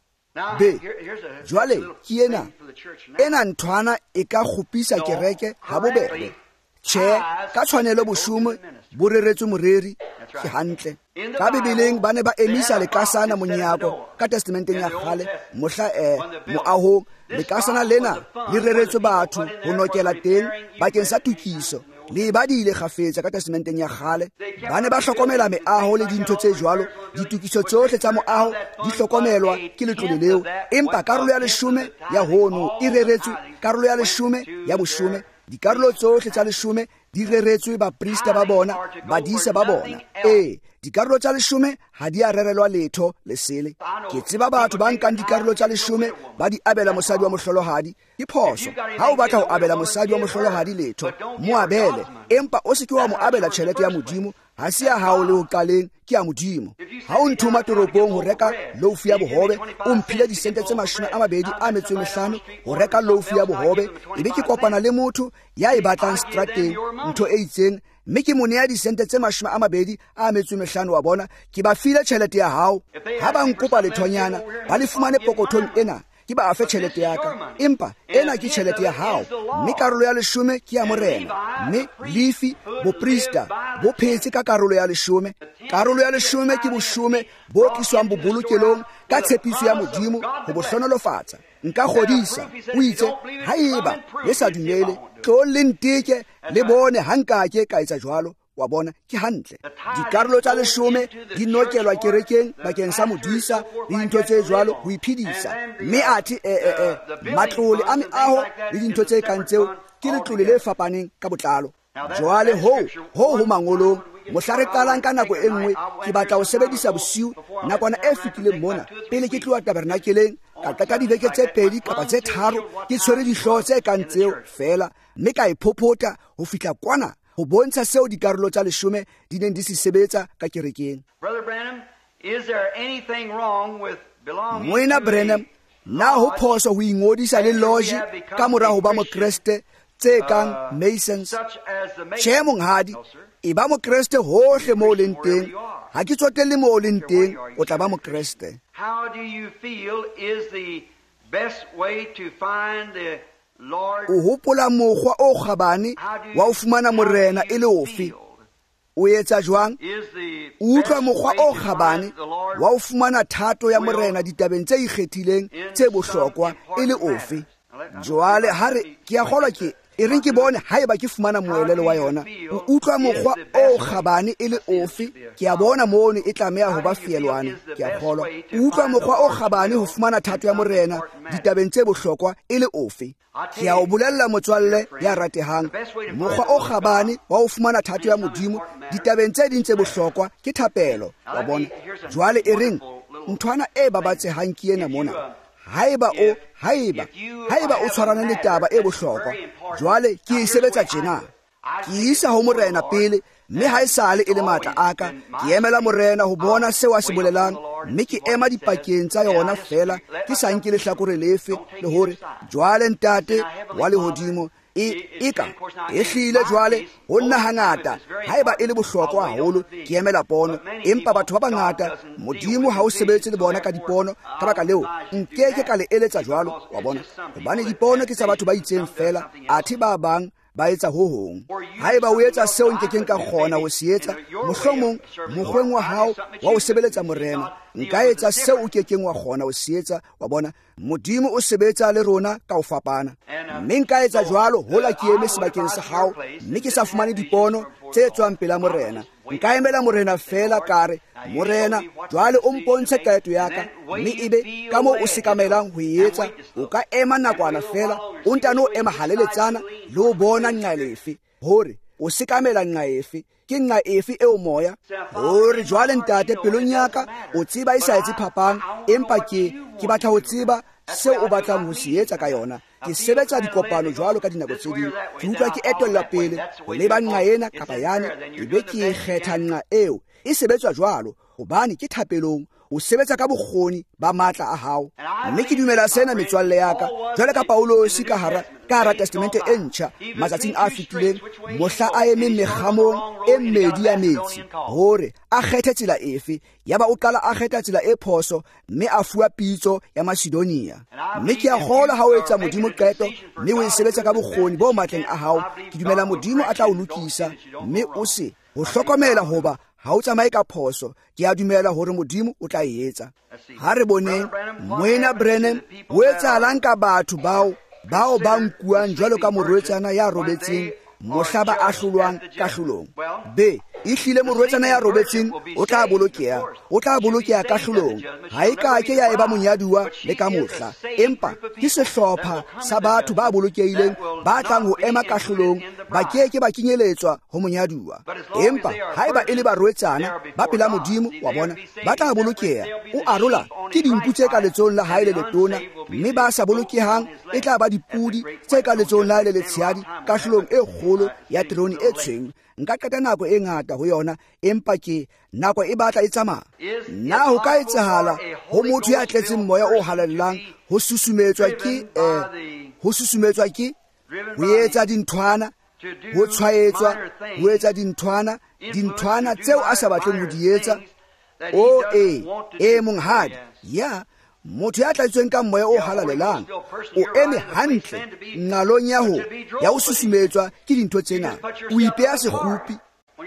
A: be jwale ke ena ena nthwana e ka khupisa kereke ha bobebe tjhe ka tshwanelo boshume bo reretswe moreri ke hantle ka bibeleng ba ne ba emisa le kasana monyako ka testamenteng ya khale mohla eh moahong le kasana lena le reretswe batho ho nokela teng bakeng sa tukiso le ba di ile khafetsa ka testamenteng ya khale ba ne ba hlokomela meaho le dintho tse jwalo ditukiso tsohle tsa moaho di hlokomelwa ke letlole leo empa karolo ya leshume ya hono e reretswe karolo ya leshume ya boshume dikarolo tsohle tsa leshume di reretswe ba priesta ba bona badisa ba bona eh dikarolo tsa leshume ha di a rerelwa letho lesele ke tseba batho ba nkang dikarolo tsa leshume ba di abela mosadi wa mohlolohadi ke phoso ha o batla ho abela mosadi wa mohlolohadi letho mo abele empa o se ke wa mo abela tjhelete ya modimo ha se ya hao le ho qaleng ke ya modimo ha o nthuma toropong ho reka loaf ya bohobe o mphile disente tse mashome a mabedi a metso mehlano ho reka loaf ya bohobe ebe ke kopana le motho ya e batlang strateng ntho e itseng mme ke mone ya disente tse mashome a mabedi a metso mehlano wa bona ke ba file tjhelete ya hao ha ba nkopa lethonyana ba le fumane pokothong ena ke ba afe tjhelete ya ka empa ena ke tjhelete ya hao mme karolo ya leshume ke ya morena mme lifi bo priesta bo phetse ka karolo ya leshume karolo ya leshome ke boshome bo tliswang bobolokelong ka tshepiso ya modimo go bohlonolofatsa. Nka godisa o itse haeba le sa dumele tlo le nteke le bone hankake ka etsa jwalo, wa bona ke hantle. Dikarolo tsa leshome di nokelwa kerekeng bakeng sa modisa le dintho tse jwalo ho iphedisa, mme ati eh eh eh matlole a meaho le dintho tse kang tseo ke letlole le fapaneng ka botlalo. Jwale ho ho ho mangolong mohla re qalang ka nako e nngwe ke batla ho sebedisa bosiu nakwana e fetileng mona pele ke tloa tabernakeleng ka qeta dibeke tse pedi kapa tse tharo ke tshwere dihlooho tse kang tseo fela, mme ka iphopota ho fihla kwana ho bontsha seo dikarolo tsa leshome di neng di se sebetsa ka kerekeng. Moena Branham, na ho phoso ho ingodisa le loge ka mora ho ba mokreste tse kang Masons? Tjhe monghadi, e ba mokreste hohle moo o leng teng. Ha ke tsotelle moo o leng teng, o tla ba mokreste.
B: How do you feel is the best way to find the Lord?
A: O hopola mokgwa o kgabane wa ho fumana morena e le ofe? O etsa jwang? O utlwa mokgwa o kgabane wa ho fumana thato ya morena ditabeng tse ikgethileng tse bohlokwa e le ofe? Jwale ha re ke a kgolwa ke e reng ke bone haeba ke fumana moelelo wa yona. O utlwa mokgwa o kgabane e le ofe? Ke a bona mono e tlameha ho ba fielwane. Ke a kgolwa o utlwa mokgwa o kgabane ho fumana thato ya morena ditabeng tse bohlokwa e le ofe? Ke a o bolella motswalle ya ratehang, mokgwa o kgabane wa ho fumana thato ya modimo ditabeng tse ding tse bohlokwa ke thapelo. Wa bona jwale e reng nthwana e babatsehang ke ena mona. Haeba o haeba haeba o tshwarana le taba e bohlokwa, jwale ke e sebetsa tjena. Ke isa ho morena pele, mme ha e sale e le matla aka ke emela morena ho bona seo a se bolelang, mme ke ema dipakeng tsa yona fela ke sa nke lehlakore lefe le hore jwale ntate wa lehodimo e eka e hlile jwale ho nna hangata haeba e le bohlokwa haholo ke emela pono, empa batho ba bangata modimo ha o sebetse le bona ka dipono ka baka leo nkeke ka le eletsa jwalo. Wa bona hobane dipono ke tsa batho ba itseng fela, athe ba bang ba etsa ho hong. Haeba o etsa seo nkekeng ka kgona ho se etsa, mohlomong mokgweng wa hao wa ho sebeletsa morena nka etsa seo o kekeng wa kgona ho se etsa. Wa bona modimo o sebetsa le rona ka ho fapana, mme nka etsa jwalo hola ke eme sebakeng sa hao mme ke sa fumane dipono tse tswang pela morena. Nka emela morena fela kare morena jwale o mpontshe kaeto ya ka, mme ebe ka moo o sekamelang ho etsa o ka ema nakwana fela o ntano ema haleletsana le ho bona nqa lefe hore o sekamela nqa efe ke nqa efe eo moya hore jwale ntate pelong ya ka o tseba e sa etse phapang, empa ke ke batla ho tseba seo o batlang ho se etsa ka yona. Ke sebetsa dikopano jwalo ka dinako tse ding, ke utlwa ke etella pele ho leba nqa ena kapa yane, ebe ke kgetha nqa eo e sebetswa jwalo hobane ke thapelong o sebetsa ka bokgoni ba matla a hao. Mme ke dumela sena metswalle ya ka jwale ka Paulosi ka hara ka hara testamente e ntjha matsatsing a fetileng, mohla a eme mekgamong e mmedi ya metsi hore a kgethe tsela efe. Yaba o qala a kgetha tsela e phoso mme a fuwa pitso ya Macedonia. Mme ke a kgolwa ha o etsa modimo qeto mme o e sebetsa ka bokgoni bo matleng a hao, ke dumela modimo a tla o lokisa mme o se ho hlokomela hoba ha o tsamaye ka phoso. Ke a dumela hore modimo o tla e etsa. Ha re boneng Moena Branham o etsahalang ka batho bao bao ba nkuang jwalo ka morwetsana ya robetseng mohla ba ahlolwang kahlolong. B ehlile morwetsana ya robetseng o tla bolokeha o tla bolokeha kahlolong, ha e ka ke ya eba monyaduwa le ka mohla, empa ke sehlopha sa batho ba bolokehileng ba tlang ho ema kahlolong, ba keke ba kenyeletswa ho monyaduwa. Empa haeba e le barwetsana ba pela modimo, wa bona ba tla bolokeha. O arola ke dinku tse ka letsong la hae le letona, mme ba sa bolokehang e tla ba dipudi tse ka letsong la hae le letshehadi kahlolong e kgolo ya troni e tshweu. Nka qeta nako e ngata ho yona, empa ke nako e batla e tsamaya. Na ho ka etsahala ho motho ya tletseng moya o halellang ho susumetswa ke eh, ho susumetswa ke ho etsa dinthwana, ho tshwaetswa ho etsa dinthwana dinthwana tseo a sa batleng ho di etsa. O e e monghadi ya motho ya tlatsweng ka moya o halalelang o eme hantle ngalong ya ho ya ho susumetswa ke dintho tsena. O ipeya sekgupi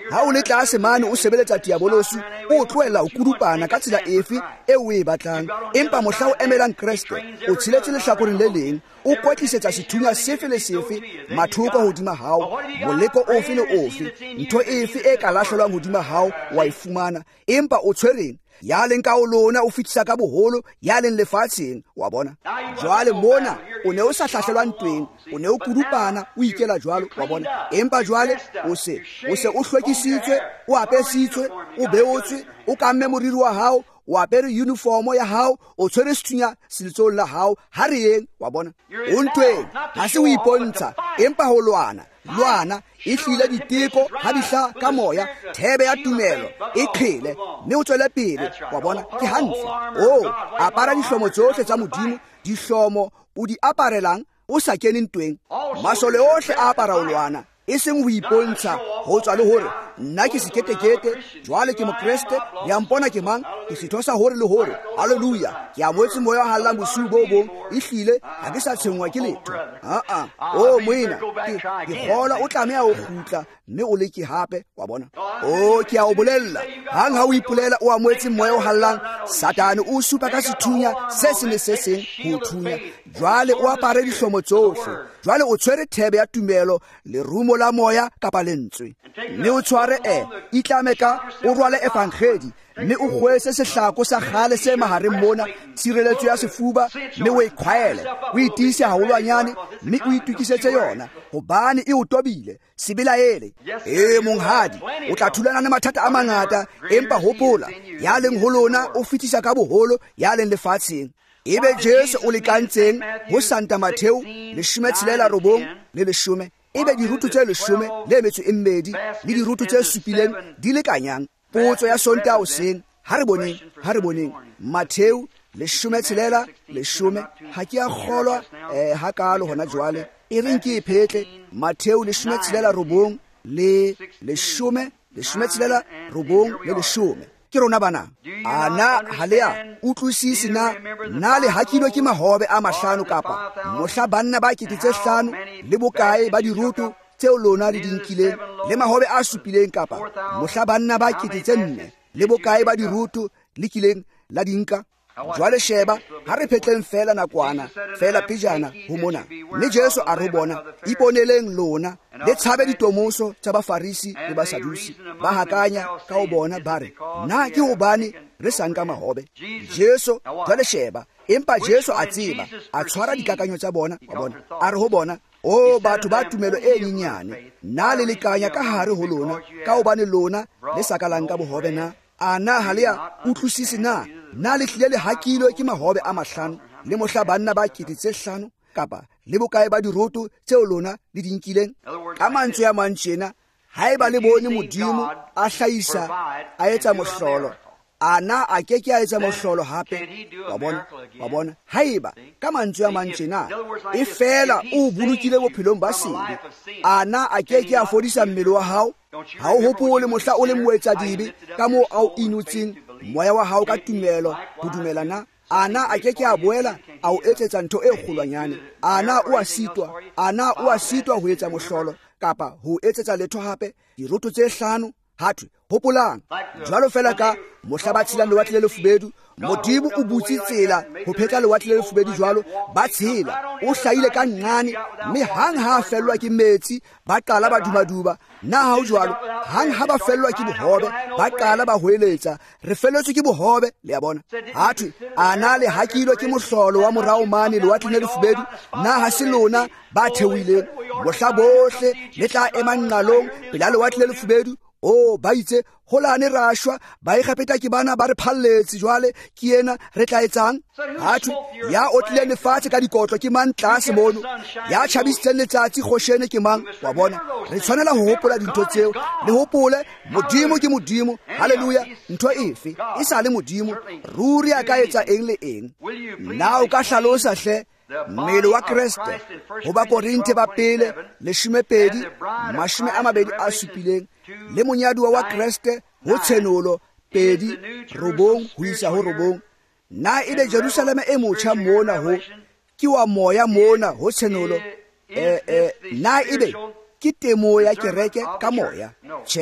A: ha o le tlase mane o sebeletsa diabolosi o tloela o kudupana ka tsela efe e o e batlang, empa mohla o emelang Kriste o tshiletse lehlakoreng le leng, o kwetlisetsa sethunya sefe le sefe mathoko hodima hao, moleko ofe le ofe, ntho efe e ka lahlelwang hodima hao wa e fumana, empa o tshwereng ya leng ka o lona o fitisa ka boholo ya leng lefatsheng, wa bona. Jwale mona o ne o sa hlahlelwa ntweng, o ne o kudupana o ikela jwalo, wa bona, empa jwale o se o se o hlwekisitswe, o apesitswe, o beotswe, o kamme moriri wa hao, o apere uniformo ya hao, o tshwere sethunya seletsong la hao, ha re yeng, wa bona. O ntweng ha se o ipontsha, empa ho lwana lwana e hlile diteko ha di hla ka moya, thebe ya tumelo e qhele, mme o tswele pele, wa bona, ke hantle. O apara dihlomo tsohle tsa Modimo, dihlomo o di aparelang o sa kene ntweng. Masole ohle a apara ho lwana, e seng ho ipontsha ho tswa le hore nna ke seketekete, jwale ke mokreste, ya mpona ke mang, ke setho sa hore le hore, haleluya, ke amoetse moya wa hallang bosiu bo bong, e hlile ha ke sa tshengwa ke letho. Aa, o moena ke kgola o tlameha ho kgutla mme o leke hape, wa bona. O ke a o bolella, hang ha o ipolela o amoetse moya o hallang, Satane o supa ka sethunya se seng le se seng ho thunya. Jwale o apare dihlomo tsohle, jwale o tshwere thebe ya tumelo le rumo la moya kapa lentswe, mme o tshware e itlame ka o rwale evangeli, mme o kgwese sehlako sa kgale se mahareng mona, tshireletso ya sefuba, mme o e khwaele, o itiise haholwanyane, mme o itukisetse yona, hobane e o tobile, sebelaele. E monghadi, o tla thulana le mathata a mangata, empa hopola, ya leng ho lona o fitisa ka boholo ya leng lefatsheng. Ebe Jesu o lekantseng ho Santa Mateo leshome tshelela robong le leshome, ebe dirutu tse leshome le metso e mmedi le dirutu tse supileng di lekanyang. Potso ya Sontaha hoseng, ha re boneng ha re boneng Mateo leshome tshelela leshome, ha ke a kgolwa eh hakalo hona jwale, e reng ke iphetle Mateo leshome tshelela robong le leshome leshome tshelela robong le leshome. Ke rona bana, ana halea utlwisisi na na le hakilwe ke mahobe a mahlano kapa mohla banna ba kete tse hlano le bokae ba dirutu tseo lona le dinkileng, le mahobe a supileng kapa mohla banna ba kete tse nne le bokae ba dirutu le kileng la dinka. Jwale sheba, ha re phetleng fela nakwana fela pejana ho mona, mme Jesu a re bona, iponeleng lona le tshabe ditomoso tsa Bafarisi le Basadusi, ba hakanya ka ho bona bare na ke hobane re sanka mahobe. Jesu jwale sheba, empa Jesu a tseba, a tshwara dikakanyo tsa bona, wa bona, a re ho bona, o batho ba tumelo e nyenyane, na le lekanya ka hare ho lona ka hobane lona le sakalang ka bohobe na? Ana halea utlwisisi na na le hlile le hakilwe ke mahobe a mahlano le mohla banna ba kete tse hlano kapa le bokae ba dirutu tseo lona le dinkileng. Ka mantswe ya mantjena, haeba le bone Modimo a hlahisa a etsa mohlolo, ana a keke a etsa mohlolo hape, wa bona wa bona. Haeba ka mantswe ya mantjena e fela o bolokile bophelong ba sebe, ana a keke a fodisa mmele wa hao. Ha o hopole mohla o le moetsa dibe ka moo a o inutseng moya wa hao ka tumelo ho dumelana, ana a keke a boela a o etsetsa ntho e kgolwanyane. Ana o a sitwa ana o a sitwa ho etsa mohlolo kapa ho etsetsa letho hape dirutu tse hlano. Hathwe hopolang, jwalo fela ka mohla ba tshelang lewatle le lefubedu, Modimo o butse tsela ho phetla lewatle le lefubedu jwalo, ba tshela o hlahile ka nqane, mme hang ha fellwa ke metsi ba qala ba dumaduba. Na ha o jwalo, hang ha ba fellwa ke bohobe ba qala ba hoeletsa, re felletswe ke bohobe, le ya bona. Hathwe ana le hakilwe ke mohlolo wa morao mane lewatle le lefubedu, na ha se lona ba thewileng mohla bohle le tla ema nqalong pela lewatle le lefubedu. O ba itse holane rashwa ba ikgapeta ke bana ba re phalletse, jwale ke yena re tla etsang? Hathwe ya otlile lefatshe ka dikotlo ke mang tlase mono, ya tjhabisitseng letsatsi kgoshene ke mang, wa bona. Re tshwanela ho hopola dintho tseo, le hopole Modimo ke Modimo, haleluya. Ntho efe e sa le Modimo, ruri a ka etsa eng le eng. Na o ka hlalosa hle mmele wa Kriste ho ba Korinte ba pele leshome pedi mashome a mabedi a supileng, le monyaduwa wa Kriste ho tshenolo pedi robong ho isa ho robong. Na ebe Jerusalema e motjha mona ho ke wa moya mona ho tshenolo, eh eh na ebe ke temo ya kereke ka moya? Tjhe,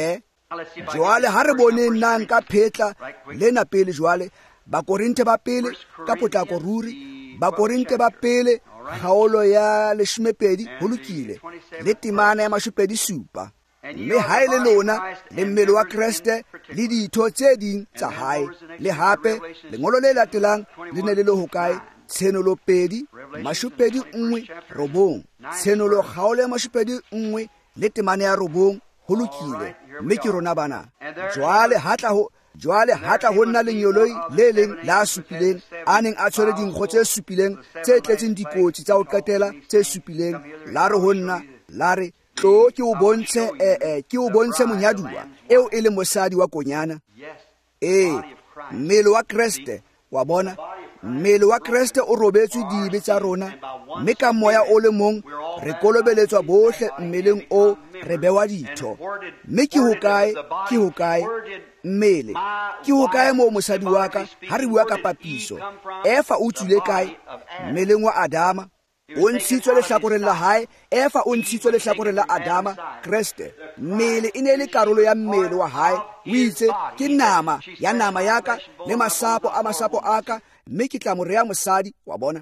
A: jwale ha re bone nna nka phetla lena pele jwale Bakorinte ba pele ka potlako ruri Bakorinte ba pele kgaolo ya leshomepedi ho lokile le temana ya mashopedi supa mme ha ile lona le mmele wa Kriste le ditho tse ding tsa hae le hape lengolo le latelang le ne le le hokae tshenolo pedi mashopedi nngwe robong tshenolo kgaolo ya mashopedi nngwe le temana ya robong ho lokile mme ke rona bana jwale hatla ho jwale hatla ho nna lenyoloi le leng la supileng a neng a tshwere dinkgo tse supileng tse tletseng dikotsi tsa ho qetela tse supileng la re ho nna la re tlo ke o bontshe eh eh ke o bontshe monyaduwa eo e le mosadi wa konyana eh mmele wa Kriste wa bona mmele wa Kriste o robetswe dibe tsa rona mme ka moya o le mong re kolobeletswa bohle mmeleng o re bewa ditho mme ke hokae ke hokae mmele ke hokae mo mosadi wa ka ha re bua ka papiso efa o tswile kae mmeleng wa Adama o ntshitswe lehlakoreng la hae efa o ntshitswe lehlakoreng la Adama Kriste mmele e ne le karolo ya mmele wa hae o itse ke nama ya nama yaka le masapo a masapo aka mme ke tla mo rea mosadi wa bona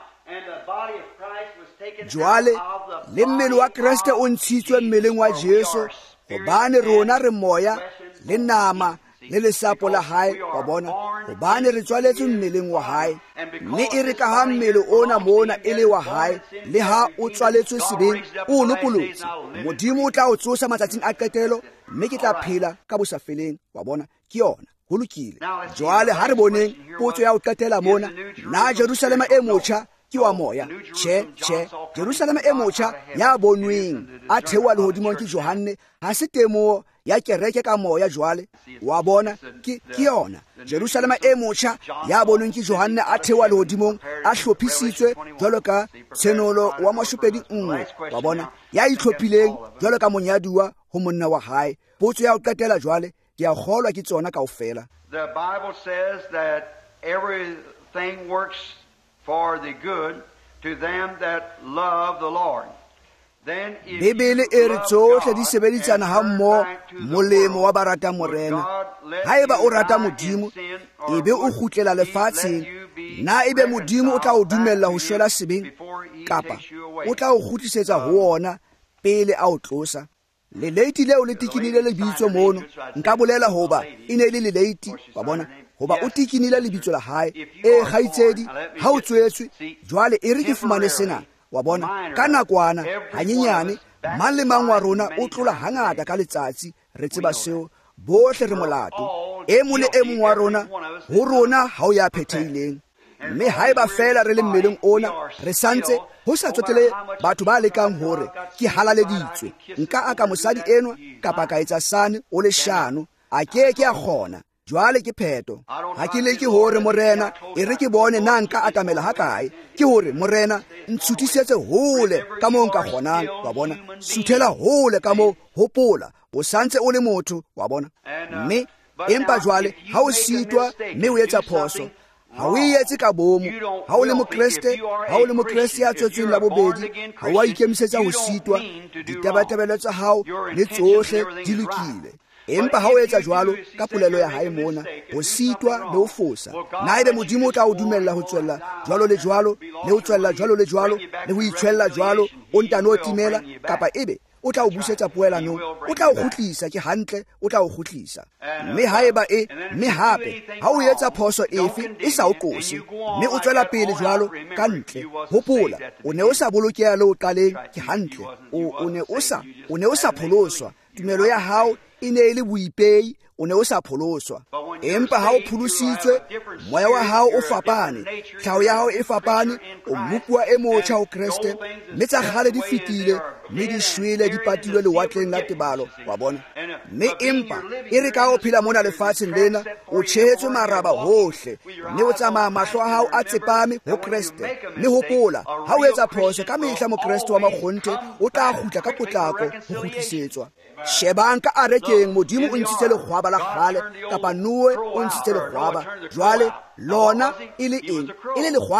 A: jwale le mmele wa Kriste o ntshitswe mmeleng wa Jesu hobane rona re moya le nama le lesapo la hae wa bona hobane re tswaletswe mmeleng wa hae mme e re ka ha mmele ona mona e le wa hae le ha o tswaletswe sebeng o lokolotse modimo o tla o tsosa matsatsing a qetelo mme ke tla phela ka bosafeleng wa bona ke yona ho lokile jwale ha re boneng potso ya o qetela mona na Jerusalema e motjha ke wa moya che che Jerusalema e motjha ya bonweng a thewa lehodimong ke Johane ha se temo ya kereke ka moya jwale wa bona ke ke yona Jerusalema e motjha ya bonweng ke Johane a thewa lehodimong a hlophisitswe jwalo ka tshenolo wa mashopedi nngwe wa bona ya itlhophileng jwalo ka monyaduwa ho monna wa hae potso ya o qetela jwale ke a kgolwa ke tsona kaofela.
B: The Bible says that everything works for the good to them that love the Lord. Then
A: Bibele e re tsohle di sebedisana ha mmoho molemo wa barata morena haeba o rata modimo ebe o kgutlela lefatsheng na ebe modimo o tla o dumella ho shwela sebeng kapa o tla o kgutlisetsa ho ona pele a o tlosa le late leo le tikinile lebitso mono nka bolela hoba ine le le late wa bona hoba o tikinile lebitso la hae e kgaitsedi ha o tswetswe jwale e re ke fumane sena wa bona ka nakwana hanyenyane mang le mang wa rona o tlola hangata ka letsatsi re tseba seo bohle re molato e mole e mong wa rona ho rona ha o ya phethileng mme haeba fela re le mmeleng ona re santse ho sa tsotele batho ba lekang hore ke halaleditswe nka aka mosadi enwa kapa ka etsa sane o le shano a ke ke a khona jwale ke pheto ha ke le ke hore morena e re ke bone na nka atamela ha kae ke hore morena ntsutisetse hole ka mo nka khonang wa bona suthela hole ka mo hopola o santse o le motho wa bona mme empa jwale ha o sitwa mme o etsa phoso ha o etse ka bomo ha o le mokreste ha o le mokreste ya tswetsweng la bobedi ha wa ikemisetsa ho sitwa ditabatabelo tsa hao le tsohle di lokile empa ha o etsa jwalo ka polelo ya hae mona ho sitwa le ho fosa na ebe modimo o tla o dumella ho tswella jwalo le jwalo le ho tswella jwalo le jwalo le ho itshwella jwalo o ntano timela kapa ebe o tla o busetsa poelano o tla o khutlisa ke hantle o tla o khutlisa mme haeba e mme hape ha o etsa phoso efe e sa o kose mme o tswela pele jwalo ka ntle hopola o ne o sa bolokeha le o qaleng ke hantle o ne o sa o ne o sa pholoswa tumelo ya hao ine ile boipei o ne o sa pholoswa empa ha o phulusitswe moya wa hao o fapane tlhaho ya hao e fapane o mupua e motjha o Kriste mme tsa khale di fitile mme di shwele di patilwe lewatleng la tebalo wa bona mme empa e re ka o phela mona lefatsheng lena o tshehetswe maraba hohle mme o tsamaya mahlo a hao a tsepame ho Kriste mme hopola ha o etsa phoso ka mehla mo Kriste wa makgonthe o tla kgutla ka potlako ho kgutlisetswa shebanka a rekeng modimo o ntshitse le khwaba la khale kapa nuwe o ntshitse le khwaba jwale lona ile eng ile le khwaba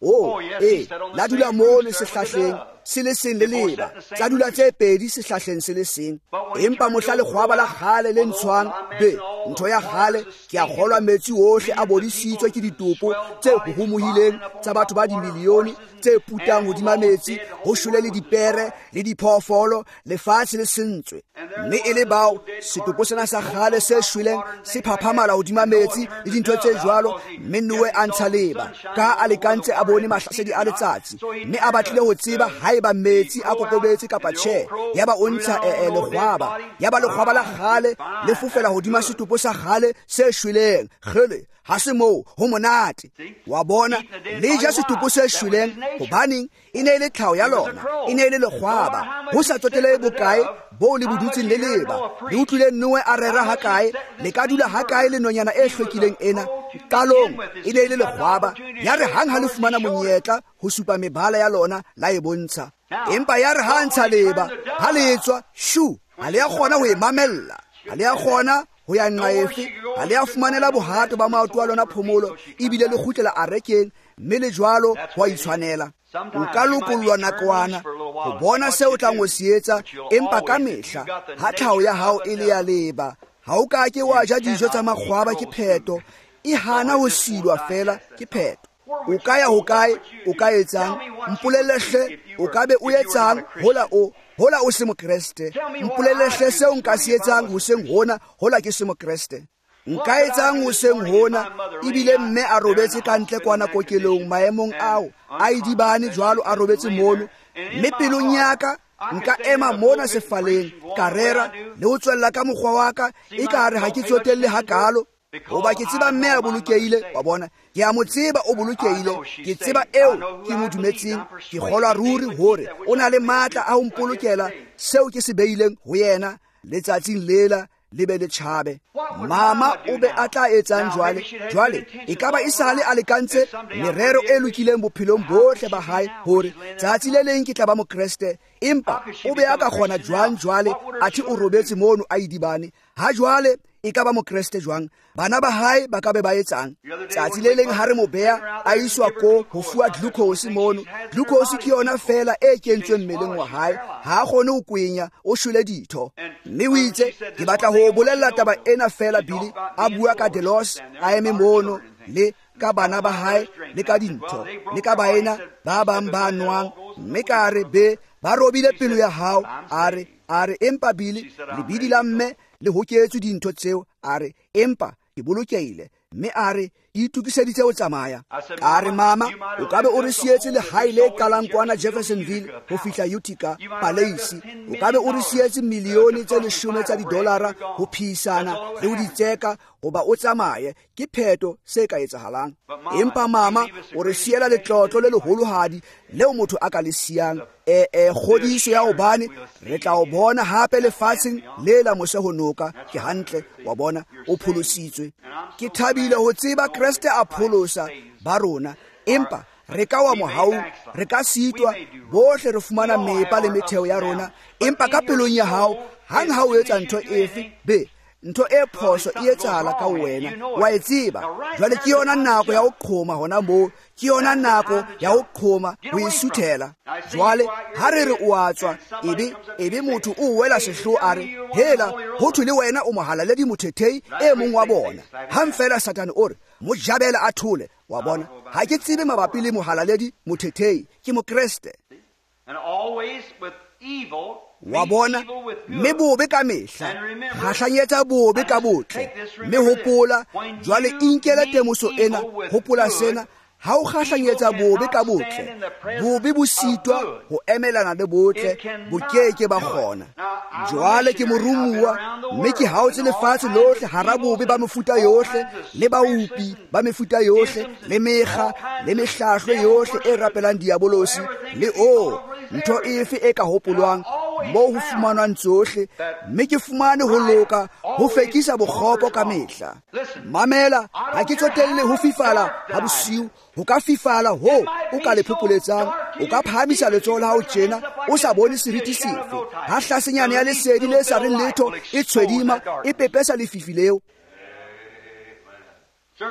A: o e la dula mo le sehlahleng se le seng le leba tsa dula tse pedi sehlahleng se le seng empa mohla le khwaba la khale le ntshwang be ntho ya khale ke a kgolwa metsi ohle a bodisitswe ke ditopo tse huhumuhileng tsa batho ba dimilione tse putang hodima metsi ho shule le dipere le diphoofolo lefatshe le sentswe mme e le bao setopo sena sa khale se shweleng se phaphamala hodima metsi le dintho tse jwalo mme Noe a ntsha leba ka a lekantse a bone mahlasedi a letsatsi mme a batlile ho tseba haeba metsi a kokobetse kapa tjhe yaba o ntsha lekgwaba yaba lekgwaba la khale le fufela hodima setopo sa khale se shweleng khele ha se moo ho monate wa bona le ja setopo se shweleng hobaneng e ne le tlhao ya lona e ne le lekgwaba ho sa tsotele bokae bo le bodutsing le leba le utlwile Noe a rera ha kae le ka dula ha kae le nonyana e hlwekileng ena qalong e ne le lekgwaba ya re hang ha le fumana monyetla ho supa mebala ya lona la e bontsha empa ya re ha ntsha leba ha le etswa shu ha le ya kgona ho e mamella ha le ya kgona ho ya nqaefe ha le ya fumanela bohato ba maoto a lona phomolo ebile le khutlela arekeng mme le jwalo ho itshwanela nka lokollwa nakwana ho bona seo tlang ho se etsa empa ka mehla ha tlhao ya hao e le ya leba ha o ka ke wa ja dijo tsa makgwaba ke pheto e hana ho silwa fela ke pheto o ka ya ho kae o ka etsang mpolelehle o ka be o etsang hola o hola o se mokreste mpolelehle seo nka se etsang ho seng hona hola ke se mokreste nka etsang ho seng hona ebile mme a robetse ka ntle kwana kokelong maemong ao a idibane jwalo a robetse mono mme pelong yaka nka ema mona sefaleng ka rera le ho tswella ka mokgwa wa ka e ka re ha ke tsotelle hakalo hoba ke tseba mme a bolokeile wa bona ke a mo tseba o bolokeile ke tseba eo ke mo dumetseng ke kgolwa ruri hore o na le matla a ho mpolokela seo ke se beileng ho yena letsatsing lela le be le tjhabe mama o be a tla etsang jwale jwale e ka ba e sale a lekantse merero e lokileng bophelong bohle ba hae hore tsatsi le leng ke tla ba mokreste empa o be a ka kgona jwang jwale athi o robetse mono a idibane ha jwale e ka ba mokreste jwang bana ba hae ba ka be ba etsang tsatsi le leng ha re mo beha a iswa ko ho fuwa glucose mono glucose ke yona fela e kentsweng mmeleng wa hae ha a kgone ho kwenya o shwele ditho mme o itse ke batla ho bolella taba ena fela Billy a bua ka Delos a eme mono le ka bana ba hae le ka dintho le ka baena ba bang ba nwang mme ka re be ba robile pelo ya hao are are empa Billy lebidi la mme le hoketswe dintho tseo are empa ke bolokeile mme are itukiseditse ho tsamaya ka re mama o ka be o re sietse le haile qalang kwana Jeffersonville ho fihla Utica Palais o ka be o re sietse milione tse leshome tsa didolara ho phisana le ho ditseka hoba o tsamaye ke pheto se ka etsahalang empa mama o re siela letlotlo le leholohadi leo motho a ka le siang e e khodiso ya obane re tla o bona hape lefatsheng le la mose ho noka ke hantle wa bona o pholositswe ke thabile ho tseba Kriste a pholosa ba rona empa re ka wa mohau re ka sitwa bohle re fumana mepa le metheo ya rona empa ka pelong ya hao hang ha o etsa ntho efe be ntho e phoso e etsahala ka wena wa e tseba jwale ke yona nako ya ho qhoma hona mo ke yona nako ya ho qhoma ho isuthela jwale ha re re o atswa ebe ebe motho o wela sehlo are hela ho thwe le wena o mohala le di mothethei e mong wa bona hang fela Satan o re mo jabela a thole wa bona ha ke tsebe mabapi le mohala le di mothethei ke mokreste
B: and always with evil
A: wa bona mme bobe ka mehla kgahlanyetsa bobe ka botle mme hopola jwale inkela temoso ena hopola sena ha o kgahlanyetsa bobe ka botle bobe bo sitwa ho emelana le botle bo keke ba kgona jwale ke morumuwa mme ke haotse lefatshe lohle hara bobe ba mefuta yohle le baupi ba mefuta yohle le mekga le mehlahlo yohle e rapelang diabolosi le o ntho efe e ka hopolwang mo ho fumanwang tsohle mme ke fumane ho loka ho fekisa bokgopo ka mehla mamela ha ke tsotelle ho fifala ha bosiu ho ka fifala ho o ka le phopoletsang o ka phamisa letsoho la hao tjena o sa bone seriti sefe ha hlasenyane ya lesedi le sa reng letho e tshwedima e pepesa lefifileo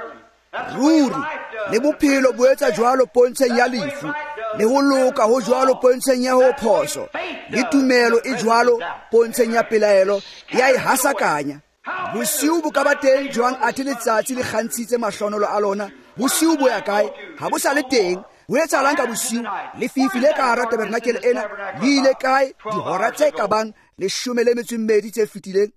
A: ruri le bophelo bo etsa jwalo pontsheng ya lefu le ho loka ho jwalo pontsheng ya ho phoso le tumelo e jwalo pontsheng ya pelaelo ya e hasakanya. Bosiu bo ka ba teng jwang athe letsatsi le kgantshitse mahlonolo a lona? Bosiu bo ya kae? Ha bo sa le teng. Ho etsahalang ka bosiu? Lefifi le ka hara tabernakele ena le ile kae dihora tse ka bang leshome le metso e mmedi tse fetileng?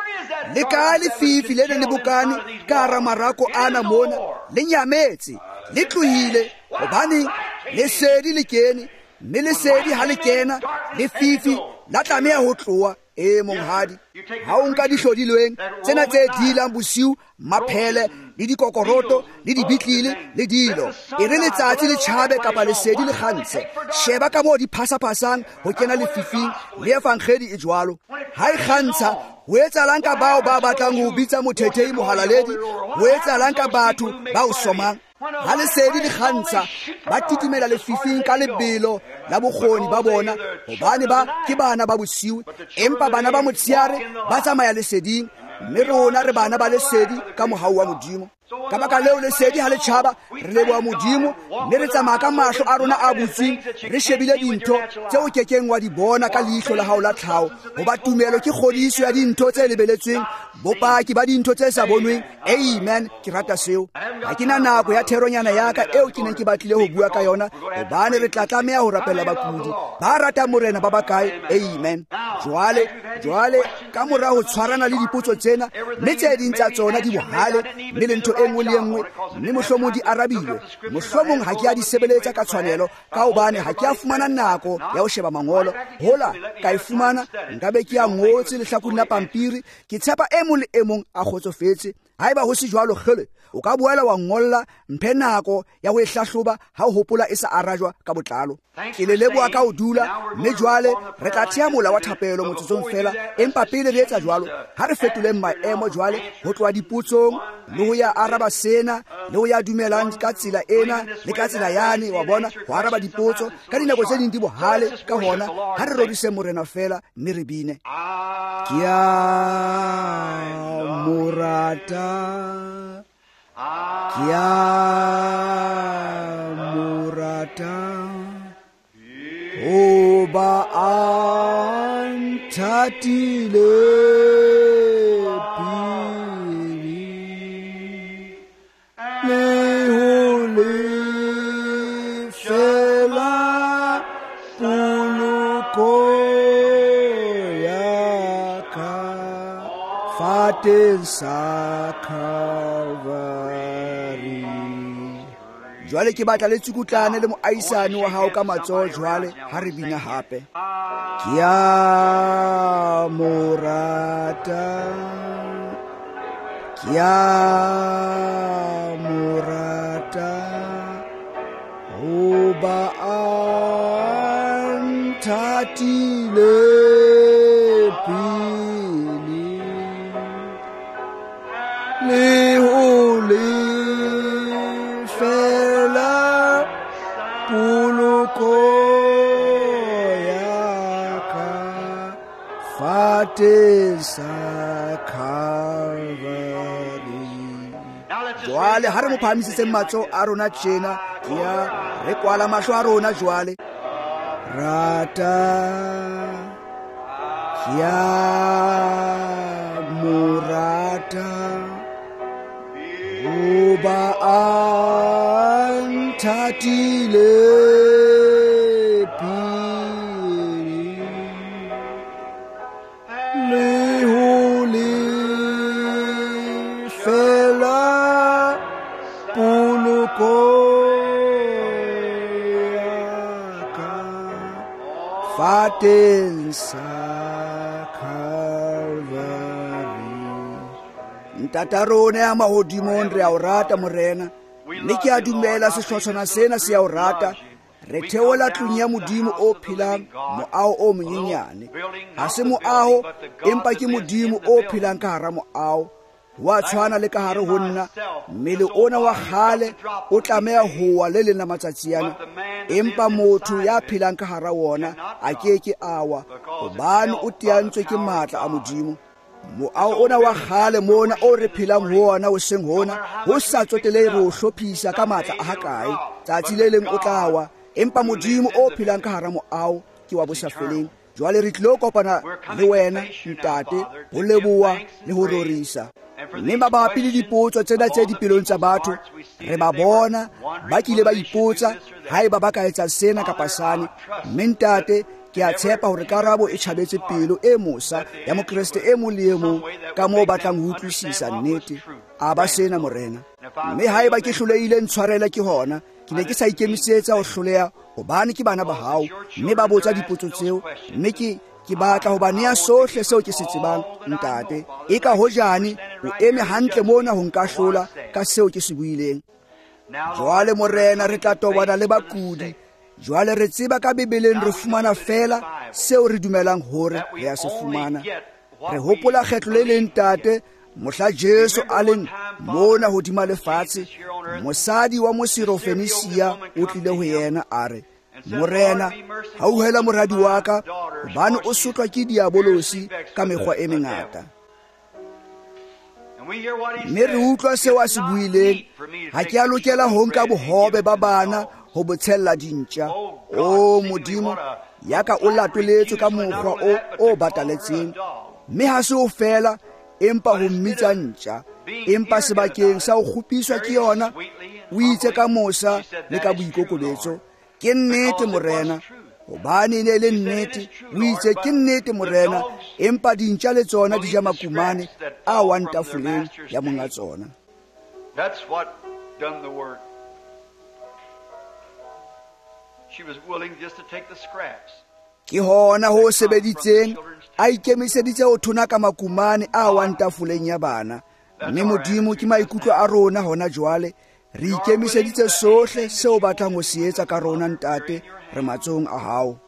A: Le kae lefifi le ne le bokane ka hara marako ana mona? Le nyametse, le tlohile, hobane lesedi le kene, mme lesedi ha le kena, lefifi la tlameha ho tloha. E monghadi, ha o nka dihlodilweng tsena tse dilang bosiu, maphele le dikokoroto le dibitlile le dilo, e re letsatsi le tjhabe kapa lesedi le kgantshe, sheba ka moo di phasapasang ho kena lefifing le efankgedi e jwalo. Ha e kgantsha, ho etsahalang ka bao ba batlang ho bitsa mothethei mohalaledi? Ho etsahalang ka batho ba o somang? Ha lesedi le kgantsha, ba titimela lefifing ka lebelo la bokgoni ba bona, hobane ba ke bana ba bosiu, empa bana ba motsheare ba tsamaya leseding, mme rona re bana ba lesedi ka mohau wa Modimo. Ka baka leo lesedi ha le tjhaba, re leboha Modimo, mme re tsamaya ka mahlo a rona a butsweng, re shebile dintho tseo o kekeng wa di bona ka leihlo la hao la tlhaho. Hoba tumelo ke kgodiso ya dintho tse lebeletsweng, bopaki ba dintho tse sa bonweng. Amen, ke rata seo. Ha ke na nako ya theronyana ya ka eo ke neng ke batlile ho bua ka yona, hobane re tla tlameha ho rapella bakudi ba ratang morena ba bakae. Amen. Jwale jwale ka mora ho tshwarana le dipotso tsena, mme tse ding tsa tsona di bohale, mme le ntho e nngwe le nngwe, mme mohlomong di arabilwe. Mohlomong ha ke a di sebeletsa ka tshwanelo, ka hobane ha ke a fumana nako ya ho sheba mangolo. Hola ka e fumana, nkabe ke a ngotse lehlakoreng la pampiri, ke tshepa e mong le e mong a kgotsofetse. Haeba ho se jwalo kgele, o ka boela wa ngolla mphe nako ya ho e hlahloba ha o hopola e sa arajwa ka botlalo. Ke le leboha ka ho dula, mme jwale re tla thea mola wa thapelo motsotsong fela, empa pele re etsa jwalo, ha re fetoleng maemo jwale ho tloha dipotsong le ho ya araba sena le ho ya dumelang ka tsela ena le ka tsela yane, wa bona, ho araba dipotso ka dinako tse ding di bohale. Ka hona ha re rorise morena fela, mme re bine. Ke a morata, ke a morata, hoba a nthatile pele le ho lefela poloko ya ka fateng sa Calvary. Jwale ke batla le tsukutlane le moahisane wa hao ka matsoho jwale ha re bina hape. Ke a morata, ke a morata, hoba a nthatile pele le ho lefela poloko ya ka fateng sa Calvary. Jwale ha re mo phahamisitseng matsoho a rona tjena, ya re kwala mahlo a rona jwale. Rata, ke a morata, hoba a nthatile pele le ho lefela poloko ya ka fateng sa Calvary. Ntata rona ya mahodimong re a o rata morena, mme ke a dumela sehlotshwana sena se a o rata. Re theola tlung ya Modimo o phelang, moaho o monyenyane. Ha se moaho, empa ke Modimo o phelang ka hara moaho. Wa tshwana le ka hare ho nna, mmele ona wa kgale o tlameha howa le lena matsatsi yana, empa motho ya phelang ka hara wona a keke awa, hobane o teantswe ke matla a Modimo. moao ona wa kgale mona o re phelang ho ona o seng hona ho sa tsotele re o hlophisa ka matla a hakae tsatsi le leng o tla wa empa modimo o phelang ka hara moao ke wa bosafeleng jwale re tlilo kopana le wena ntate ho leboha le ho rorisa mme mabapi le dipotso tsena tse dipelong tsa batho re ba bona ba kile ba ipotsa haeba ba ka etsa sena kapa sane mme ntate ke a tshepa hore karabo e tjhabetse pelo e mosa ya mokreste e mong le e mong ka moo batlang ho utlwisisa nnete a ba sena morena mme haeba ke hlolehile ntshwarela ke hona ke ne ke sa ikemisetsa ho hloleha hobane ke bana ba hao mme ba botsa dipotso tseo mme ke ke batla ho ba nea sohle seo ke se tsebang ntate e ka hojane o eme hantle mona ho nka hlola ka seo ke se buileng jwale morena re tla tobana le bakudi jwale re tseba ka bibeleng re fumana fela seo re dumelang hore re a se fumana re hopola kgetlo le leng tate mohla Jesu a leng mona hodima lefatshe mosadi wa Mosirofenisia o tlile ho yena a re morena hauhela moradi wa ka hobane o sotlwa ke diabolosi ka mekgwa e mengata mme re utlwa seo a se buileng ha ke a lokela ho nka bohobe ba bana ho botshella dintja o modimo ya ka o latoletswe ka mokgwa o o bataletseng mme ha se o fela empa ho mmitsa ntja empa sebakeng sa ho kgupiswa ke yona o itse ka mosa le ka boikokobetso ke nnete morena hobane ne le nnete o itse ke nnete morena empa dintja le tsona di ja makumane a wantafoleng ya monga tsona.
B: That's what done the work. She was willing just to take the scraps.
A: Ke hona ho sebeditseng a ikemiseditse ho thona ka makumane a wantafoleng ya bana mme modimo ke maikutlo a rona hona jwale re ikemiseditse sohle seo batlang ho se etsa ka rona ntate re matsong a hao.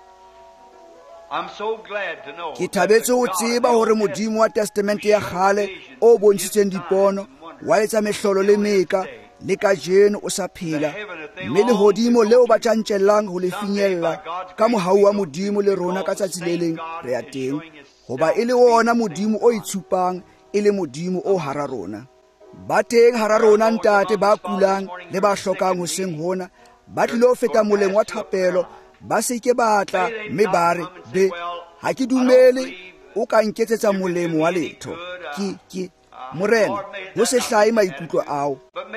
B: I'm so glad to know.
A: Ke thabetse ho tseba hore modimo wa testamente ya kgale o bontshitseng dipono wa etsa mehlolo le meka le ka jeno o sa phela mme le hodimo leo ba tjantjellang ho le finyella ka mohau wa modimo le rona ka tsatsi le leng re a teng hoba e le wona modimo o itshupang e le modimo o hara rona. Ba teng hara rona ntate ba kulang le ba hlokang ho seng hona ba tlilo feta moleng wa thapelo ba se ke batla mme ba re be ha ke dumele o ka nketsetsa molemo wa letho ke ke morena ho se hlae maikutlo ao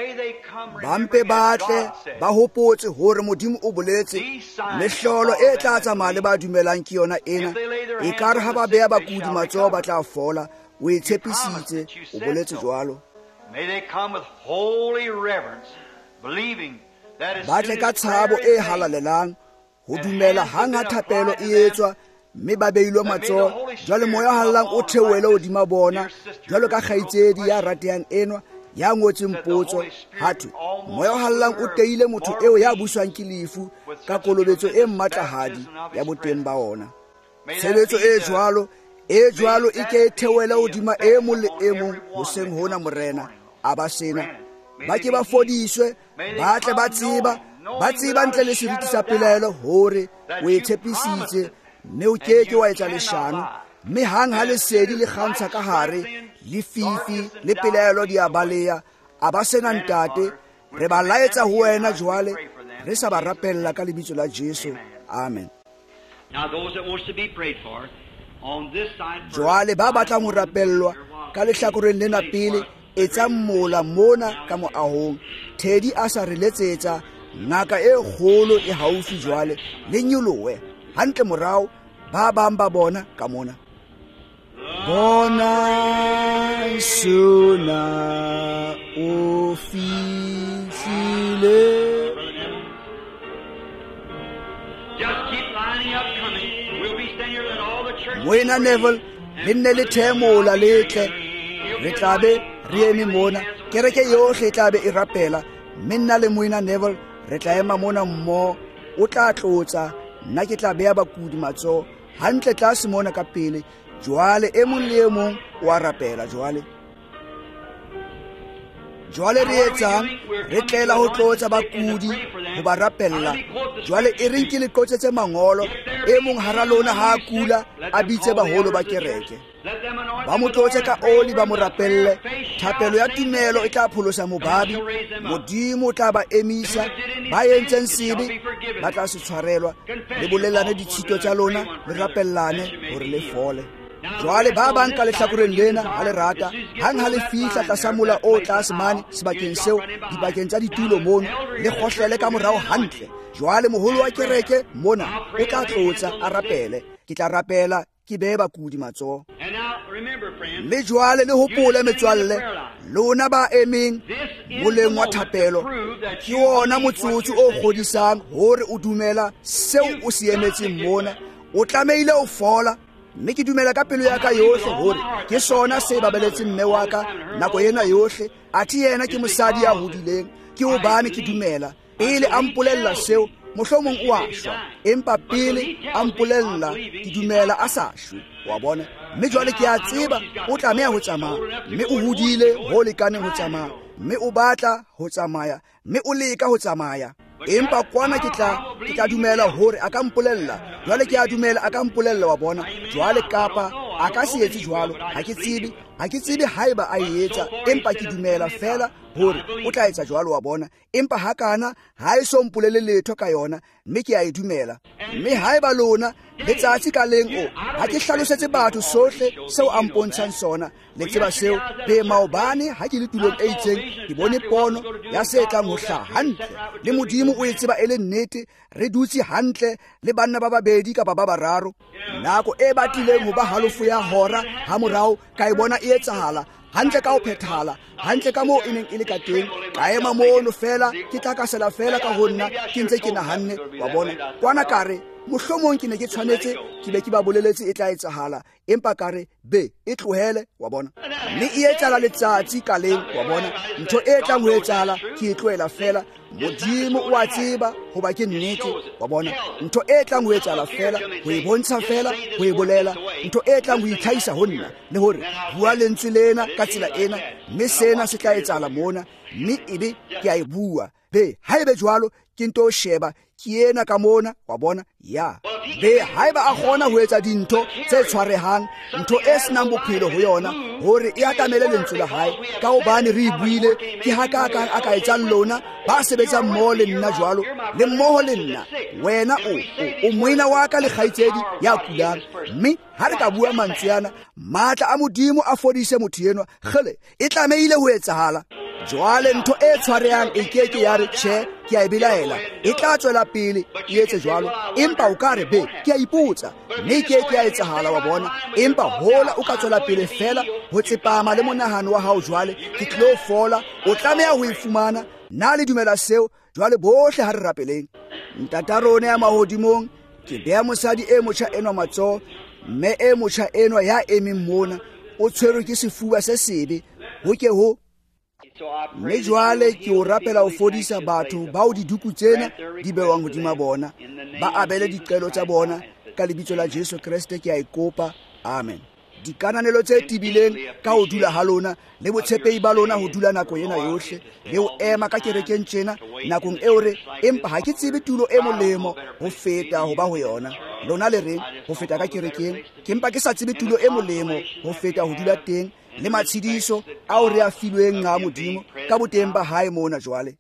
A: ba mpe batle ba hopotse hore modimo o boletse mehlolo e tla tsamaya le ba dumelang ke yona ena e ka re ha ba beha bakudi matsoho ba tla fola o e tshepisitse o boletse jwalo.
B: May they come with holy reverence, believing that as
A: batle ka tshabo e halalelang ho dumela hanga thapelo e etswa mme ba beilwe matsoho jwale moya hallang o theoele hodima bona jwalo ka kgaitsedi ya ratehang enwa ya ngotseng potso hatwe moya hallang o teile motho eo ya buswang ke lefu ka kolobetso e mmatlahadi ya boteng ba ona. Tshebetso e jwalo e jwalo e ke theoele hodima e mong le e mong hoseng hona morena a ba sena ba ke ba fodiswe ba tle ba tseba ba tseba ntle le seriti sa pelaelo hore o e tshepisitse mme o keke wa etsa leshano mme hang ha lesedi le kgantsha ka hare le fifi le pelaelo di a baleya a ba sena ntate re ba laetsa ho wena jwale re sa ba rapella ka lebitso la Jesu amen.
B: Now those that wants to be prayed for on this side
A: jwale ba batlang ho rapellwa ka lehlakoreng lena pele etsa mmola mona ka moahong Teddy a sa re letsetsa ngaka e kgolo e haufi jwale le nyolowe hantle morao ba bang ba bona ka mona bona sona o fihlile.
B: just keep lining up coming. We'll be standing here let all the church
A: Moena Neville le nne le themola letle re tlabe re eme mona kereke yohle tlabe e rapela mme nna le Moena Neville re tla ema mona mmo o tla tlotsa nna ke tla beha bakudi matsoho hantle tlase mona ka pele jwale e mong le e mong wa rapela jwale jwale re etsang re tlela ho tlotsa bakudi ho ba rapella jwale e reng ke le qotsetse mangolo e mong hara lona ha kula a bitse baholo ba kereke ba mo tlotse ka oli ba mo rapelle thapelo ya tumelo e tla pholosa mobabi modimo tla ba emisa ba yentseng sebe ba tla se tshwarelwa le bolelane ditshito tsa lona le rapellane hore le fole jwale ba bang ka lehlakoreng lena ha le rata hang ha le fihla tlasa mola o tlase mane sebakeng seo dibakeng tsa ditulo mono le kgohlele ka morao hantle jwale moholo wa kereke mona o tla tlotsa a rapele ke tla rapela ke be bakudi matsoho le jwale le hopole metswalle lona ba emeng moleng wa thapelo ke ona motsotso o kgodisang hore o dumela seo o se emetseng mona o tlameile o fola mme ke dumela ka pelo ya ka yohle hore ke sona se babeletseng mme wa ka nako ena yohle athi yena ke mosadi ya hodileng ke hobane ke dumela pele a mpolella seo mohlomong o a shwa empa pele a mpolella ke dumela a sa shwe wa bona mme jwale ke a tseba o tlameha ho tsamaya mme o hodile ho lekaneng ho tsamaya mme o batla ho tsamaya mme o leka ho tsamaya empa kwana ke tla ke tla dumela hore a ka mpolella jwale ke a dumela a ka mpolella wa bona jwale kapa a ka se etse jwalo ha ke tsebe ha ke tsebe haeba a etsa empa ke dumela fela hore o tla etsa jwalo wa bona empa hakana ha e so mpolele letho ka yona mme ke a e dumela mme haeba lona letsatsi ka leng o ha ke hlalosetse batho sohle seo a mpontshang sona le tseba seo be maobane ha ke le tulong e itseng ke bone pono ya se tlang ho hlaha hantle le modimo o e tseba e le nnete re dutse hantle le banna ba babedi kapa ba bararo nako e batlileng ho ba halofo ya hora ha morao ka e bona e etsahala hantle ka ho phethala hantle ka moo e neng e le ka teng ka ema mono fela ke tla ka sela fela ka ho nna ke ntse ke nahanne wa bona kwana kare mohlomong ke ne ke tshwanetse ke be ke ba boleletse e tla etsahala empa kare be e tlohele wa bona mme e etsala letsatsi ka leng wa bona ntho e tlang ho etsahala ke e tlohela fela modimo o a tseba hoba ke nnete wa bona ntho e tlang ho etsahala fela ho e bontsha fela ho e bolela ntho e tlang ho itlhaisa ho nna le hore bua lentswe lena ka tsela ena mme sena se tla etsahala mona mme ebe ke a e bua be haebe jwalo ke nto sheba ke ena ka mona wa bona ya be haeba a gona ho etsa dintho tse tshwarehang ntho e senang bophelo ho yona hore e atamele lentswe la hae ka hobane re buile ke hakaka a ka etsa lona ba sebetsa mmoho le nna jwalo le mmoho le nna wena o o moina wa ka le kgaitsedi ya kulang mme ha re ka bua mantswe matla a modimo a fodise motho enwa gele e tlameile ho etsahala jwale ntho e tshwarehang e keke ya re tjhe ke a e belaela e tla tswela pele e etse jwalo empa o ka re be ke a ipotsa mme ke ke a etsahala wa bona empa hola o ka tswela pele fela ho tsepama le monahano wa hao jwale ke tlo fola o tlameha ho ifumana na le dumela seo jwale bohle ha re rapeleng ntatarone ya mahodimong ke beha mosadi e motjha enwa matsoho mme e motjha enwa ya emeng mona o tshwerwe ke sefuba se sebe ho ke ho mme jwale ke o rapela ho fodisa batho bao diduku tsena di bewang hodima bona ba abele diqelo tsa bona ka lebitso la Jesu Kriste ke a ikopa amen dikananelo tse tibileng ka ho dula ha lona le botshepehi ba lona ho dula nako ena yohle le ho ema ka kerekeng tjena nakong eo re empa ha ke tsebe tulo e molemo ho feta ho ba ho yona lona le reng ho feta ka kerekeng ke mpa ke sa tsebe tulo e molemo ho feta ho dula teng le matshidiso ao re a filweng nga modimo ka boteng ba hae mona jwale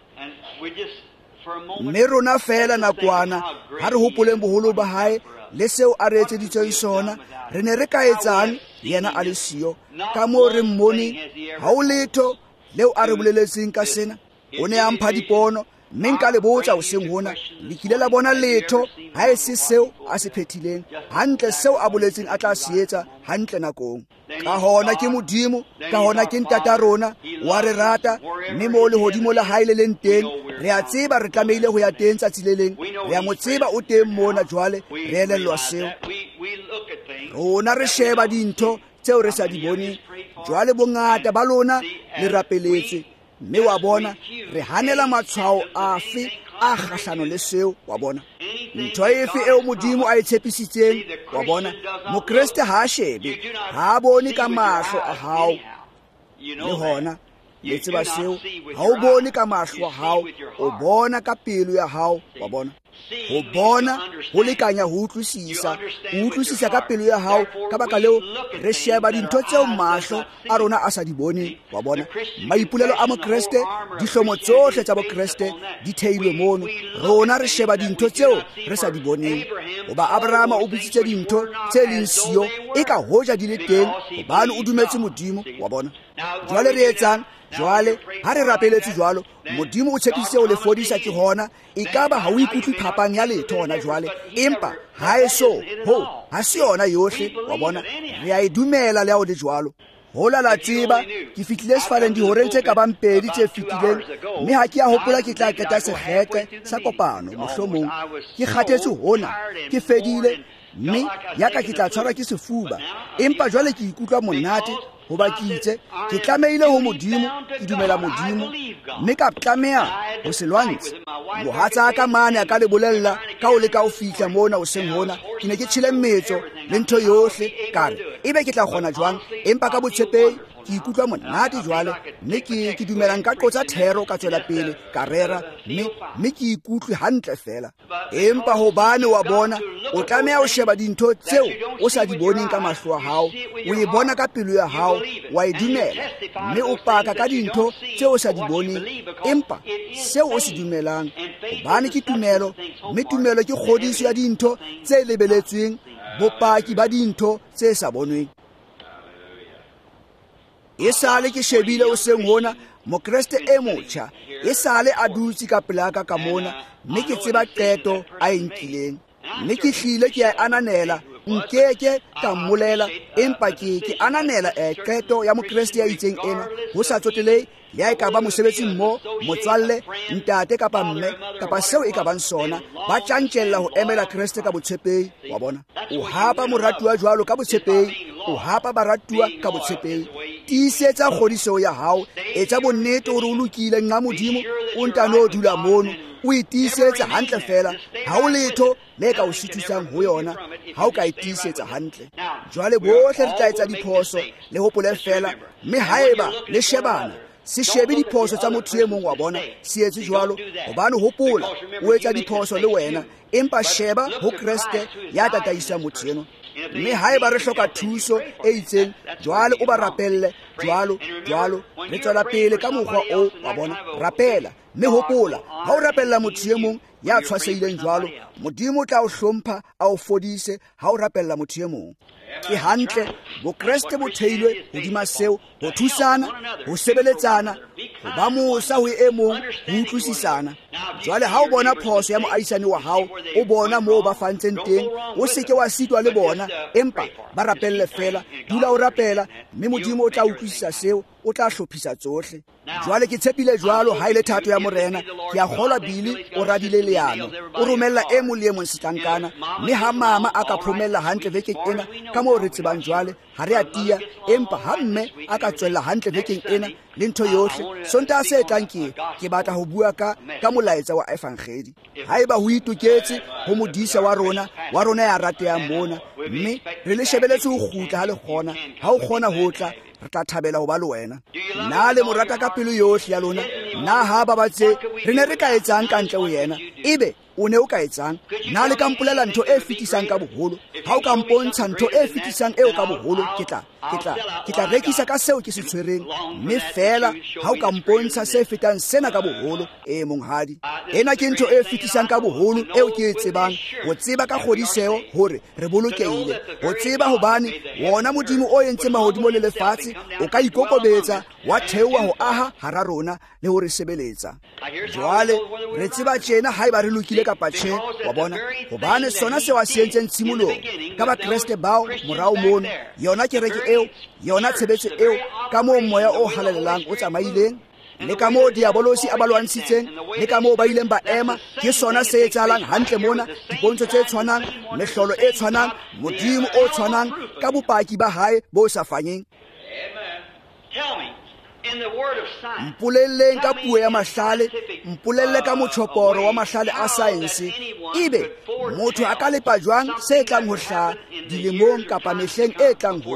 A: mme rona fela nakwana ha re hopoleng boholo ba hae le seo a re etseditseng sona re ne re ka etsang yena a le siyo ka moo re mmone ha o letho leo a re boleletseng ka sena o ne a mpha dipono mme nka le botsa hoseng hona le kile la bona letho ha e se seo a se phethileng hantle seo a boletseng a tla se etsa hantle nakong ka hona ke modimo ka hona ke ntata rona wa re rata mme mo le hodimo la haile le teng re a tseba re tlameile ho ya teng tsa tsileleng re a mo tseba o teng mona jwale re elellwa seo rona re sheba dintho tseo re sa di boneng jwale bongata ba lona le rapeletse mme wa bona re hanela matshwao afe a kgahlano le seo wa bona ntho efe eo modimo a itshepisitseng wa bona mokreste ha shebe ha bone ka mahlo a hao le hona le tseba seo ha o bone ka mahlo a hao o bona ka pelo ya hao wa bona ho bona ho lekanya ho utlwisisa o utlwisisa ka pelo ya hao ka baka leo re sheba dintho tseo mahlo a rona a sa di bone wa bona maipulelo a mokreste dihlomo tsohle tsa mokreste di theilwe mono rona re sheba dintho tseo re sa di boneng hoba Abrahama o bitsitse dintho tse leng sio e ka hoja di le teng hobane o dumetse Modimo wa bona jwale re etsang jwale ha re rapeletse jwalo Modimo o tshepise o le fodisa ke hona ekaba ha o ikutlwe phapang ya letho hona jwale empa ha eso ho ha se yona yohle wa bona re a idumela le a o le jwalo hola la tseba ke fitlile sefaleng dihoreng tse ka bang pedi tse fitileng mme ha ke a hopola ke tla qeta sekgeke sa kopano mohlomong ke kgathetse hona ke fedile mme ya ka ke tla tshwarwa ke sefuba empa jwale ke ikutlwa monate hoba ke itse ke tlameile ho Modimo ke dumela Modimo mme ka tlameha ho se lwantshe mohatsa ka mane a ka le bolella ka o le ka o fihla mona o seng hona ke ne ke tshile metso le ntho yohle kare ebe ke tla kgona jwang empa ka botshepehi ke ikutlwa monate jwale mme ke ke dumela nka qotsa thero ka tswela pele ka rera mme mme ke ikutlwe hantle fela empa hobane wa bona o tlameha o sheba dintho tseo o sa di boneng ka mahlo a hao o e bona ka pelo ya hao wa e dumela mme o paka ka dintho tseo o sa di boneng empa seo o se dumelang hobane ke tumelo mme tumelo ke kgodiso ya dintho tse lebeletsweng bopaki ba dintho tse sa bonweng e sale ke shebile o seng hona mokreste e motjha e sale a dutse ka pelaka ka mona mme ke tseba qeto a enkileng mme ke hlile ke a ananela nkeke ka mmolela empa ke ke ananela e qeto ya mokreste ya itseng ena ho sa tsotelei ya e ka ba mosebetsi mo motswalle ntate kapa mme kapa seo e ka bang sona ba tjantjella ho emela Kriste ka botshepehi wa bona o hapa moratuwa jwalo ka botshepehi o hapa baratuwa ka botshepehi tiisetsa kgodiso ya hao etsa bonnete hore o lokile nna Modimo o ntano dula mono o itiisetsa hantle fela ha o letho le ka o sithusang ho yona ha o ka itiisetsa hantle jwale bohle re tla etsa diphoso le hopole fela mme haeba le shebana se shebe diphoso tsa motho e mong wa bona se etse jwalo hobane hopola o etsa diphoso le wena empa sheba ho Kriste ya tataisa motho eno mme haeba re hloka thuso e itseng jwale o ba rapelle jwalo jwalo re tswela pele ka mokgwa o wa bona rapela mme hopola ha o rapella motho e mong ya tshwaseileng jwalo Modimo tla o hlompha a o fodise ha o rapella motho e mong ke hantle bo Kriste bo theilwe hodima seo ho thusana ho sebeletsana ho ba mosa ho e mong ho utlwisisana jwale ha o bona phoso ya moaisane wa hao o bona moo ba fantseng teng o seke wa sitwa le bona empa ba rapelle fela dula o rapela mme Modimo o tla utlwisisa seo o tla hlophisa tsohle jwale ke tshepile jwalo ha ile thato ya morena ke a kgolwa bili o radile leano o romella e mong le e mong setlankana mme ha mama a ka phomella hantle vekeng ena ka moo re tsebang jwale ha re a tia empa ha mme a ka tswella hantle vekeng ena le ntho yohle sontaha se tlang ke ke batla ho bua ka ka molaetsa wa evangeli haeba ho itoketse ho modisa wa rona wa rona ya ratehang mona mme re le shebeletse ho kgutla ha le kgona ha o kgona ho tla re tla thabela ho ba le wena nna le morata ka pelo yohle ya lona nna ha ba batse re ne re ka etsang ka ntle ho yena ebe o ne o ka etsang nna le ka mpolela ntho e fetisang ka boholo ha o ka mpontsha ntho e fetisang eo ka boholo ke tla ke tla ke tla rekisa ka seo ke se tshwereng mme fela ha o ka mpontsha se fetang sena ka boholo e monghadi ena ke ntho e fetisang ka boholo eo ke e tsebang ho tseba ka kgodiseo hore re bolokehile ho tseba hobane wona Modimo o entse mahodimo le lefatshe o ka ikokobetsa wa theowa ho aha hara rona le ho re sebeletsa jwale re tseba tjena haeba re lokile kapa tjhe wa bona hobane sona se wa sentseng tshimolong ka ba Kriste bao morao mono yona kereke eo yona tshebetso eo ka moo moya o halalelang o tsamaileng le ka moo diabolosi a ba lwantshitseng le ka moo ba ileng ba ema ke sona se etsahalang hantle mona dipontsho tse tshwanang mehlolo e tshwanang Modimo o tshwanang ka bopaki ba hae bo sa fanyeng mpolelleng ka puo ya mahlale mpolelle ka motshoporo wa mahlale a saense ebe motho a ka lepa jwang se tlang ho hlaha dilemong kapa mehleng e tlang ho tla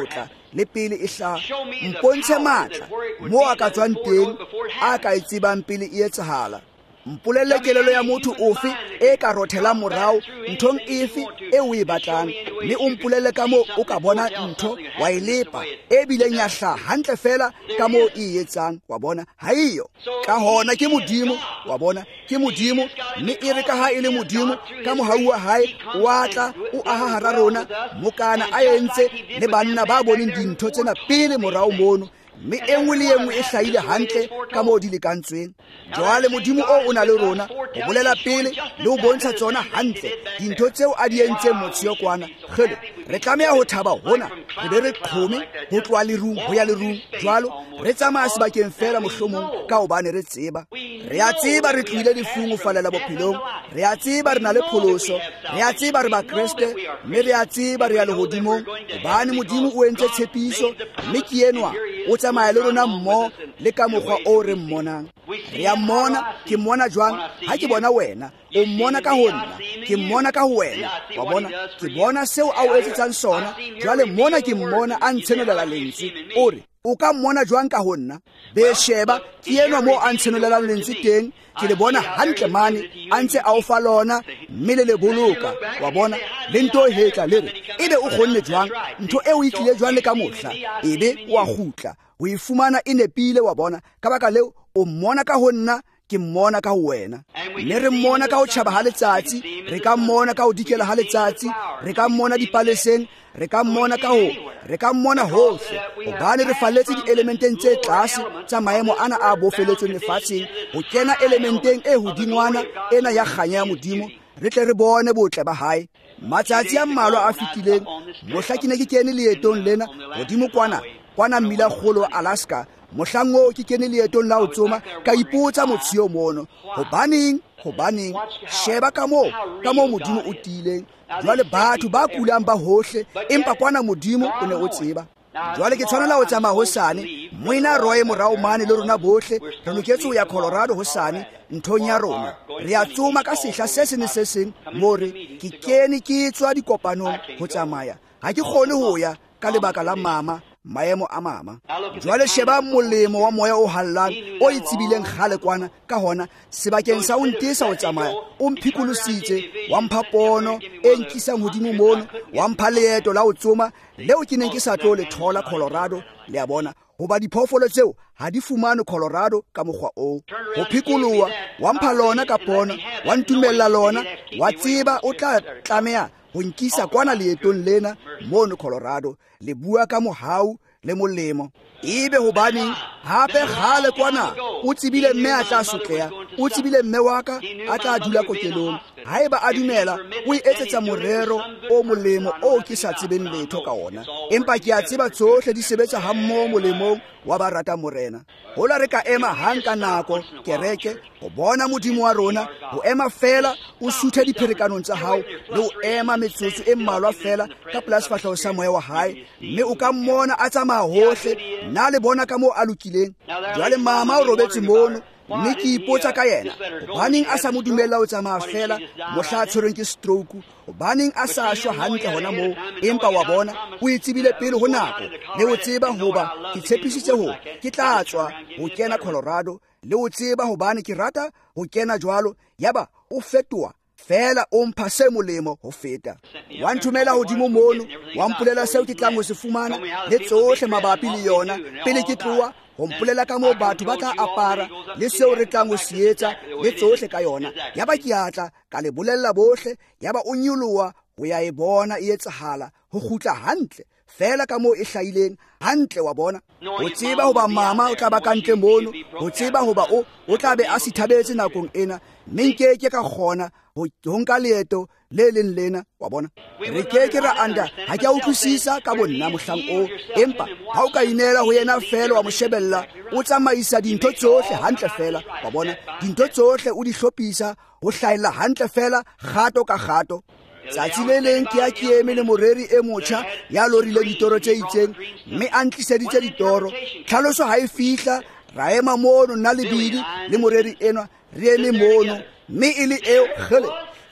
A: le pele e hla mpontshe matla mo a ka tswang teng a ka e tsebang pele e etsahala. Mpolelle kelelo ya motho ofe e ka rothela morao nthong efe e o e batlang, mme o mpolelle ka moo o ka bona ntho wa e lepa e bileng ya hlaha hantle fela ka moo e etsang, wa bona ha iyo. Ka hona ke Modimo, wa bona ke Modimo, mme e re ka ha e le Modimo ka mohau wa hae wa tla o aha hara rona mokana a entse le banna ba boneng dintho tsena pele morao mono, mme e nngwe le e nngwe e hlahile hantle ka moo di lekantsweng. Jwale Modimo o o na le rona ho bolela pele le ho bontsha tsona hantle dintho tseo a di entseng motshio kwana. Kgele re tlameha ho thaba hona re be re qhome ho tloha lerung ho ya lerung, jwalo re tsamaya sebakeng fela mohlomong ka hobane re tseba re a tseba re tlohile lefungo falela bophelong, re a tseba re na le pholoso, re a tseba re ba Kriste, mme re a tseba re ya lehodimong hobane Modimo o entse tshepiso, mme ke enwa o tsamaya le rona mmoho le ka mokgwa o re mmonang. Re a mmona, ke mmona jwang ha ke bona wena, o mmona ka ho nna, ke mmona ka ho wena, wa bona ke bona seo a o etsetsang sona. Jwale mona ke mmona a ntshenelela lentswe, o re o ka mmona jwang ka ho nna. Be sheba ke enwa mo a ntshenelelang lentswe teng, ke le bona hantle mane a ntse a o fa lona mme le le boloka, wa bona le nto e hetla le re ebe o kgonne jwang ntho e o itlile jwang le ka mohla, ebe wa khutla o e fumana e nepile, wa bona ka baka leo o mmona ka ho nna, ke mmona ka ho wena. Mme re mmona ka ho tjhaba ha letsatsi, re ka mmona ka ho dikela ha letsatsi, re ka mmona dipaleseng, re ka mmona ka ho re ka mmona hohle hobane re falletse di-elementeng tse tlase tsa maemo ana a bofeletsweng lefatsheng ho kena elementeng e hodingwana ena ya kganya ya Modimo, re tle re bone botle ba hae. Matsatsi a mmalwa a fetileng mohla ke ne ke kene leetong lena hodimo kwana kwana mmila kgolo wa Alaska, mohlang o ke kene leetong la ho tsoma ka ipotsa motshio mono, hobaneng hobaneng sheba ka moo ka moo Modimo o tiileng. Jwale batho ba kulang ba hohle empa kwana Modimo o ne o tseba. Jwale ke tshwanela ho tsamaya hosane, moina roe morao mane le rona bohle re loketse ho ya Colorado hosane nthong ya rona. Re a tsoma ka sehla se seng se seng more ke kene ke tswa dikopanong ho tsamaya, ha ke kgone ho ya ka lebaka la mama maemo a mama. Jwale sheba molemo wa moya o hallang o itsebileng khale kwana ka hona sebakeng sa o ntisa ho tsamaya, o mphikolositse wa mpha pono e nkisang hodimo mono, wa mpha leeto la ho tsoma leo ke neng ke sa tlo le thola Colorado. Le a bona hoba diphoofolo tseo ha di fumane Colorado ka mokgwa o. Ho phikoloha wa mpha lona ka pono, wa ntumella lona, wa tseba o tla tlameha ho nkisa kwana leetong lena mono Colorado, le bua ka mohau le molemo. Ebe hobane hape khale kwana o tsebile mme a tla sotleha, o tsebile mme wa ka a tla dula kokelong. Haeba a dumela o etsetsa morero o molemo o ke sa tsebeng letho ka ona, empa ke a tseba tsohle di sebetsa hammoho molemong wa ba rata morena. Hola re ka ema hanka nako kereke ho bona Modimo wa rona, ho ema fela o suthe dipherekanong tsa hao le ho ema metsotso e mmalwa fela ka polasi fahleho sa moya wa hae, mme o ka mmona a tsamaya hohle na le bona ka moo a lokileng. Jwale mama o robetse mono, mme ke ipotsa ka yena hobaneng a sa mo dumella ho tsamaya fela mohla a tshwerweng ke stroke, hobaneng a sa shwa hantle hona moo. Empa wa bona o itsebile pele ho nako le ho tseba hoba ke tshepisitse ho ke tla tswa ho kena Colorado, le ho tseba hobane ke rata ho kena jwalo, yaba o fetoha fela o mpha se molemo ho feta. Wa nthumela hodimo mono, wa mpolela seo ke tlang ho se fumana le tsohle mabapi le yona pele ke tloha, ho mpolela ka moo batho ba tla apara le seo re tlang ho se etsa le tsohle ka yona. Yaba ke atla ka le bolella bohle, yaba o nyoloha ho ya e bona e etsahala ho khutla hantle fela ka moo e hlahileng hantle. Wa bona o tseba hoba mama o tla ba kantle mono, o tseba hoba o o tla be a sithabetse nakong ena, mme ke ke ka khona ho nka leeto le leng lena. Wa bona re ke ke ra anda ha ke a utlwisisa ka bonna mohlang o, empa ha o ka inela ho yena fela wa mo shebella, o tsamaisa dintho tsohle hantle fela. Wa bona dintho tsohle o di hlophisa ho hlahella hantle fela kgato ka kgato. Tsatsi le leng ke a ke eme le moreri e motjha ya lorile ditoro tse itseng, mme a ntliseditse ditoro. Tlhaloso ha e fihla ra ema mono nna le bidi le moreri enwa re eme mono, mme e le eo khele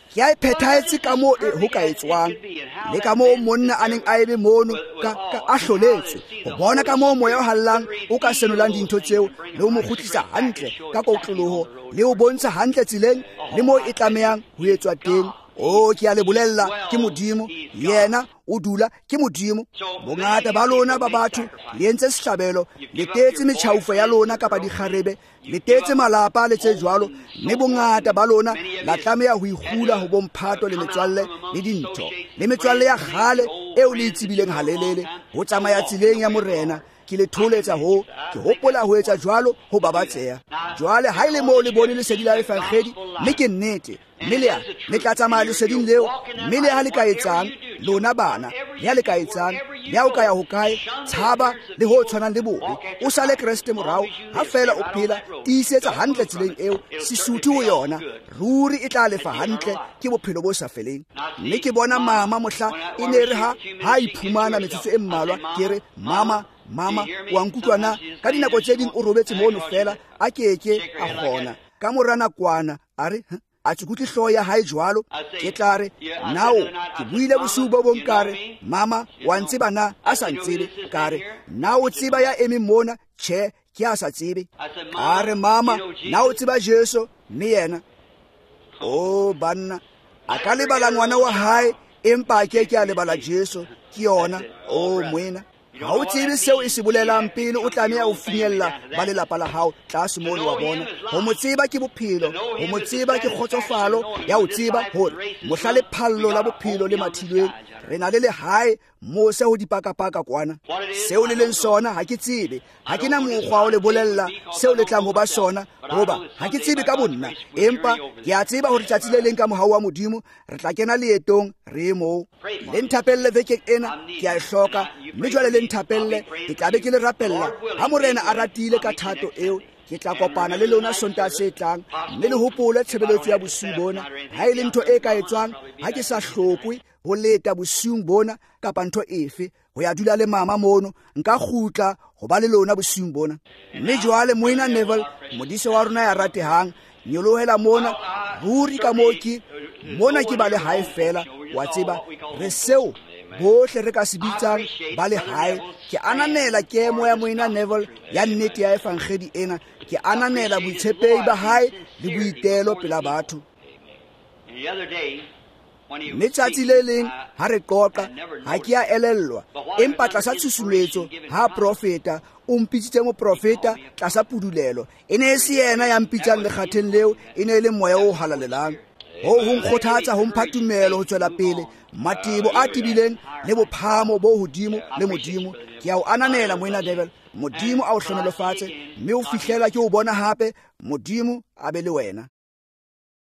A: ke a iphethaetse ka mo ho ka etswang le ka mo monna a neng a ebe mono ka a hloletse ho bona ka mo moya o hallang o ka senolang dintho tseo le ho mo khutlisa hantle ka kotloloho le ho bontsha hantle tseleng le mo e tlamehang ho etswa teng. O ke a le bolella ke Modimo, yena o dula ke Modimo. Bongata ba lona ba batho le entse sehlabelo, le tetse metjhaufo ya lona kapa dikgarebe, le tetse malapa le tse jwalo, mme bongata ba lona la tlameha ho ikgula ho bomphato le metswalle le dintho le metswalle ya kgale eo le itsebileng halelele ho tsamaya tseleng ya morena. Ke le tholetsa ho ke hopola ho etsa jwalo ho babatseha. Jwale ha ile mo le bone lesedi la efangedi, mme ke nnete mme le le tla tsamaya leseding leo, mme le ha le ka etsang lona bana ya le ka etsang ya o ka ya ho kae tshaba le ho tshwana le bobe o sale Kriste morao ha fela o phela tiisetsa hantle tseleng eo sesuthu ho yona ruri e tla lefa hantle ke bophelo bo sa feleng. Mme ke bona mama mohla e ne re ha ha iphumana metsotso e mmalwa ke re mama mama wa nkutlwana ka dinako tse ding o robetse mono fela a keke a gona ka morana kwana a re a tsukutle hloho ya hae jwalo ke tla re nao ke buile bosiu bo bonkare mama wa ntseba na a sa ntsebe kare nao tseba ya emi mona che ke a sa tsebe kare mama nao tseba Jesu mme yena o banna a ka lebala ngwana wa hae empa ke ke a lebala Jesu ke yona o mwena. Ha o tsebe seo e se bolelang pele o tlameha ho finyella ba lelapa la hao tlase mono wa bona. Ho mo tseba ke bophelo, ho mo tseba ke kgotsofalo ya ho tseba hore mohla le phallo la bophelo le mathilweng re na le le hae mo se ho dipakapaka kwana. Seo le leng sona ha ke tsebe, ha ke na mokgwa o le bolella seo le tlang ho ba sona hoba ha ke tsebe ka bonna, empa ke a tseba hore tsatsi le leng ka mohau wa Modimo re tla kena leetong re mo le nthapelle vekeng ena ke a hloka, mme jwale le nthapelle ke tla be ke le rapella ha morena a ratile ka thato eo ke tla kopana le lona Sontaha se tlang, mme le hopole tshebeletso ya bosiu bona ha e le ntho e ka etswang ha ke sa hlokwe ho leta bosiung bona kapa ntho efe ho ya dula le mama mono nka khutla ho ba le lona bosiung bona. Mme jwale Moina Neville modise wa rona ya ratehang nyolohela mona ruri ka moki mona ke ba le hae fela wa tseba re seo bohle re ka se bitsang ba le hae. Ke ananela kemo ya Moina Neville ya nnete ya efangedi ena, ke ananela boitshepehi ba hae le boitelo pela batho. Mme tsatsi le leng ha re qoqa ha ke a elellwa empa tlasa tshusumetso ha profeta o mpitsitse mo profeta tlasa pudulelo e ne se yena ya mpitsang lekgatheng leo, e ne le moya o halalelang ho ho nkgothatsa ho mphatumelo ho tswela pele matebo a tibileng le bophamo bo hodimo le Modimo. Ke a o ananela Moina Neville, Modimo a o hlonolofatse mme o fihlela ke o bona hape, Modimo a be le wena.